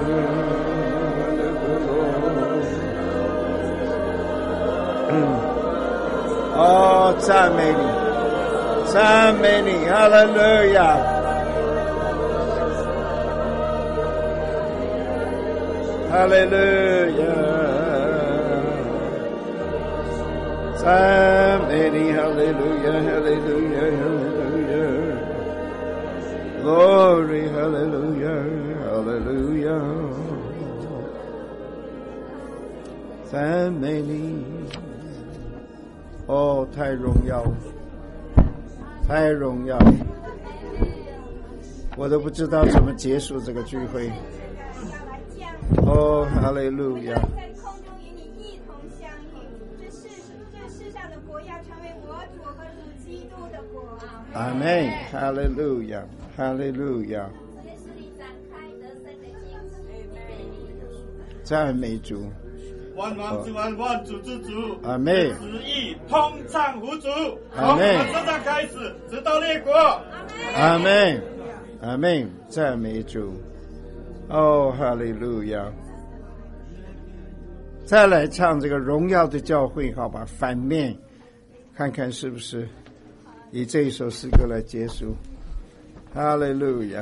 Oh, 赞美你，赞美你，哈利路亚，哈利路亚，赞美你，哈利路亚，哈利路亚，哈利路亚 ，Glory， 哈利路亚，哈利路亚，赞美你。哦，太荣耀了，太荣耀了，我都不知道怎么结束这个聚会。哦，哈利路亚。 在空中与你一同相遇，这世这世上的国要成为我主和主基督的国。 阿门，哈利路亚，哈利路亚。赞美主。 万王之王，万主之主， 阿门。 旨意通畅无阻， 阿门。 从我们身上开始，直到列国。 阿门，阿门，赞美主。哦，哈利路亚。再来唱这个荣耀的教会，好吧？反面，看看是不是以这一首诗歌来结束。哈利路亚。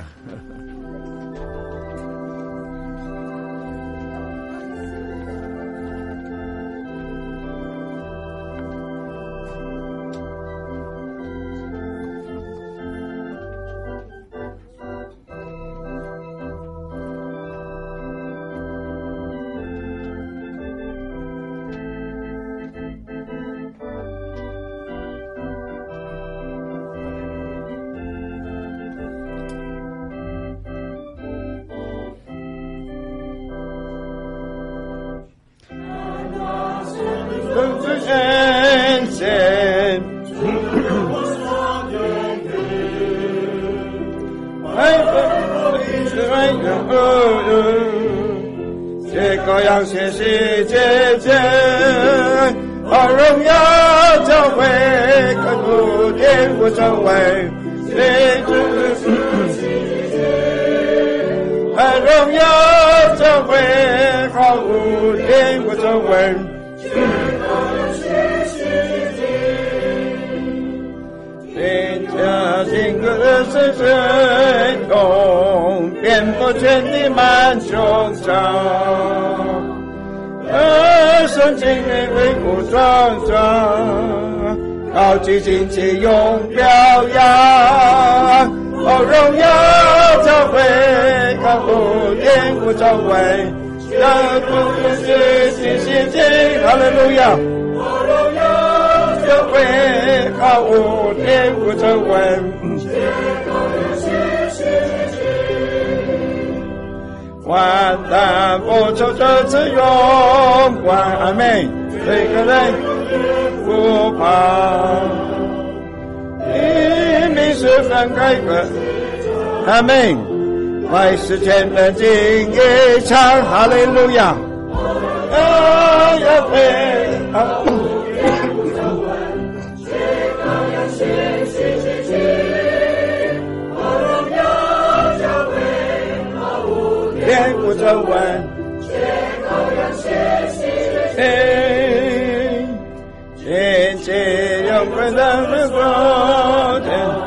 谢谢姐姐，把荣耀教会，看不见我成为谁知把荣耀教会，好不见我成为天下经过的深深共遍布全地满穹苍而生经历威武壮壮，高举旌旗永表扬，哦荣耀教会，高呼天国教会，让不是信心经，哈利路亚，哦荣耀教会，高呼天国教会，万代不求这次荣光，阿妹，每个人不怕，一命十分改革，阿妹，万世间的经一场，哈利路亚，啊呀飞，啊。天不走完，天界永恒的国度。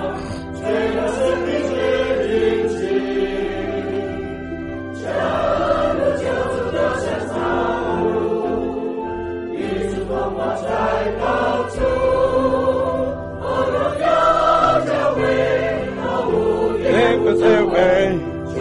天不走完。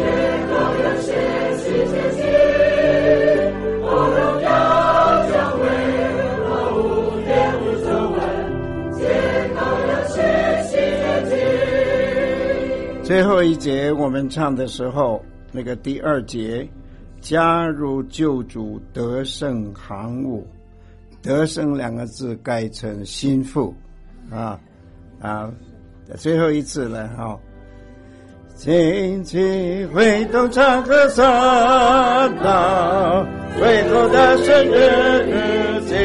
最后一节我们唱的时候，那个第二节，加入救主得胜行伍，得胜两个字改成心腹啊啊，最后一次了哈。荆棘挥动长河上道，回头的生日记，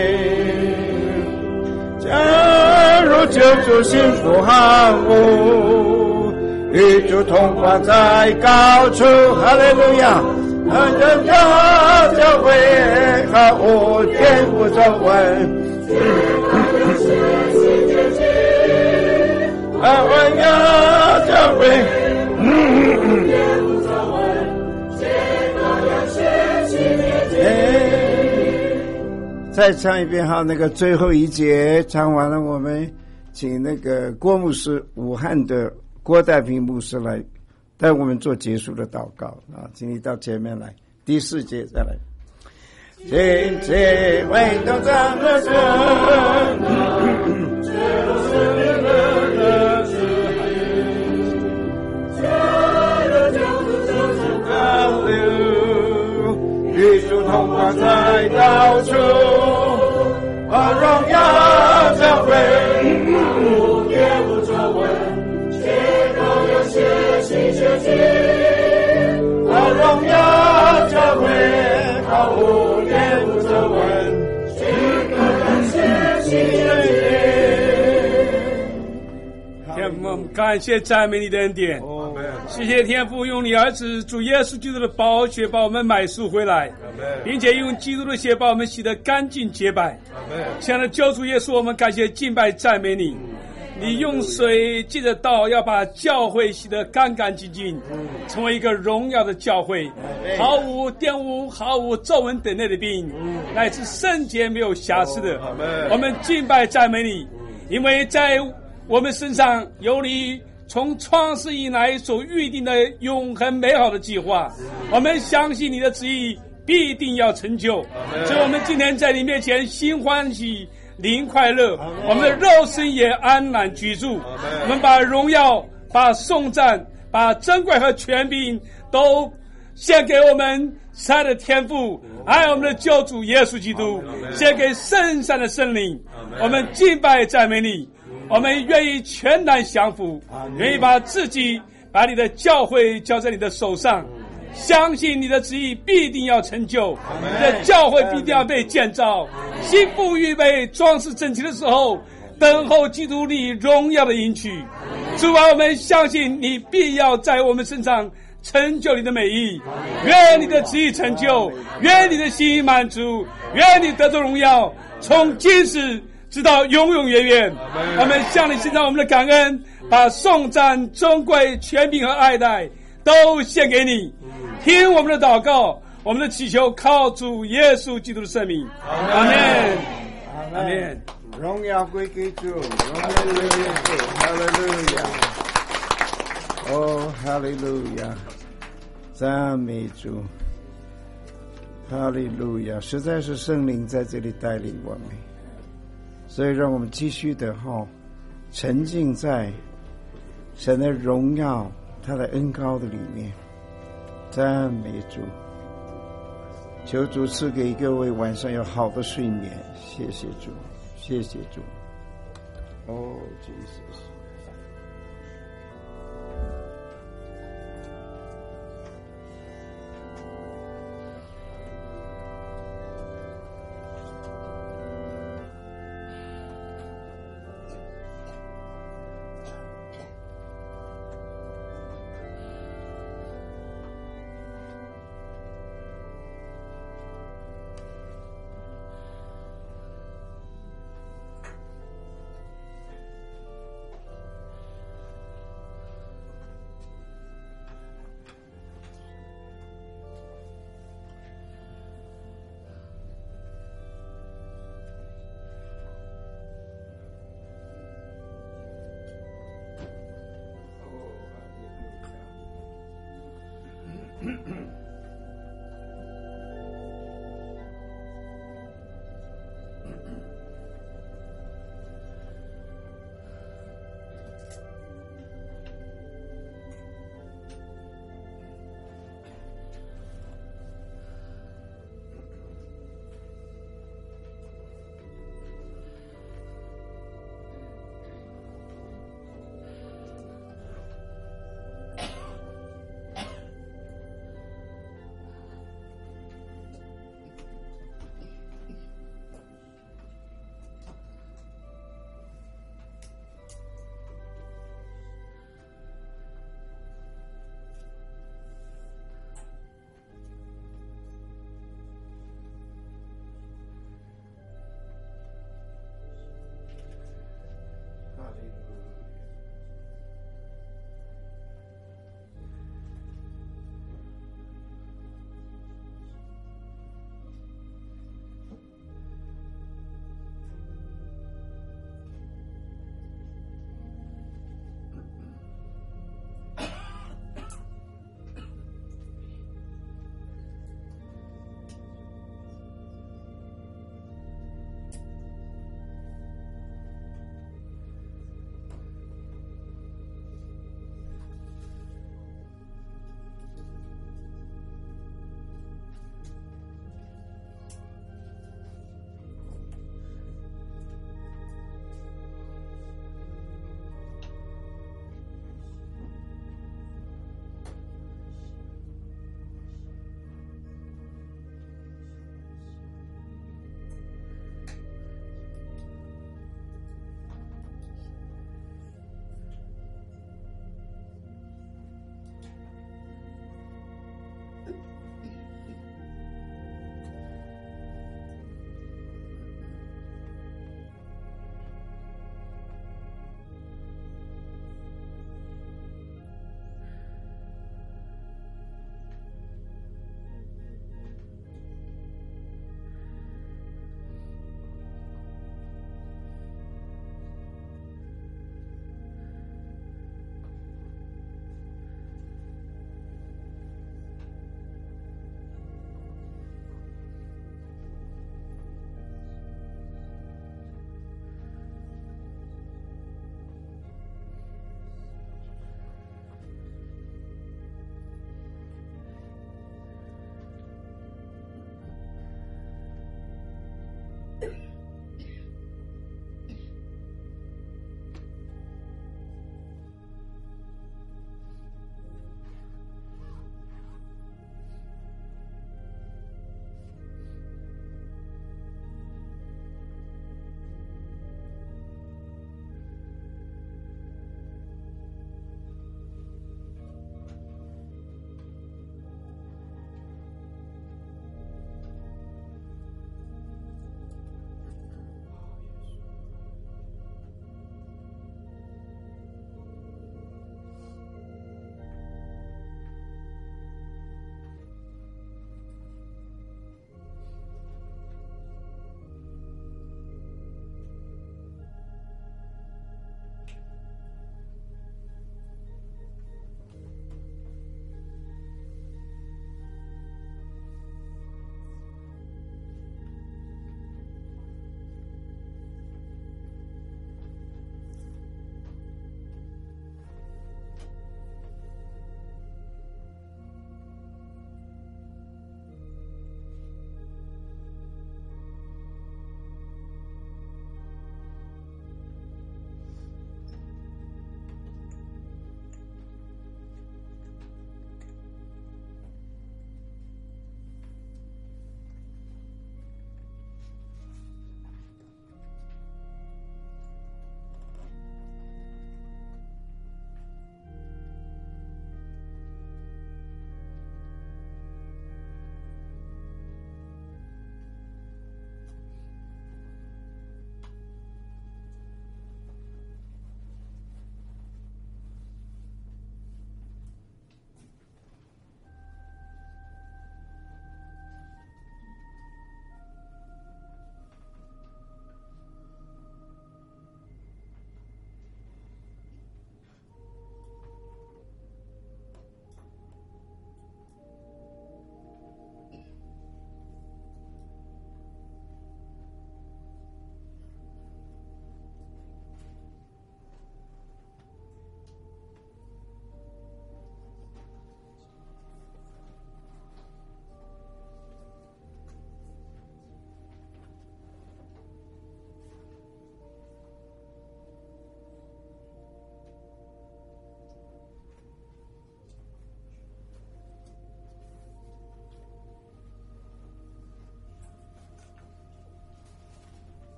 加入救主幸福行伍，与主同欢在高处，哈利路亚！让人家教会好无天不走稳，啊，我要教会。再唱一遍哈，那个最后一节唱完了，我们请那个郭牧师，武汉的郭代平牧师来带我们做结束的祷告啊，请你到前面来，第四节再来。荆棘挥动长河上，与主同欢在高处，把荣耀教会，无也无皱纹，却都有血气血气，他荣耀教会，毫无也无皱纹，却都有血气血气。 天父，我们感谢赞美你的恩典。谢谢天父用你儿子主耶稣基督的宝血把我们买赎回来，并且用基督的血把我们洗得干净洁白。亲爱的救主耶稣，我们感谢敬拜赞美你。你用水借着道要把教会洗得干干净净，成为一个荣耀的教会，毫无玷污，毫无皱纹等类的病，乃至圣洁没有瑕疵的。我们敬拜赞美你，因为在我们身上有你从创世以来所预定的永恒美好的计划，我们相信你的旨意必定要成就。所以我们今天在你面前心欢喜灵快乐，我们的肉身也安然居住。我们把荣耀，把颂赞，把珍贵和权柄都献给我们爱的天父，爱我们的救主耶稣基督，献给圣善的圣灵。我们敬拜赞美你，我们愿意全然降服，愿意把自己把你的教会交在你的手上，相信你的旨意必定要成就，你的教会必定要被建造，心腹预备装饰整齐的时候，等候基督你荣耀的迎娶。主啊，我们相信你必要在我们身上成就你的美意，愿你的旨意成就，愿你的心意满足，愿你得着荣耀，从今时直到永永远远。我们向你献上我们的感恩，把颂赞、尊贵、权柄和爱戴都献给你。听我们的祷告，我们的祈求靠主耶稣基督的圣名。阿门。阿门。 荣耀归给主，荣耀归给主，哈利路亚。哦，哈利路亚，赞美主，哈利路亚！实在是圣灵在这里带领我们，所以让我们继续的哈，沉浸在神的荣耀、他的恩膏的里面。赞美主，求主赐给各位晚上有好的睡眠。谢谢主，谢谢主。哦，Jesus。